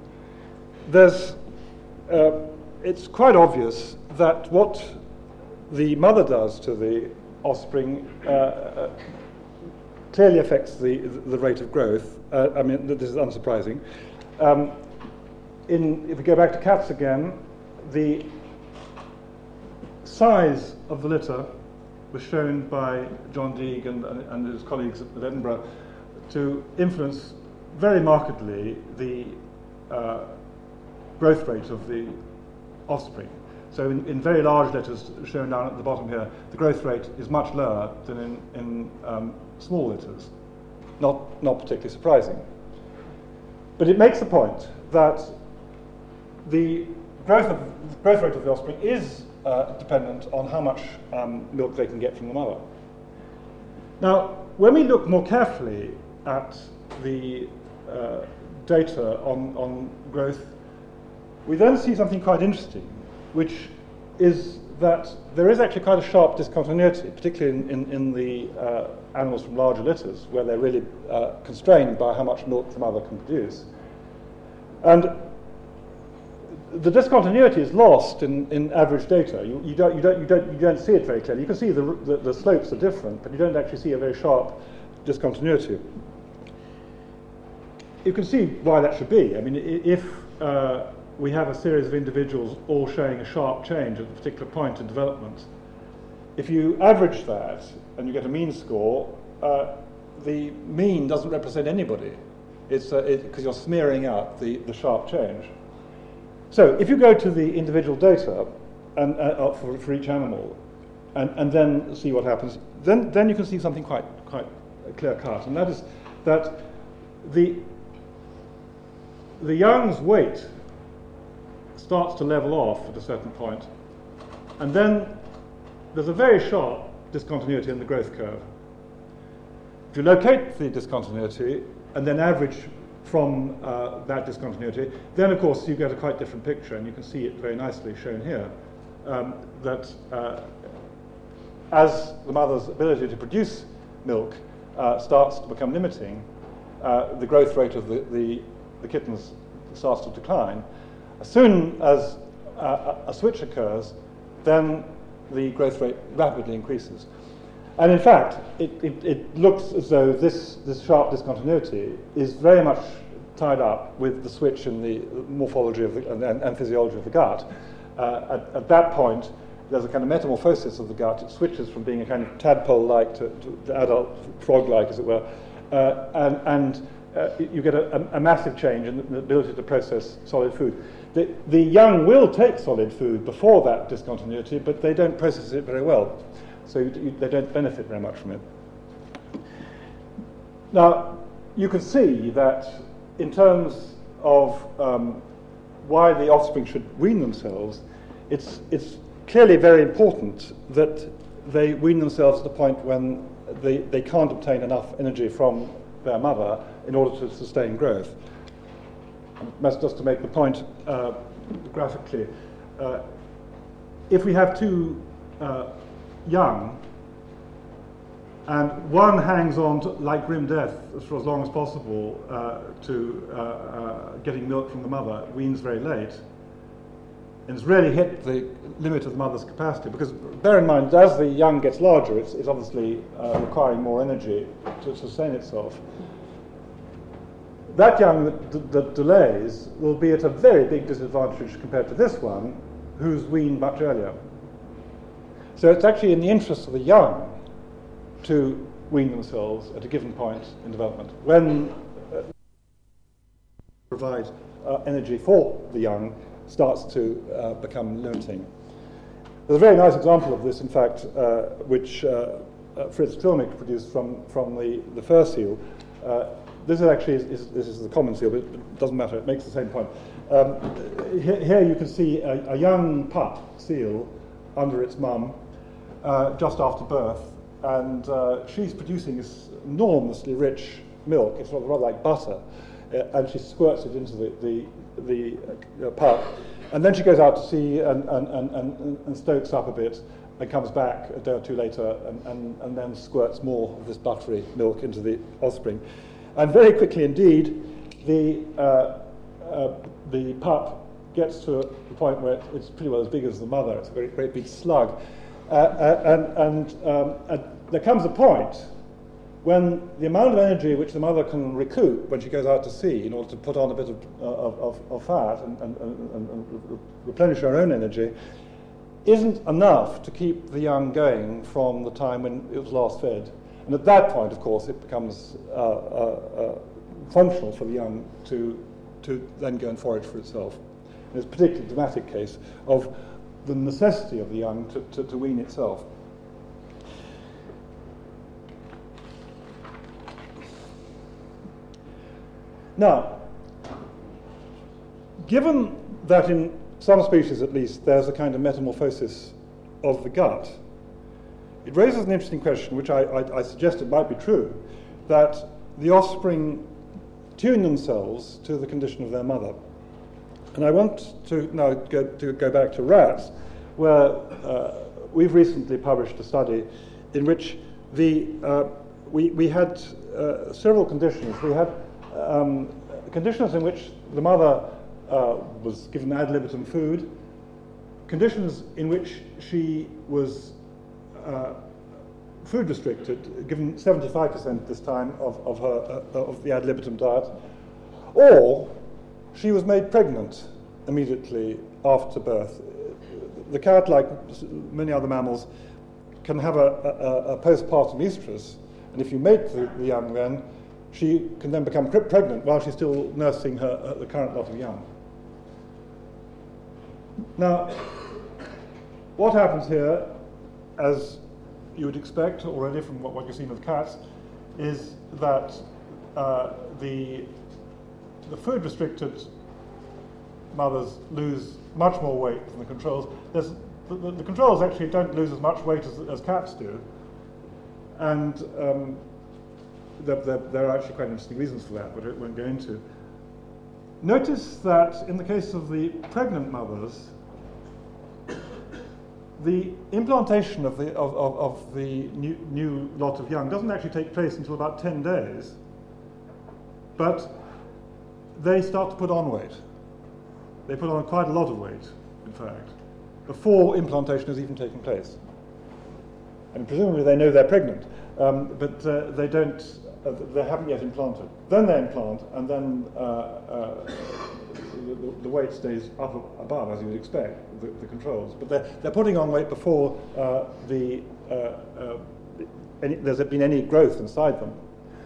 it's quite obvious that what the mother does to the offspring clearly affects the rate of growth. I mean, this is unsurprising. If we go back to cats again, the size of the litter was shown by John Deeg and his colleagues at Edinburgh to influence very markedly the growth rate of the offspring. So in very large litters shown down at the bottom here, the growth rate is much lower than in small litters. Not particularly surprising. But it makes the point that the growth rate of the offspring is dependent on how much milk they can get from the mother. Now, when we look more carefully at the data on growth, we then see something quite interesting, which is that there is actually quite a sharp discontinuity, particularly in the animals from larger litters, where they're really constrained by how much milk the mother can produce. And the discontinuity is lost in average data. You don't see it very clearly. You can see the slopes are different, but you don't actually see a very sharp discontinuity. You can see why that should be. I mean, if we have a series of individuals all showing a sharp change at a particular point in development, if you average that and you get a mean score, the mean doesn't represent anybody. It's because you're smearing out the sharp change. So if you go to the individual data and for each animal and then see what happens, then you can see something quite clear cut, and that is that the young's weight starts to level off at a certain point, and then there's a very sharp discontinuity in the growth curve. If you locate the discontinuity and then average from that discontinuity, then of course you get a quite different picture, and you can see it very nicely shown here, that as the mother's ability to produce milk starts to become limiting, the growth rate of the kittens starts to decline. As soon as a switch occurs, then the growth rate rapidly increases. And in fact, it looks as though this sharp discontinuity is very much tied up with the switch in the morphology of and physiology of the gut. At that point, there's a kind of metamorphosis of the gut. It switches from being a kind of tadpole-like to adult frog-like, as it were, and you get a massive change in the ability to process solid food. The young will take solid food before that discontinuity, but they don't process it very well, so they don't benefit very much from it. Now, you can see that in terms of why the offspring should wean themselves, it's clearly very important that they wean themselves at a point when they can't obtain enough energy from their mother in order to sustain growth. Just to make the point graphically, if we have two young, and one hangs on to, like grim death for as long as possible to getting milk from the mother, weans very late, and it's really hit the limit of the mother's capacity, because bear in mind, as the young gets larger, it's obviously requiring more energy to sustain itself. That young that delays will be at a very big disadvantage compared to this one, who's weaned much earlier. So it's actually in the interest of the young to wean themselves at a given point in development, when provide energy for the young starts to become limiting. There's a very nice example of this, in fact, which Fritz Tilmich produced from the fur seal. This is actually this is the common seal, but it doesn't matter. It makes the same point. Here you can see a young pup seal under its mum just after birth, and she's producing this enormously rich milk. It's rather like butter, and she squirts it into the pup, and then she goes out to sea and stokes up a bit, and comes back a day or two later, and then squirts more of this buttery milk into the offspring. And very quickly indeed, the pup gets to a point where it's pretty well as big as the mother. It's a very great big slug. And there comes a point when the amount of energy which the mother can recoup when she goes out to sea in order to put on a bit of fat and replenish her own energy isn't enough to keep the young going from the time when it was last fed. And at that point, of course, it becomes functional for the young to then go and forage for itself. And it's a particularly dramatic case of the necessity of the young to wean itself. Now, given that in some species at least there's a kind of metamorphosis of the gut, it raises an interesting question, which I suggested might be true, that the offspring tune themselves to the condition of their mother. And I want to now go back to rats, where we've recently published a study in which we had several conditions. We had conditions in which the mother was given ad libitum food, conditions in which she was food restricted, given 75% this time of the ad libitum diet, or she was made pregnant immediately after birth. The cat, like many other mammals, can have a postpartum estrus, and if you mate the young then, she can then become pregnant while she's still nursing the current lot of young. Now, what happens here, as you would expect already from what you've seen with cats, is that the food restricted mothers lose much more weight than the controls. The controls actually don't lose as much weight as cats do, and there are actually quite interesting reasons for that, but I won't go into. Notice that in the case of the pregnant mothers, the implantation of the new lot of young doesn't actually take place until about 10 days, but they start to put on weight. They put on quite a lot of weight, in fact, before implantation has even taken place. And presumably they know they're pregnant, but they don't. They haven't yet implanted. Then they implant, and then the weight stays up above, as you would expect, the controls. But they're putting on weight before there's been any growth inside them.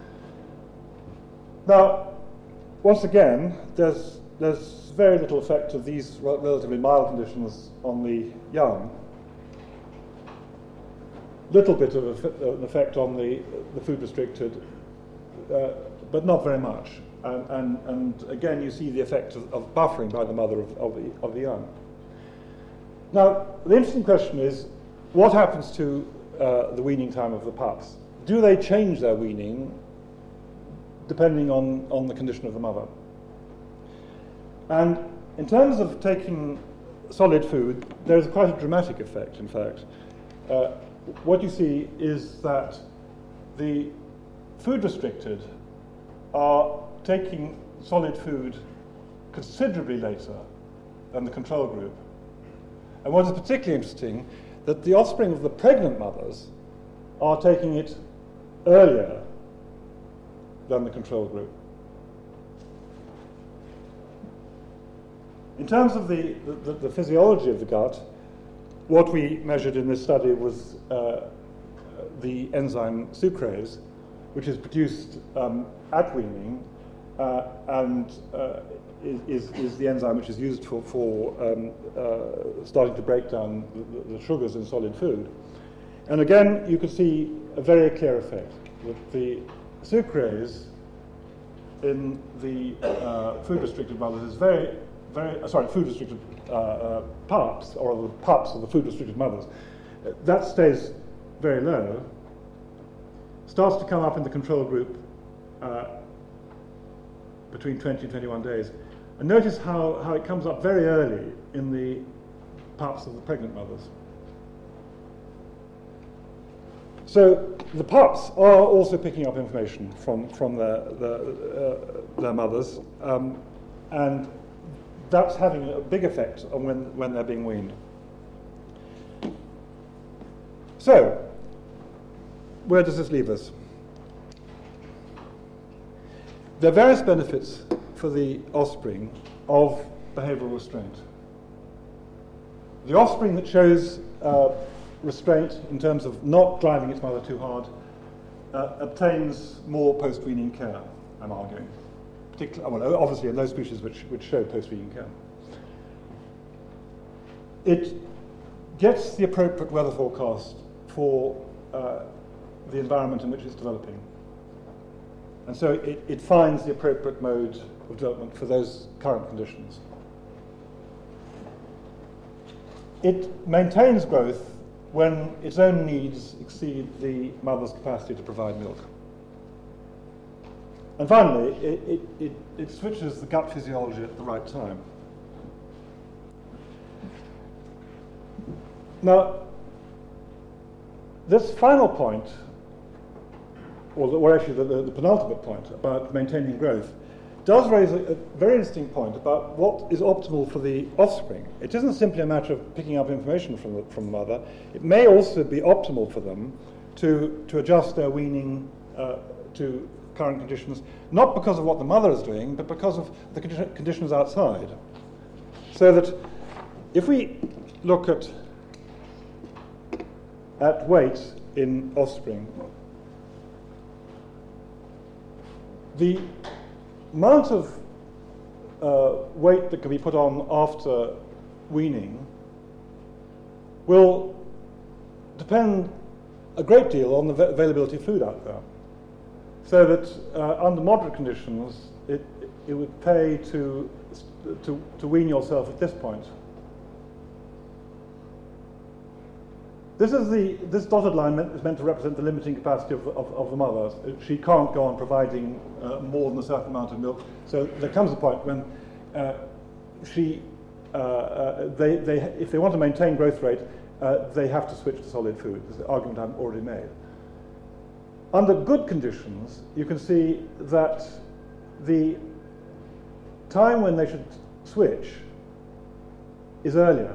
Now, once again, there's very little effect of these relatively mild conditions on the young. Little bit of an effect on the food restricted, but not very much. And again, you see the effect of buffering by the mother of the young. Now, the interesting question is, what happens to the weaning time of the pups? Do they change their weaning depending on the condition of the mother? And in terms of taking solid food, there is quite a dramatic effect, in fact. What you see is that the food restricted are taking solid food considerably later than the control group. And what is particularly interesting, that the offspring of the pregnant mothers are taking it earlier than the control group. In terms of the physiology of the gut, what we measured in this study was the enzyme sucrase, which is produced at weaning and is the enzyme which is used for starting to break down the sugars in solid food. And again, you can see a very clear effect, that the sucrase in the food-restricted mothers is food-restricted pups, or the pups of the food-restricted mothers. That stays very low, starts to come up in the control group between 20 and 21 days. And notice how it comes up very early in the pups of the pregnant mothers. So the pups are also picking up information from their mothers, and that's having a big effect on when they're being weaned. So, where does this leave us? There are various benefits for the offspring of behavioral restraint. the offspring that shows restraint in terms of not driving its mother too hard obtains more post-weaning care, I'm arguing. Well, obviously in those species which show post-weaning care. It gets the appropriate weather forecast for the environment in which it's developing. And so it finds the appropriate mode of development for those current conditions. It maintains growth when its own needs exceed the mother's capacity to provide milk. And finally, it switches the gut physiology at the right time. Now, this final point, or actually the penultimate point about maintaining growth, does raise a very interesting point about what is optimal for the offspring. It isn't simply a matter of picking up information from the mother. It may also be optimal for them to adjust their weaning to current conditions, not because of what the mother is doing, but because of the conditions outside. So that if we look at weight in offspring, the amount of weight that can be put on after weaning will depend a great deal on the availability of food out there. So that under moderate conditions, it would pay to wean yourself at this point. This dotted line is meant to represent the limiting capacity of the mother. She can't go on providing more than a certain amount of milk. So there comes a point when if they want to maintain growth rate, they have to switch to solid food. This is the argument I've already made. Under good conditions, you can see that the time when they should switch is earlier,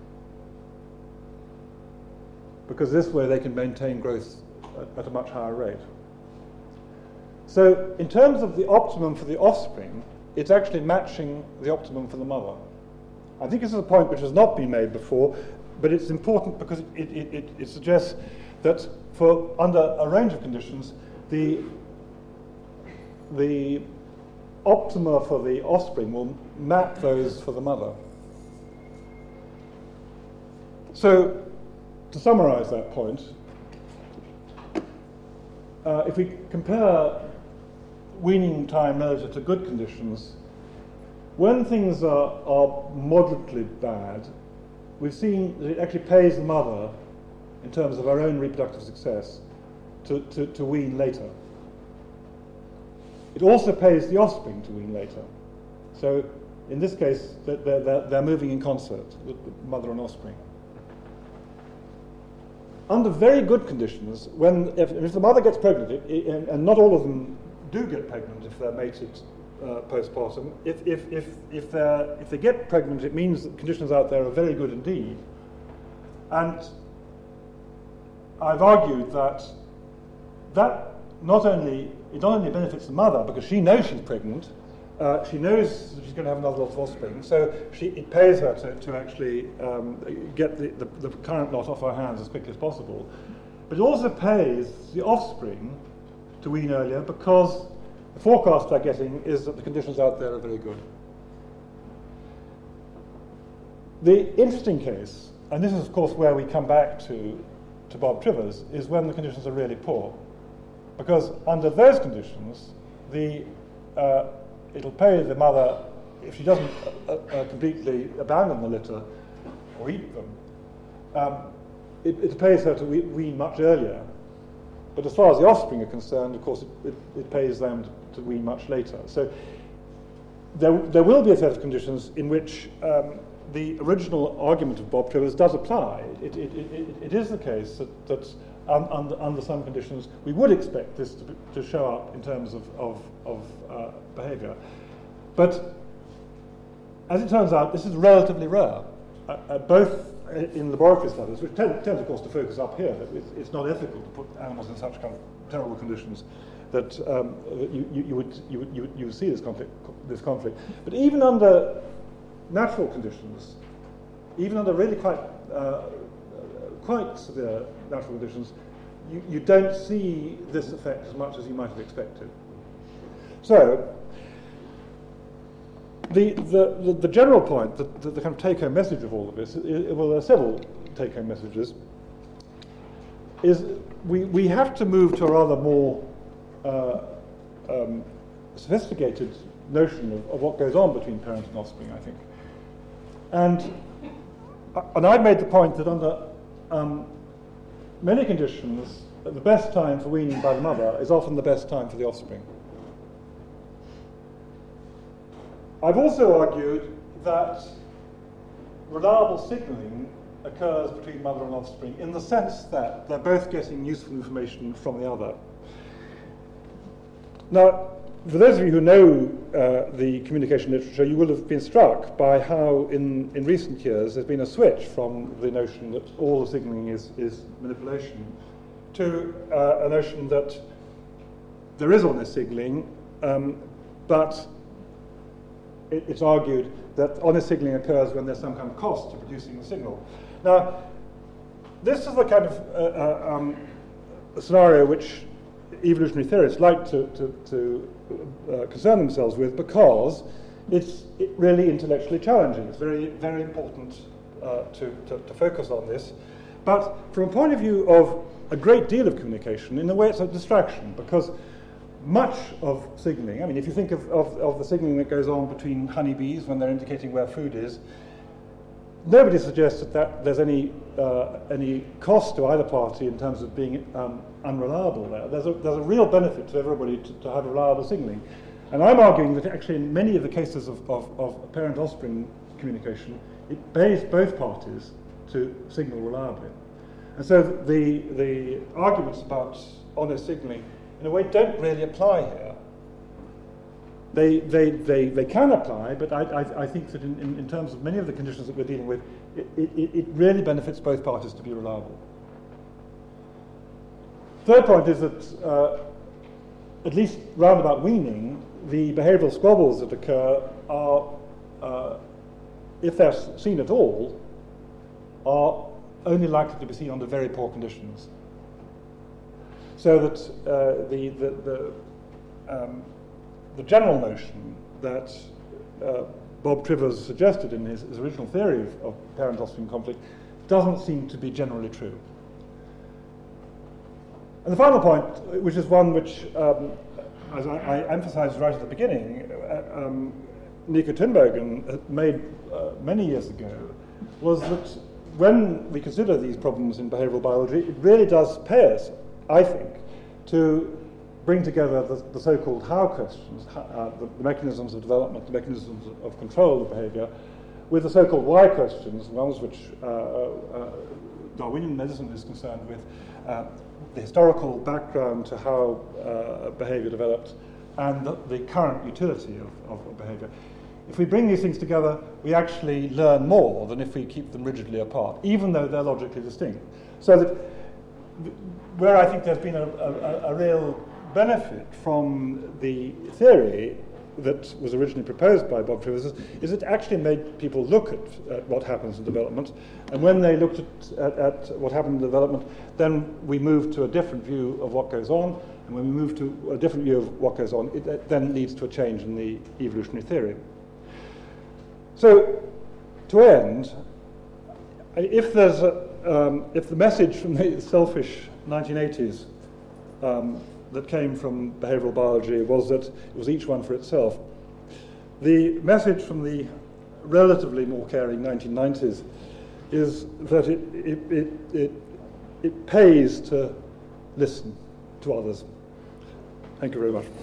because this way they can maintain growth at a much higher rate. So in terms of the optimum for the offspring, it's actually matching the optimum for the mother. I think this is a point which has not been made before, but it's important because it suggests that for under a range of conditions, the optima for the offspring will map those for the mother. So to summarize that point, if we compare weaning time relative to good conditions, when things are moderately bad, we've seen that it actually pays the mother, in terms of her own reproductive success, to wean later. It also pays the offspring to wean later. So in this case, they're moving in concert, the mother and offspring. Under very good conditions, if the mother gets pregnant, and not all of them do get pregnant if they're mated postpartum, if they get pregnant, it means that conditions out there are very good indeed. And I've argued that not only benefits the mother because she knows she's pregnant, she knows that she's going to have another lot of offspring, so it pays her to actually get the current lot off her hands as quickly as possible. But it also pays the offspring to wean earlier because the forecast they're getting is that the conditions out there are very good. The interesting case, and this is of course where we come back to Bob Trivers, is when the conditions are really poor. Because under those conditions, it'll pay the mother, if she doesn't completely abandon the litter or eat them, it pays her to wean much earlier. But as far as the offspring are concerned, of course, it pays them to wean much later. So there will be a set of conditions in which the original argument of Bob Trivers does apply. It is the case that under some conditions we would expect this to show up in terms of behaviour. But as it turns out, this is relatively rare, both in laboratory studies, which tend of course to focus up here. That it's not ethical to put animals in such kind of terrible conditions that you would see this conflict. But even under natural conditions, even under really quite severe natural conditions, you don't see this effect as much as you might have expected. So, the general point, the kind of take-home message of all of this, well, there are several take-home messages, is we have to move to a rather more sophisticated notion of what goes on between parent and offspring, I think. And I've made the point that under many conditions, the best time for weaning by the mother is often the best time for the offspring. I've also argued that reliable signalling occurs between mother and offspring in the sense that they're both getting useful information from the other. Now, for those of you who know the communication literature, you will have been struck by how in recent years there's been a switch from the notion that all the signalling is manipulation to a notion that there is honest signalling, but it's argued that honest signalling occurs when there's some kind of cost to producing the signal. Now, this is the kind of scenario which evolutionary theorists like to concern themselves with, because it's really intellectually challenging. It's very, very important to focus on this. But from a point of view of a great deal of communication, in a way it's a distraction, because much of signalling, I mean, if you think of the signalling that goes on between honeybees when they're indicating where food is, nobody suggests that there's any cost to either party in terms of being unreliable there. There's a real benefit to everybody to have reliable signalling. And I'm arguing that actually in many of the cases of parent-offspring communication, it pays both parties to signal reliably. And so the arguments about honest signalling in a way don't really apply here. They can apply, but I think that in terms of many of the conditions that we're dealing with, it really benefits both parties to be reliable. Third point is that, at least round about weaning, the behavioural squabbles that occur are, if they're seen at all, are only likely to be seen under very poor conditions. So that the general notion that Bob Trivers suggested in his original theory of parent-offspring conflict doesn't seem to be generally true. And the final point, which is one which, as I emphasized right at the beginning, Nico Tinbergen made many years ago, was that when we consider these problems in behavioral biology, it really does pay us, I think, to bring together the so-called how questions, the mechanisms of development, the mechanisms of control of behavior, with the so-called why questions, ones which Darwinian medicine is concerned with, the historical background to how behavior developed, and the current utility of behavior. If we bring these things together, we actually learn more than if we keep them rigidly apart, even though they're logically distinct. So that where I think there's been a real benefit from the theory that was originally proposed by Bob Trivers is it actually made people look at what happens in development, and when they looked at what happened in development, then we moved to a different view of what goes on, and when we move to a different view of what goes on, it then leads to a change in the evolutionary theory. So, to end, if there's if the message from the selfish 1980s that came from behavioral biology was that it was each one for itself, the message from the relatively more caring 1990s is that it pays to listen to others. Thank you very much.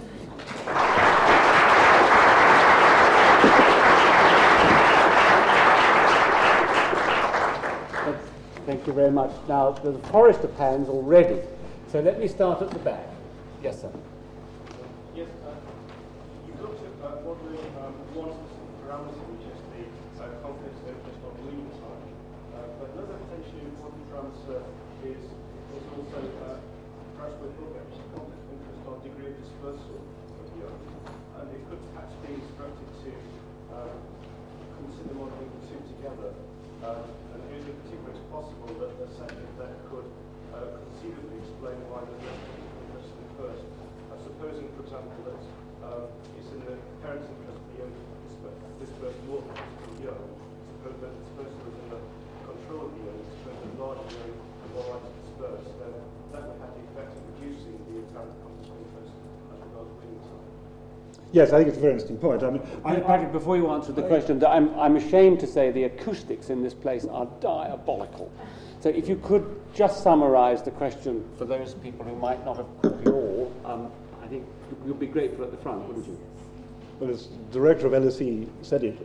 Thank you very much. Now, there's a forest of hands already, so let me start at the back. Yes, sir. Yes, you looked at modelling one specific parameter, which is the conflict of interest on weaning time. But another potentially important parameter is also perhaps with programs, conflict of interest on degree of dispersal of the young. And it could perhaps be instructed to consider modelling the two together. conceivably explain why there's less interest in first. Supposing, for example, that it's in the parents' interest to be able to disperse more than just the young. Suppose that it's in the control of the young, suppose that larger young are more likely to disperse, then that would have the effect of reducing the apparent conflict of interest as regards breeding time. Yes, I think it's a very interesting point. Patrick, before you answer the question, I'm ashamed to say the acoustics in this place are diabolical. So if you could just summarise the question for those people who might not have caught you all, I think you'd be grateful at the front, wouldn't you? Well, as director of LSE said it.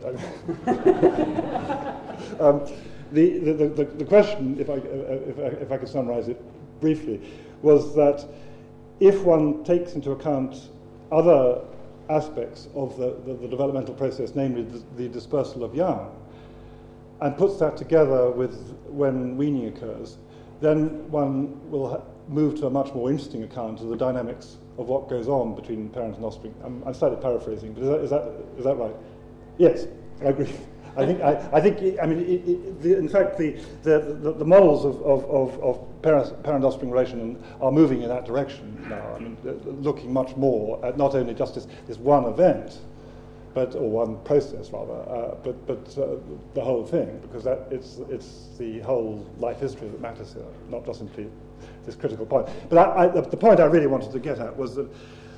The question, if I could summarise it briefly, was that if one takes into account other aspects of the developmental process, namely the dispersal of young, and puts that together with when weaning occurs, then one will move to a much more interesting account of the dynamics of what goes on between parent and offspring. I'm slightly paraphrasing, but is that right? Yes, I agree. I think. In fact, the models of parent-offspring relation are moving in that direction now. I mean, looking much more at not only just this one event, or one process rather, but the whole thing, because it's the whole life history that matters here, not just simply this critical point. But the point I really wanted to get at was that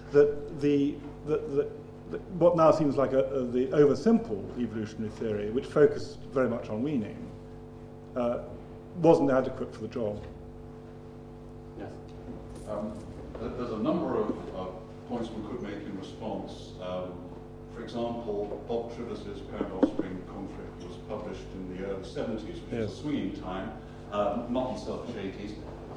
what now seems like the oversimple evolutionary theory, which focused very much on weaning, wasn't adequate for the job. Yes. There's a number of points we could make in response. For example, Bob Trivers' parent-offspring conflict was published in the early 70s, which is a swinging time, not in selfish 80s.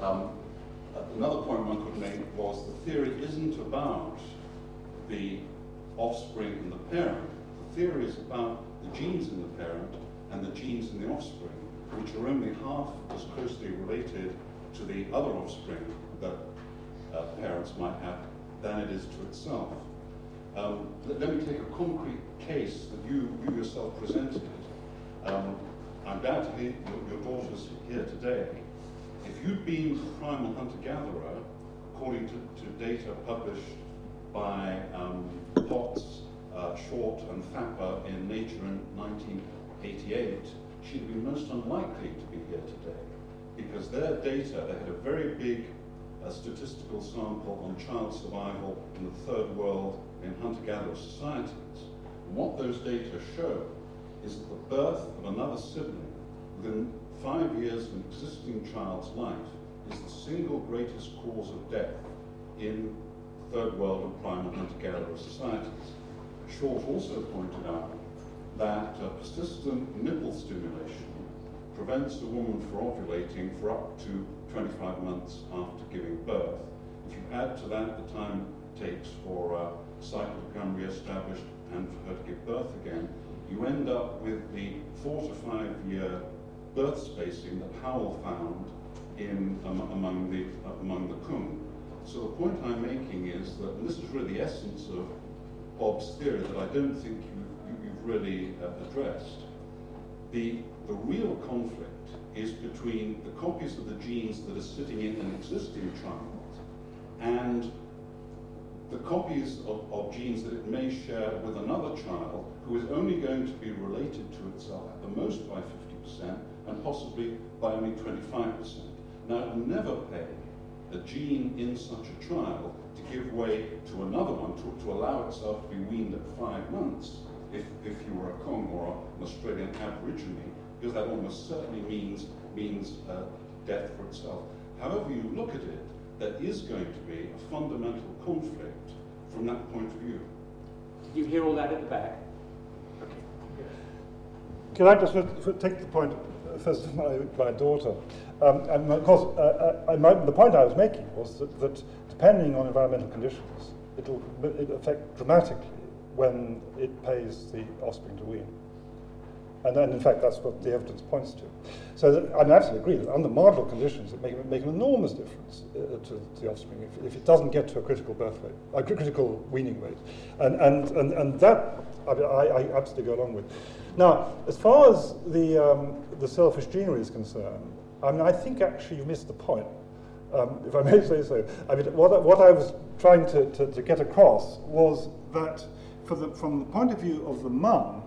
Another point one could make was the theory isn't about the offspring and the parent. The theory is about the genes in the parent and the genes in the offspring, which are only half as closely related to the other offspring that parents might have than it is to itself. Let me take a concrete case that you yourself presented. I'm glad to hear your daughter's here today. If you'd been a primal hunter-gatherer, according to data published by Potts, Short and Thapper in Nature in 1988, she'd be most unlikely to be here today, because their data, they had a very big statistical sample on child survival in the third world in hunter-gatherer societies. And what those data show is that the birth of another sibling within 5 years of an existing child's life is the single greatest cause of death in third world and primal hunter-gatherer societies. Short also pointed out that persistent nipple stimulation prevents a woman from ovulating for up to 25 months after giving birth. If you add to that the time it takes for a cycle to become re-established and for her to give birth again, you end up with the 4 to 5 year birth spacing that Howell found among the Kung. So the point I'm making is that, and this is really the essence of Bob's theory that I don't think you've really addressed, the real conflict is between the copies of the genes that are sitting in an existing child and the copies of genes that it may share with another child who is only going to be related to itself at the most by 50% and possibly by only 25%. Now, it will never pay a gene in such a child to give way to another one, to allow itself to be weaned at 5 months if you were a Kong or an Australian Aborigine, because that almost certainly means death for itself. However you look at it, there is going to be a fundamental conflict from that point of view. Did you hear all that at the back? Okay. Can I just take the point first of my daughter? And of course, the point I was making was that depending on environmental conditions, it'll affect dramatically when it pays the offspring to wean. And then, in fact, that's what the evidence points to. So I absolutely agree that under marginal conditions, it make an enormous difference to the offspring if it doesn't get to a critical birth rate, a critical weaning rate. And that I absolutely go along with. Now, as far as the selfish genery is concerned, I mean, I think actually you missed the point. if I may say so. I mean, what I was trying to get across was that from the point of view of the mum,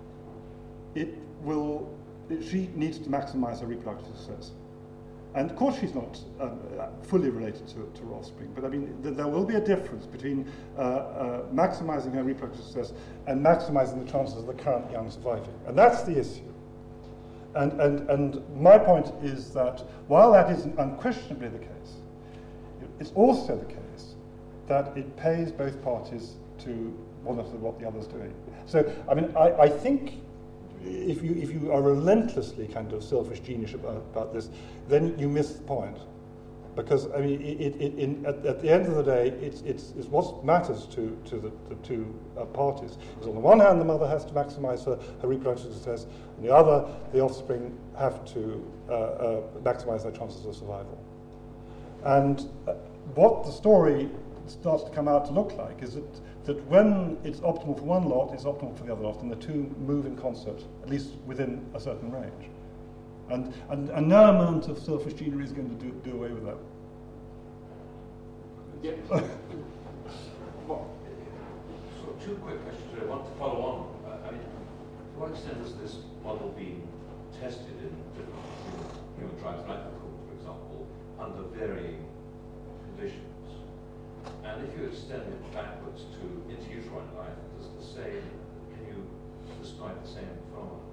she needs to maximize her reproductive success. And of course she's not fully related to her offspring, but I mean, there will be a difference between maximizing her reproductive success and maximizing the chances of the current young surviving. And that's the issue. And my point is that while that is unquestionably the case, it's also the case that it pays both parties to monitor what the other's doing. So, I mean, I think if you are relentlessly kind of selfish genius about this, then you miss the point. Because, I mean, at the end of the day, it's what matters to the two parties. Is on the one hand, the mother has to maximize her reproductive success, on the other, the offspring have to maximize their chances of survival. And what the story starts to come out to look like is that when it's optimal for one lot, it's optimal for the other lot, and the two move in concert, at least within a certain range. And no amount of selfish genius is going to do away with that. Yeah. Well, so two quick questions. I want to follow on. I mean, to what extent has this model been tested in different human tribes, like the Cook, for example, under varying conditions? And if you extend it backwards to inter-uterine life, can you describe the same phenomenon?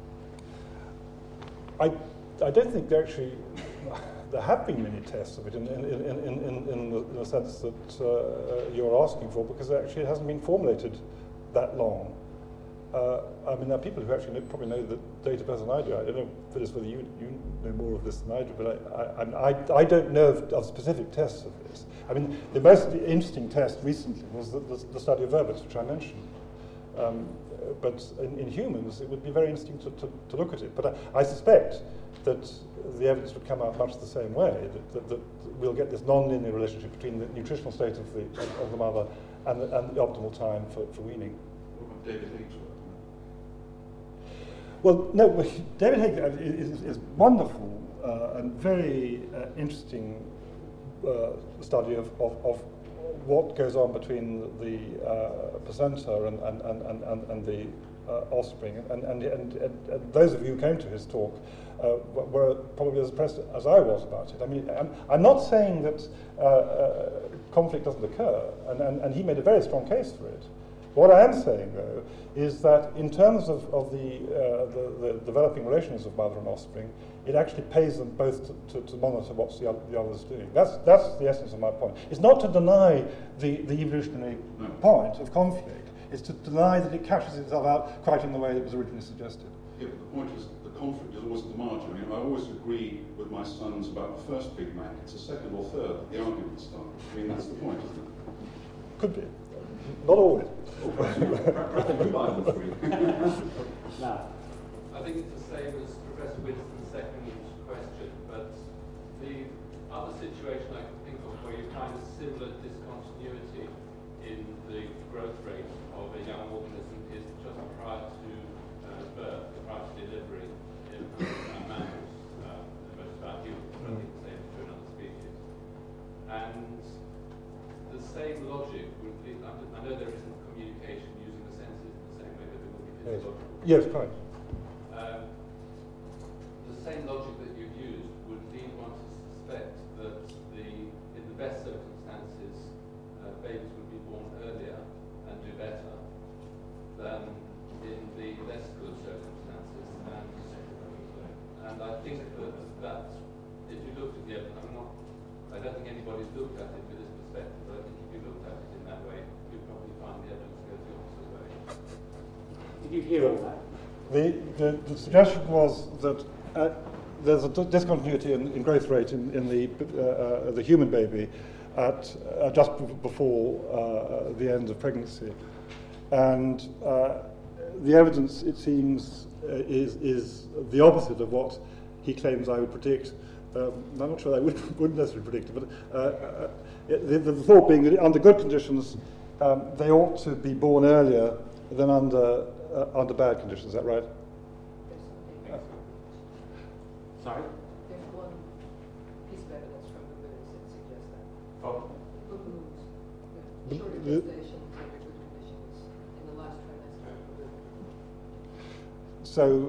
I don't think there have been many tests of it in the sense that you're asking for, because actually it hasn't been formulated that long. I mean, there are people who actually probably know the data better than I do. I don't know, Phyllis, whether you know more of this than I do, but I don't know of specific tests of this. I mean, the most interesting test recently was the study of vervets, which I mentioned. But in humans, it would be very interesting to look at it. But I suspect that the evidence would come out much the same way, that we'll get this non-linear relationship between the nutritional state of the mother and the optimal time for weaning. What about David Haig's work? Well, no, David Haig is wonderful and very interesting study of what goes on between the placenta and the offspring. And those of you who came to his talk were probably as impressed as I was about it. I mean, I'm not saying that conflict doesn't occur, and he made a very strong case for it. What I am saying, though, is that in terms of the developing relations of mother and offspring, it actually pays them both to monitor what the other's doing. That's the essence of my point. It's not to deny the evolutionary point of conflict. It's to deny that it cashes itself out quite in the way that was originally suggested. Yeah, but the point is the conflict is always at the margin. I mean, I always agree with my sons about the first Big Mac. It's the second or third that the arguments start. I mean, that's the point, isn't it? Could be. Not always. Now, I think it's the same as Professor Winston's second question, but the other situation I can think of where you find a similar discontinuity in the growth rate of a young organism is just prior to birth, prior to delivery in mammals, most about humans, but I think the same is true in other species. And the same logic would be, I know there isn't communication using the senses in the same way that there would be physiological. Yes, quite. The same logic that you've used would lead one to suspect that in the best circumstances, babies would be born earlier and do better than in the less good circumstances. And I think that if you looked at the evidence, I don't think anybody's looked at it with this perspective, but I think if you looked at it in that way, you'd probably find the evidence goes the opposite way. Did you hear all that? The suggestion was that there's a discontinuity in growth rate in the human baby at just before the end of pregnancy, and the evidence, it seems, is the opposite of what he claims I would predict. I'm not sure I wouldn't necessarily predict it, but the thought being that under good conditions, they ought to be born earlier than under bad conditions. Is that right? Sorry? There's one piece of evidence from the Oh. Short gestation, very good conditions in the last trimester. So,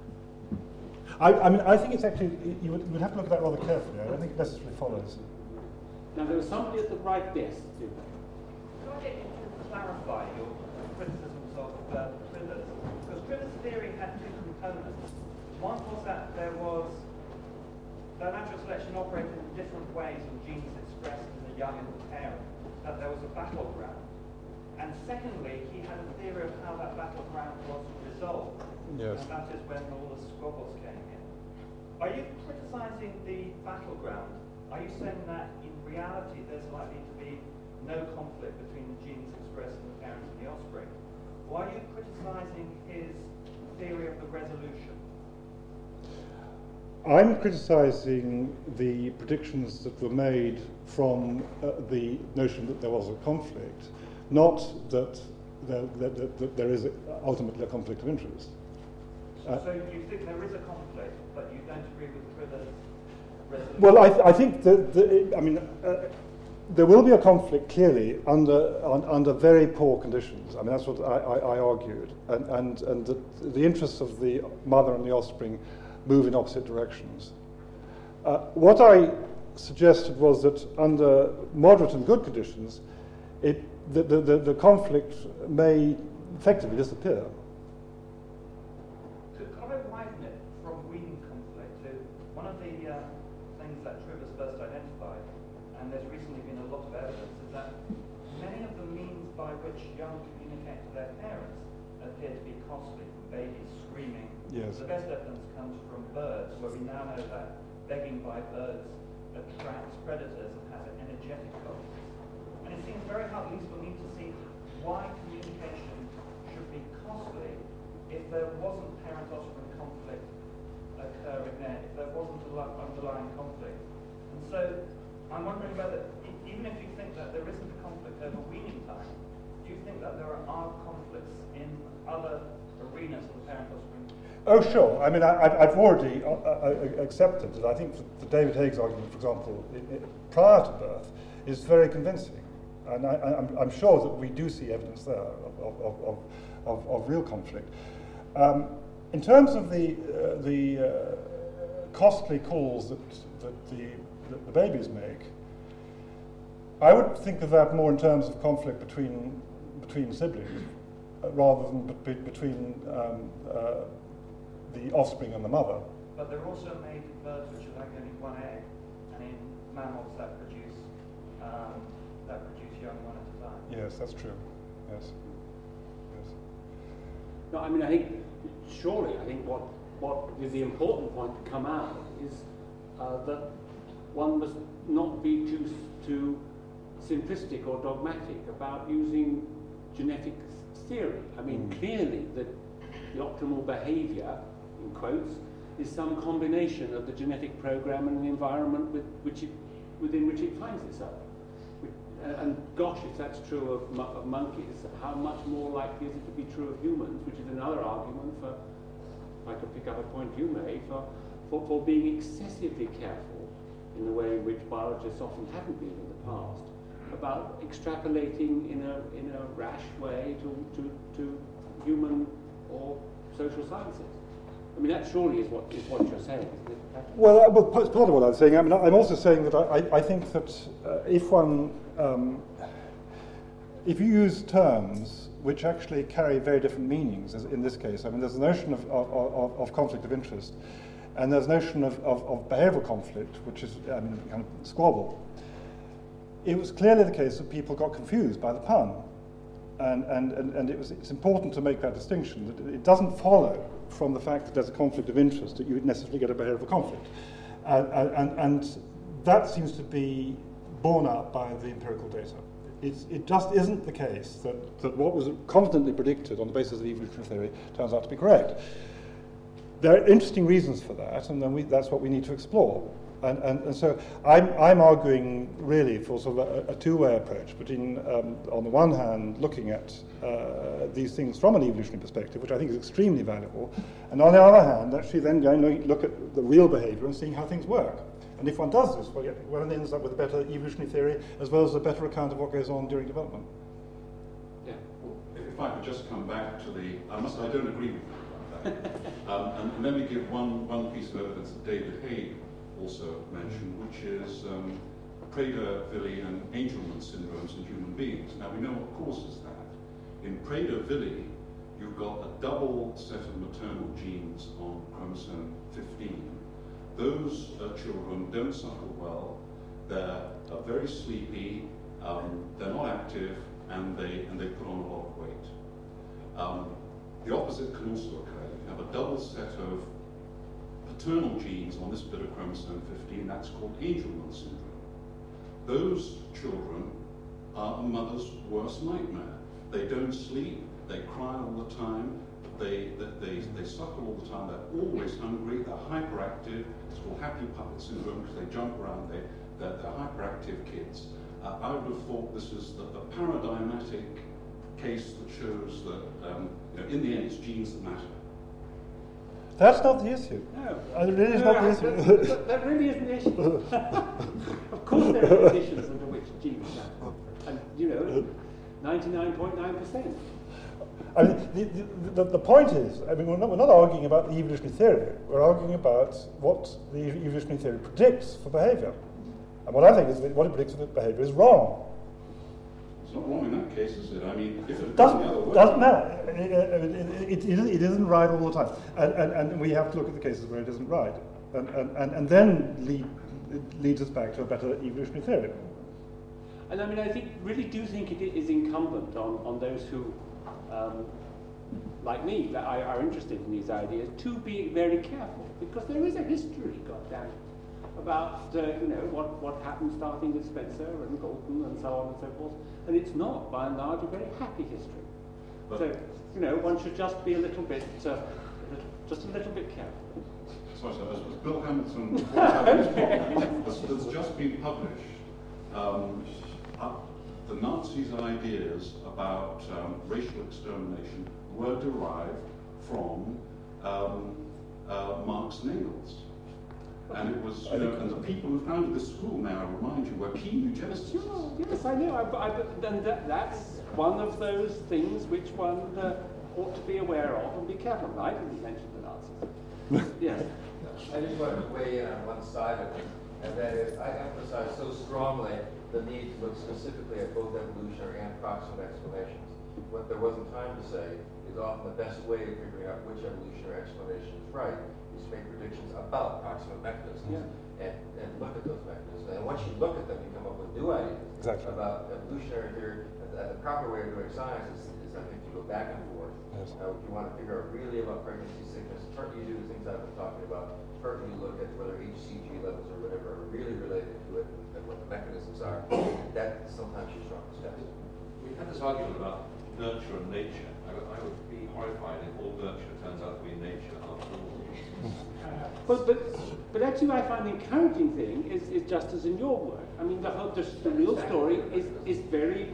I mean, I think it's actually, you would have to look at that rather carefully. I don't think it necessarily follows. Now, there was somebody at the right desk. Could I get you to clarify your criticisms of Triller's? Because Triller's theory had two components. One was that that natural selection operated in different ways on genes expressed in the young and the parent, that there was a battleground. And secondly, he had a theory of how that battleground was resolved. Yes. And that is when all the squabbles came in. Are you criticizing the battleground? Are you saying that in reality there's likely to be no conflict between the genes expressed in the parent and the offspring? Or are you criticizing his theory of the resolution? I'm criticizing the predictions that were made from the notion that there was a conflict, not that there is ultimately a conflict of interest. So you think there is a conflict, but you don't agree with Triller's resolution? Well, I think that, there will be a conflict clearly under very poor conditions. I mean, that's what I argued, and the interests of the mother and the offspring move in opposite directions. What I suggested was that under moderate and good conditions, the conflict may effectively disappear. Could I widen it from weaning conflict to one of the things that Triller's first identified, and there's recently been a lot of evidence, is that many of the means by which young communicate to their parents appear to be costly. Babies screaming. Yes. The best evidence comes from birds, where we now know that begging by birds attracts predators and has an energetic cost. And it seems very hard, at least for me, to see why communication should be costly if there wasn't parent-offspring conflict occurring there, if there wasn't underlying conflict. And so I'm wondering whether, even if you think that there isn't a conflict over weaning time, do you think that there are conflicts in other arenas of the parent-offspring? Oh, sure. I mean, I've already accepted that I think the David Haig's argument, for example, prior to birth, is very convincing. And I'm sure that we do see evidence there of real conflict. In terms of the costly calls that the babies make, I would think of that more in terms of conflict between siblings, rather than between the offspring and the mother. But they're also made in birds which are like only one egg, and in mammals that produce young one at a time. Yes, that's true. Yes. No, I mean, I think what is the important point to come out is that one must not be too simplistic or dogmatic about using genetic theory. I mean, clearly the optimal behavior, in quotes, is some combination of the genetic program and the environment within which it finds itself. And gosh, if that's true of monkeys, how much more likely is it to be true of humans, which is another argument for, if I could pick up a point you made, for being excessively careful in the way in which biologists often haven't been in the past, about extrapolating in a rash way to human or social sciences. I mean, that surely is what you're saying, isn't it? Well, part of what I'm saying. I mean, I'm also saying that I think that if you use terms which actually carry very different meanings, as in this case, I mean, there's a notion of conflict of interest, and there's a notion of behavioral conflict, which is kind of squabble. It was clearly the case that people got confused by the pun, and it's important to make that distinction. That it doesn't follow from the fact that there's a conflict of interest that you would necessarily get a behavioral conflict, and that seems to be borne out by the empirical data. It just isn't the case that what was confidently predicted on the basis of evolutionary theory turns out to be correct. There are interesting reasons for that, and then that's what we need to explore. And so I'm arguing really for sort of a two-way approach between, on the one hand, looking at these things from an evolutionary perspective, which I think is extremely valuable, and on the other hand, actually then going to look at the real behavior and seeing how things work. And if one does this, one ends up with a better evolutionary theory as well as a better account of what goes on during development. Yeah. If I could just come back to I don't agree with you about that. And let me give one piece of evidence that David Haig also mentioned, which is Prader-Willi and Angelman syndromes in human beings. Now we know what causes that. In Prader-Willi, you've got a double set of maternal genes on chromosome 15. Those children don't suckle well, they're very sleepy, they're not active, and they put on a lot of weight. The opposite can also occur. You have a double set of paternal genes on this bit of chromosome 15, that's called Angelman syndrome. Those children are a mother's worst nightmare. They don't sleep, they cry all the time, they suckle all the time, they're always hungry, they're hyperactive. It's called happy puppet syndrome because they jump around, they're hyperactive kids. I would have thought this is the paradigmatic case that shows that in the end it's genes that matter. That's not the issue. No. It really is not the issue. That really isn't the issue. Of course there are conditions under which genes matter. And, 99.9%. I mean, the point is, I mean, we're not arguing about the evolutionary theory. We're arguing about what the evolutionary theory predicts for behavior. And what I think is that what it predicts for behavior is wrong. It's not wrong in that case, is it? I mean, if it doesn't matter. It isn't right all the time. And we have to look at the cases where it isn't right. And then leads us back to a better evolutionary theory. And I mean, I really do think it is incumbent on those who, like me, that are interested in these ideas, to be very careful, because there is a history, goddammit, about what happened starting with Spencer and Galton and so on and so forth, and it's not, by and large, a very happy history. But so one should just be a little bit, just a little bit careful. Sorry, sir, as Bill Hamilton points out in his book, that's just been published. The Nazis' ideas about racial extermination were derived from Marx and Engels. And it was, and the people who founded this school, may I remind you, were keen eugenicists. Sure, yes, I know. And that's one of those things which one ought to be aware of and be careful of. I didn't mention the Nazis. Yes. I just want to weigh in on one side of it, and that is, I emphasize so strongly the need to look specifically at both evolutionary and proximate explanations. What there wasn't time to say is often the best way of figuring out which evolutionary explanation is right is to make predictions about proximate mechanisms and look at those mechanisms. And once you look at them, you come up with new ideas about evolutionary theory. And the proper way of doing science is I think, to go back and forth. If you want to figure out really about pregnancy sickness, partly you do the things I've been talking about. Partly you look at whether HCG levels or whatever are really related to it and what the mechanisms are. That sometimes your strongest test. We've had this argument about nurture and nature. I would be horrified if all nurture turns out to be nature after all. But actually, I find the encouraging thing is just as in your work. I mean, the real story is very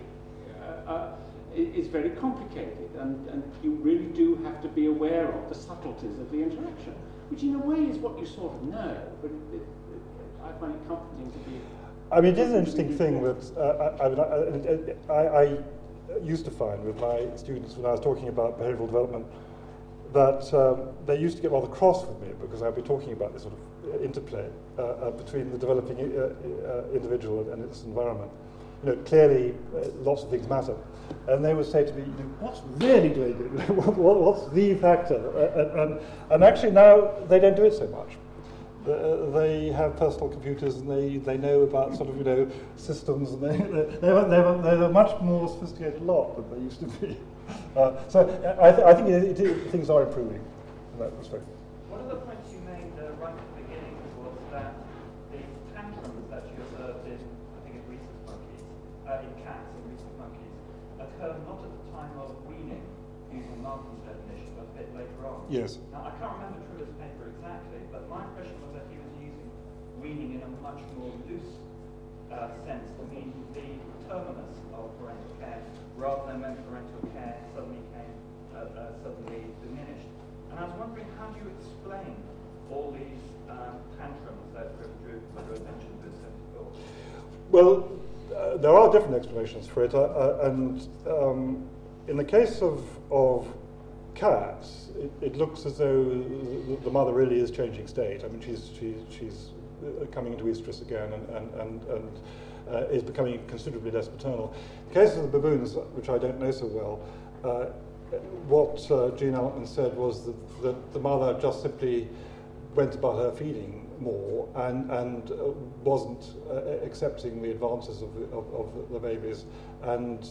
complicated, and you really do have to be aware of the subtleties of the interaction, which in a way is what you sort of know. But I find it comforting to be. I mean, it is an interesting thing that I used to find with my students when I was talking about behavioural development, that they used to get rather cross with me because I'd be talking about this sort of interplay between the developing individual and its environment. Clearly, lots of things matter, and they would say to me, "What's really doing it? What's the factor?" And actually, now they don't do it so much. They have personal computers, and they know about sort of systems, and they're a much more sophisticated lot than they used to be. So I think things are improving in that respect. One of the points you made right at the beginning was that the tantrums that you observed in, I think, in rhesus monkeys, in cats and rhesus monkeys, occurred not at the time of weaning, using Martin's definition, but a bit later on. Yes. Now, I can't remember True's paper exactly, but my impression was that he was using weaning in a much more loose sense to mean the terminus of parental care, rather than when parental care suddenly diminished. And I was wondering, how do you explain all these tantrums that Drew mentioned this before? Well, there are different explanations for it, and in the case of cats, it looks as though the mother really is changing state. I mean, she's coming into estrus again and is becoming considerably less paternal. In the case of the baboons, which I don't know so well, what Jean Altman said was that the mother just simply went about her feeding more and wasn't accepting the advances of the babies, and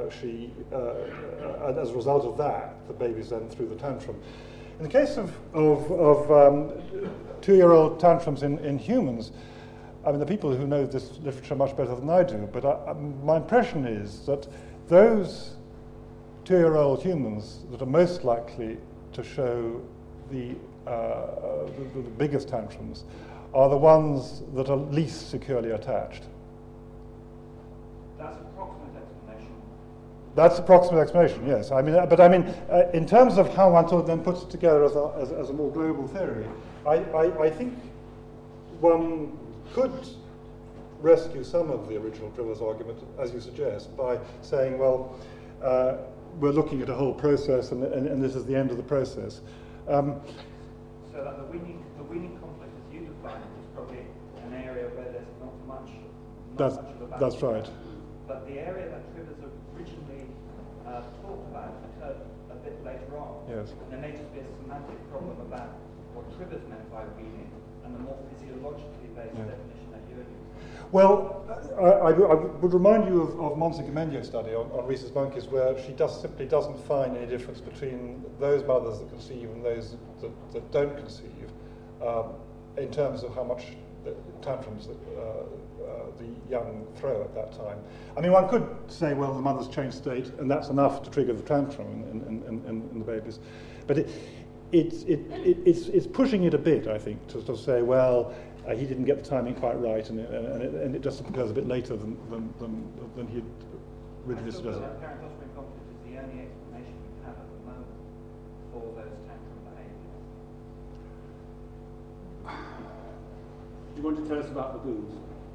and as a result of that, the babies then threw the tantrum. In the case of 2-year-old tantrums in humans, I mean, the people who know this literature much better than I do, but my impression is that those 2-year-old humans that are most likely to show the biggest tantrums are the ones that are least securely attached. That's an approximate explanation. That's an approximate explanation, yes. I mean, but I mean, in terms of how one then puts it together as a more global theory, I think one could rescue some of the original Trivers argument, as you suggest, by saying, well, we're looking at a whole process, and this is the end of the process. So that the weaning conflict, as you define it, is probably an area where there's not much of a battle. That's right. But the area that Trivers originally talked about occurred a bit later on. Yes. And there may just be a semantic problem about what Trivers meant by weaning and the more physiologically based definition that you're using. Well, I would remind you of Monse Gamenio's study on rhesus monkeys, where she simply doesn't find any difference between those mothers that conceive and those that don't conceive in terms of how much tantrums that the young throw at that time. I mean, one could say, well, the mother's changed state, and that's enough to trigger the tantrum in the babies. But it's pushing it a bit, I think, to sort of say, well, he didn't get the timing quite right, and it just occurs a bit later than he originally suggested. Parent offspring conflict is the only explanation we have at the moment for those tantrum behaviours. Do you want to tell us about baboons?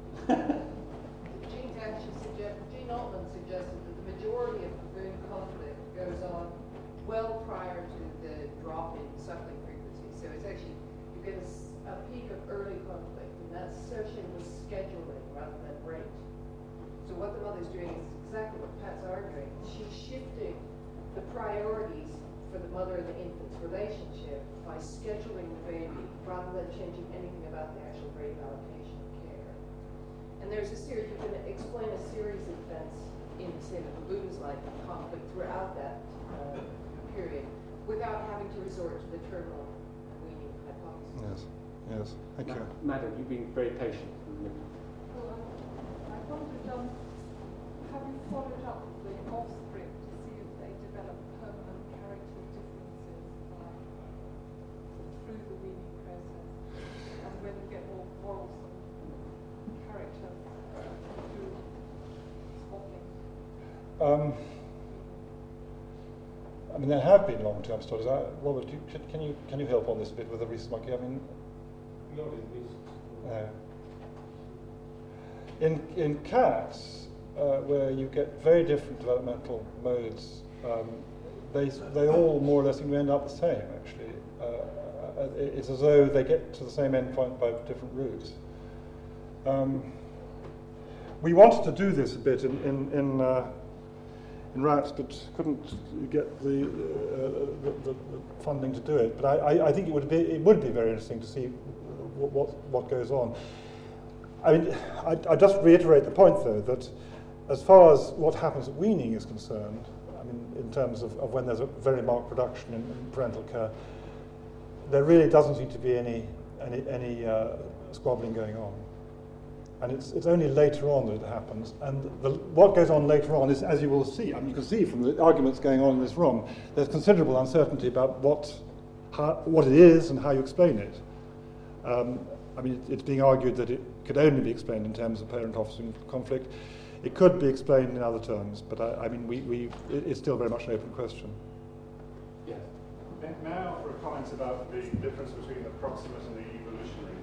Jean Altman suggested that the majority of baboon conflict goes on well prior to the drop in suckling frequency. So it's actually, you get a peak of early conflict, and that's associated with scheduling rather than rate. So what the mother's doing is exactly what Pat's arguing. She's shifting the priorities for the mother and the infant's relationship by scheduling the baby rather than changing anything about the actual rate of allocation of care. And there's a series, you can explain a series of events in, say, the baboons-like conflict throughout that period without having to resort to the terminal weaning hypothesis. Yes, thank you. Madam, you've been very patient. Well, I wondered, have you followed up the offspring to see if they develop permanent character differences through the weaning process, and whether you get more quarrelsome character through spotting? I mean, there have been long-term studies. Robert, can you help on this a bit with the rhesus monkey? I mean, Not in these. in cats, where you get very different developmental modes, they all more or less end up the same. Actually, it's as though they get to the same endpoint by different routes. We wanted to do this a bit in rats, but couldn't get the funding to do it. But I think it would be very interesting to see what goes on. I mean, I just reiterate the point, though, that as far as what happens at weaning is concerned, I mean, in terms of when there's a very marked reduction in parental care, there really doesn't seem to be any squabbling going on. And it's only later on that it happens. And what goes on later on is, as you will see, I mean, you can see from the arguments going on in this room, there's considerable uncertainty about what it is and how you explain it. I mean, it's being argued that it could only be explained in terms of parent-offspring conflict. It could be explained in other terms, but I mean, it's still very much an open question. Yes. Now for comments about the difference between the proximate and the evolutionary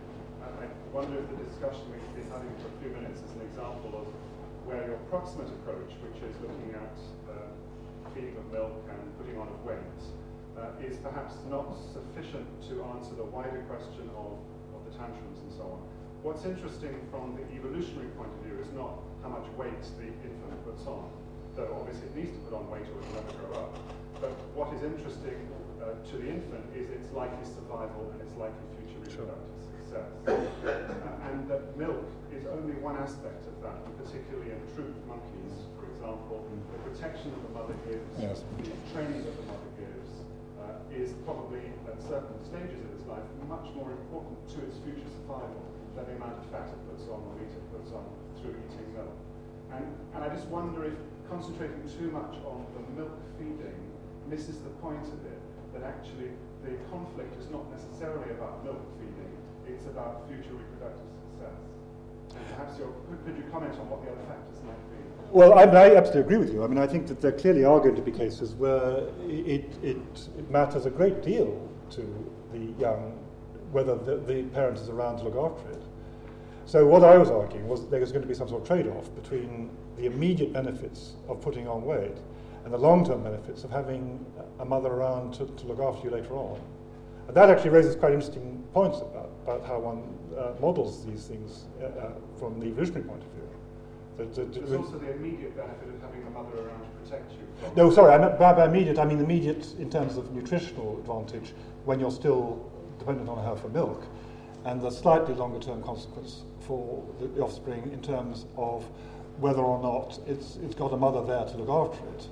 wonder if the discussion we've been having for a few minutes is an example of where your proximate approach, which is looking at feeding of milk and putting on of weight, is perhaps not sufficient to answer the wider question of the tantrums and so on. What's interesting from the evolutionary point of view is not how much weight the infant puts on, though obviously it needs to put on weight or it will never grow up. But what is interesting to the infant is its likely survival and its likely future reproductive success. And that milk is only one aspect of that, and particularly in troop monkeys, for example, the protection that the mother gives, yes, the training that the mother gives, is probably at certain stages of its life much more important to its future survival than the amount of fat it puts on or meat it puts on through eating milk. And I just wonder if concentrating too much on the milk feeding misses the point of it, that actually the conflict is not necessarily about milk feeding, it's about future reproductive success. And perhaps could you comment on what the other factors might be? Well, I absolutely agree with you. I mean, I think that there clearly are going to be cases where it matters a great deal to the young whether the parent is around to look after it. So what I was arguing was that there was going to be some sort of trade-off between the immediate benefits of putting on weight and the long-term benefits of having a mother around to look after you later on. And that actually raises quite interesting points about how one models these things from the evolutionary point of view. There's also the immediate benefit of having a mother around to protect you from... No, sorry, by immediate, I mean immediate in terms of nutritional advantage when you're still dependent on her for milk, and the slightly longer term consequence for the offspring in terms of whether or not it's got a mother there to look after it.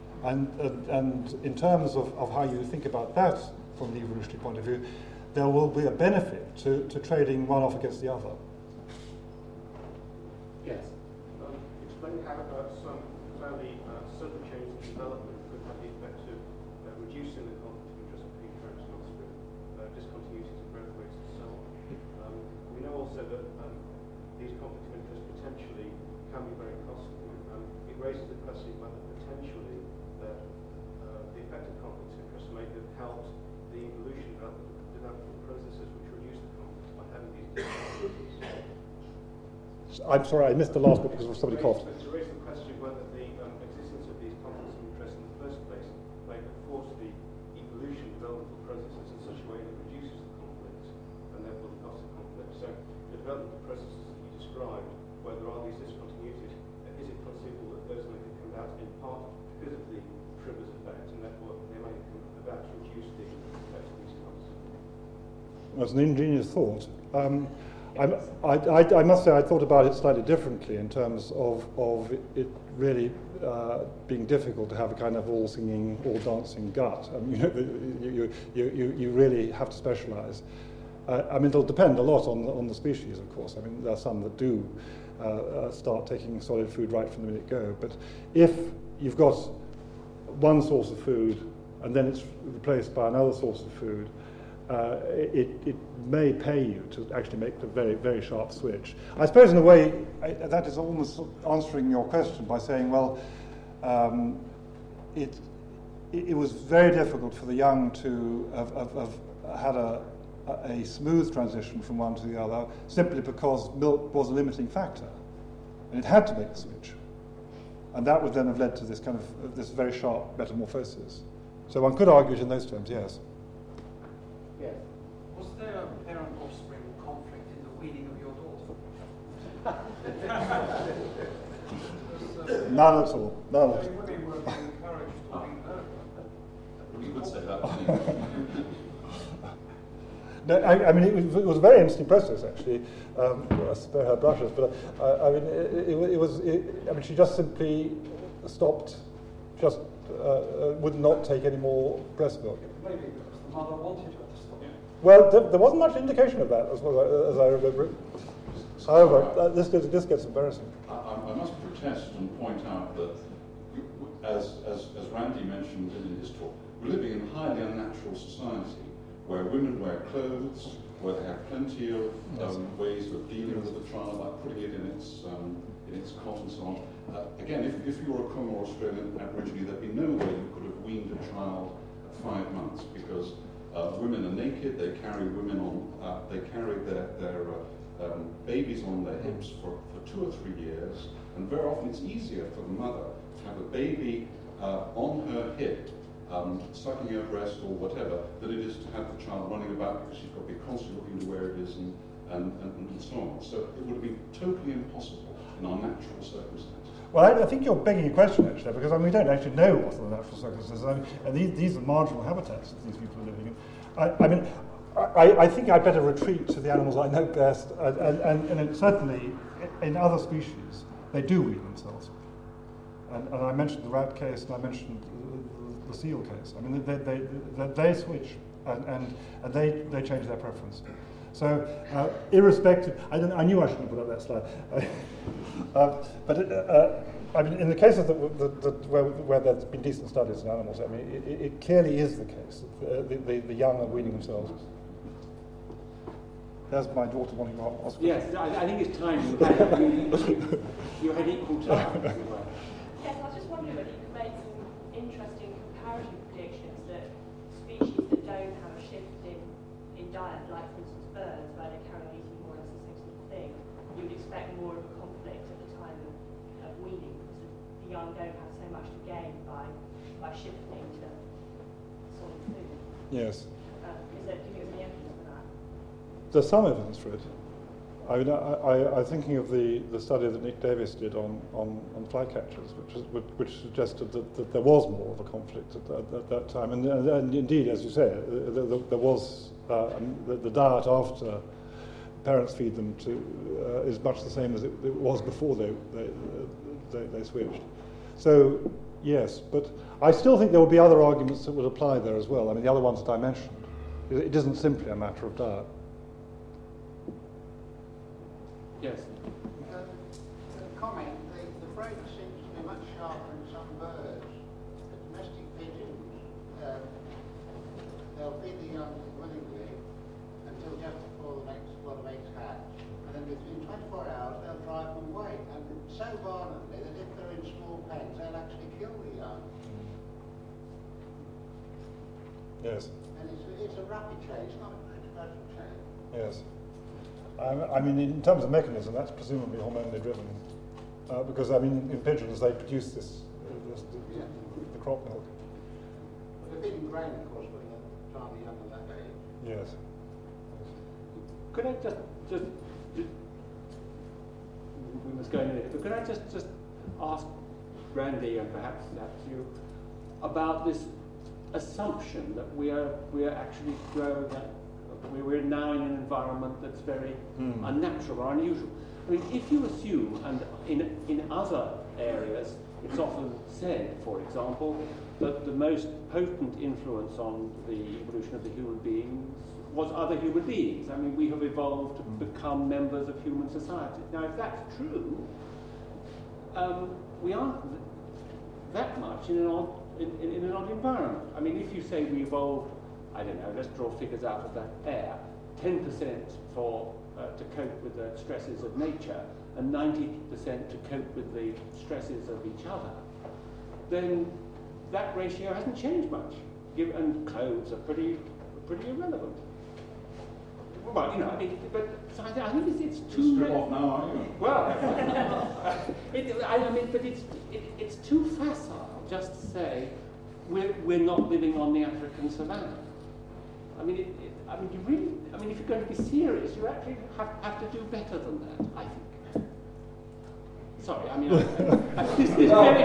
And in terms of how you think about that from the evolutionary point of view, there will be a benefit to trading one off against the other. Yes. Explain how some fairly sudden change in development could have the effect of reducing the conflict of interest between parents and offspring, discontinuities of growth rates and so on. We know also that these conflicts of interest potentially can be very costly. It raises the question whether potentially that the effect of conflicts of interest may have helped the evolution of developmental processes which reduce the conflicts by having these discontinuities. I'm sorry, I missed the last bit because somebody coughed. To raise the question whether the existence of these conflicts of interest in the first place may have forced the evolution of developmental processes in such a way that reduces the conflict and therefore the cost of conflict. So the developmental processes that you described, where there are these discontinuities, is it conceivable that those may have come about in part because of the Trivers effect and therefore they may have come about to reduce the effect of these costs? That's an ingenious thought. I must say I thought about it slightly differently in terms of it really being difficult to have a kind of all singing, all dancing gut. I mean, you really have to specialise. I mean, it'll depend a lot on the species, of course. I mean, there are some that do start taking solid food right from the minute go. But if you've got one source of food and then it's replaced by another source of food, it may pay you to actually make the very, very sharp switch. I suppose in a way that is almost answering your question by saying, well, it was very difficult for the young to have had a smooth transition from one to the other simply because milk was a limiting factor. And it had to make the switch. And that would then have led to this kind of this very sharp metamorphosis. So one could argue it in those terms, yes. Yes. Was there a parent-offspring conflict in the weaning of your daughter? None at all. None at all. Women were being encouraged to wean her. You would say that. No, I mean, it was a very interesting process, actually. I spare her brushes, but I mean, I mean, she just simply stopped, just would not take any more breast milk. Maybe because the mother wanted her to stop. Well, there wasn't much indication of that, as I remember it. However, this gets embarrassing. I must protest and point out that, as Randy mentioned in his talk, we're living in a highly unnatural society where women wear clothes, where they have plenty of ways of dealing with the child, like putting it in its cot and so on. Again, if you were a Comor Australian Aborigine, there'd be no way you could have weaned a child at 5 months because women are naked. They carry women on. They carry their babies on their hips for 2 or 3 years, and very often it's easier for the mother to have a baby on her hip, sucking her breast or whatever, than it is to have the child running about because she's got to be constantly looking to where it is and so on. So it would be totally impossible in our natural circumstances. Well, I think you're begging a question, actually, because we don't actually know what are the natural circumstances. And these are marginal habitats that these people are living in. I think I'd better retreat to the animals I know best, and certainly in other species, they do wean themselves. And I mentioned the rat case, and I mentioned the seal case. I mean, they switch, and they change their preference. So, irrespective, I knew I shouldn't have put up that slide. I mean, in the cases where there's been decent studies in animals, I mean, it clearly is the case that the young are weaning themselves. There's my daughter wanting to ask. Yes, I think it's time you had equal time. Yes, I was just wondering whether you could make some interesting comparative predictions that species that don't have a shift in diet, like for instance birds, where they carry on eating more or less the same sort of thing, you would expect more of a conflict at the time of weaning, because the young don't have so much to gain by shifting to solid food. Yes. Do you think there's any evidence for that? There's some evidence for it. I mean, I'm thinking of the study that Nick Davis did on flycatchers, which suggested that there was more of a conflict at that time. And indeed, as you say, there was the diet after parents feed them to is much the same as it was before they switched. So yes, but I still think there would be other arguments that would apply there as well. I mean, the other ones that I mentioned. It isn't simply a matter of diet. Yes. Comment, the brain seems to be much sharper in some birds. The domestic pigeons, they'll feed the young willingly until just before the next lot of eggs hatch. And then within 24 hours, they'll drive them away. And so violently that if they're in small pens, they'll actually kill the young. Yes. And it's a rapid change, it's not a gradual change. Yes. I mean, in terms of mechanism, that's presumably hormonally driven, because I mean, in pigeons they produce the crop milk. But they're feeding grain, of course, when they're tiny young at that age. Yes. Could I just we must go in a minute, but could I just ask Randy and perhaps you about this assumption that we are actually growing that we're now in an environment that's very unnatural or unusual. I mean, if you assume, and in other areas, it's often said, for example, that the most potent influence on the evolution of the human beings was other human beings. I mean, we have evolved to become members of human society. Now, if that's true, we aren't that much in an odd environment. I mean, if you say we evolved, I don't know, let's draw figures out of that air, 10% to cope with the stresses of nature and 90% to cope with the stresses of each other, then that ratio hasn't changed much. And clothes are pretty irrelevant. Well, you know, I mean, but so I think it's too. Strip off now, are you? Well, I mean, but it's too facile just to say we're not living on the African savannah. I mean, you really. I mean, if you're going to be serious, you actually have to do better than that, I think. Sorry, I mean, this is very.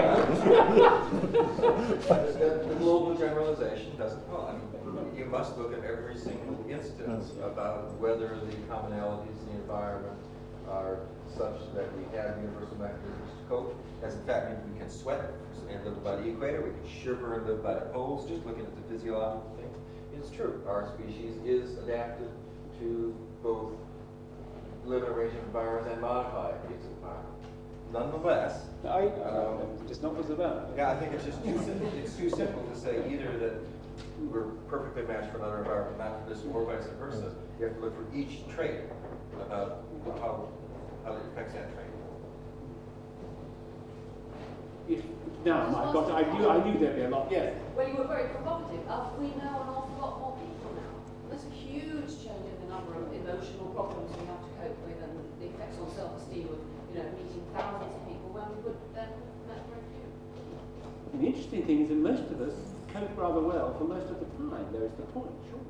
The global generalization doesn't hold. I mean, you must look at every single instance about whether the commonalities in the environment are such that we have universal mechanisms to cope. As in fact, we can sweat and live by the equator, we can shiver and live by the poles, just looking at the physiological things. It's true, our species is adapted to both live in a range of environments and modify its environment. Nonetheless, just not for savannah. Yeah, I think it's just too simple. It's too simple to say either that we're perfectly matched for another environment, not for this, or vice versa. You have to look for each trait about how it affects that trait. Now, my God, I knew there'd be a lot. Yes. Well, you were very provocative. We know an awful lot more people now. This a huge change in the number of emotional problems we have to cope with and the effects on self-esteem of, meeting thousands of people when we would then met very few. And the interesting thing is that most of us cope rather well for most of the time. There is the point, sure.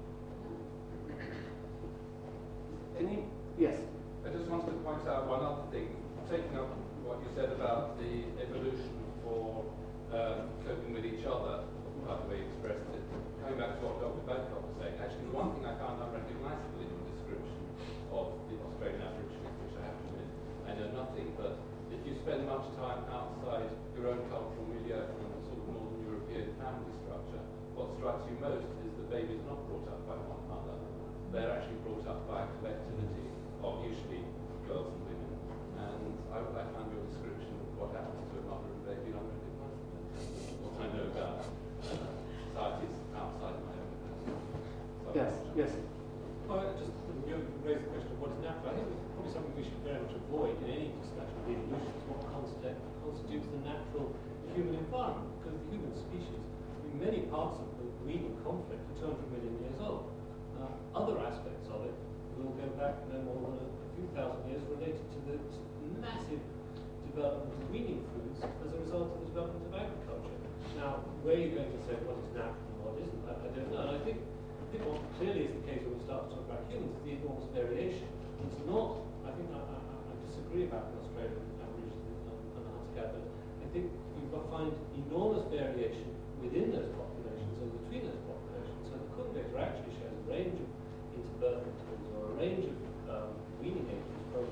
Yes? I just wanted to point out one other thing, taking up what you said about the evolution for coping with each other, by the way you expressed it. Coming back to what Dr. Babcock was saying, actually the one thing I found unrecognisable in your description of the Australian Aborigines, which I have to admit, I know nothing, but if you spend much time outside your own cultural milieu from a sort of Northern European family structure, what strikes you most is the baby's not brought up by one mother. They're actually brought up by a collectivity of usually girls and women. And I found your description of what happens to a mother and baby unrecognizable. What I know about societies outside my own house. Yes, yes. Well, just you raised the question of what is natural. I think it's probably something we should very much avoid in any discussion of evolution, is what constitutes the natural human environment. Because the human species, in many parts of the breeding conflict, are 200 million years old. Other aspects of it will go back no more than a few thousand years, related to the massive development of weaning foods as a result of the development of agriculture. Now, where you're going to say what is natural and what isn't, I don't know. And I think what clearly is the case when we start to talk about humans is the enormous variation. It's not, I think I disagree about the Australian Aborigines and hunter-gatherers. I think you find enormous variation within those populations and between those populations. So the Coongator actually shows a range of interbirthing tools or a range of weaning ages from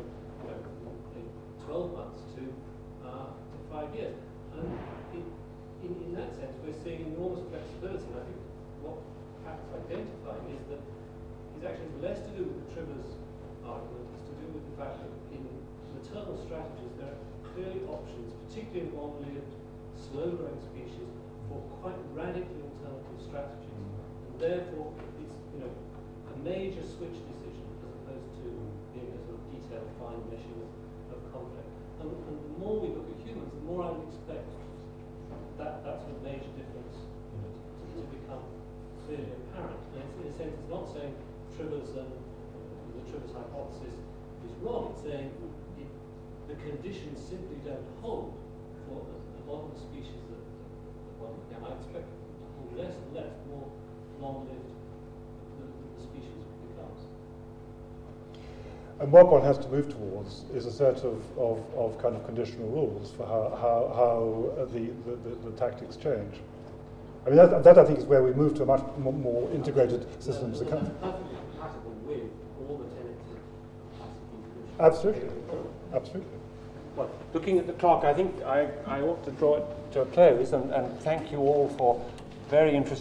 12 months to 5 years. And in that sense, we're seeing enormous flexibility. And I think what Pat's identifying is that is actually less to do with the Trivers argument, it's to do with the fact that in maternal strategies there are clearly options, particularly in long-lived, slow-growing species, for quite radically alternative strategies. And therefore, it's a major switch decision as opposed to being a sort of detailed, fine meshing of conflict. And the more we look at humans, the more I would expect that sort of major difference to become clearly apparent. And in a sense, it's not saying Trivers and the Trivers hypothesis is wrong. It's saying the conditions simply don't hold for a lot of the species that one can. I expect to hold less and less, more long-lived the species becomes. And what one has to move towards is a set of kind of conditional rules for how the tactics change. I mean, that I think is where we move to a much more integrated system. That's perfectly compatible with all the tenets of classic evolution. Absolutely, absolutely. Well, looking at the clock, I think I ought to draw it to a close and thank you all for very interesting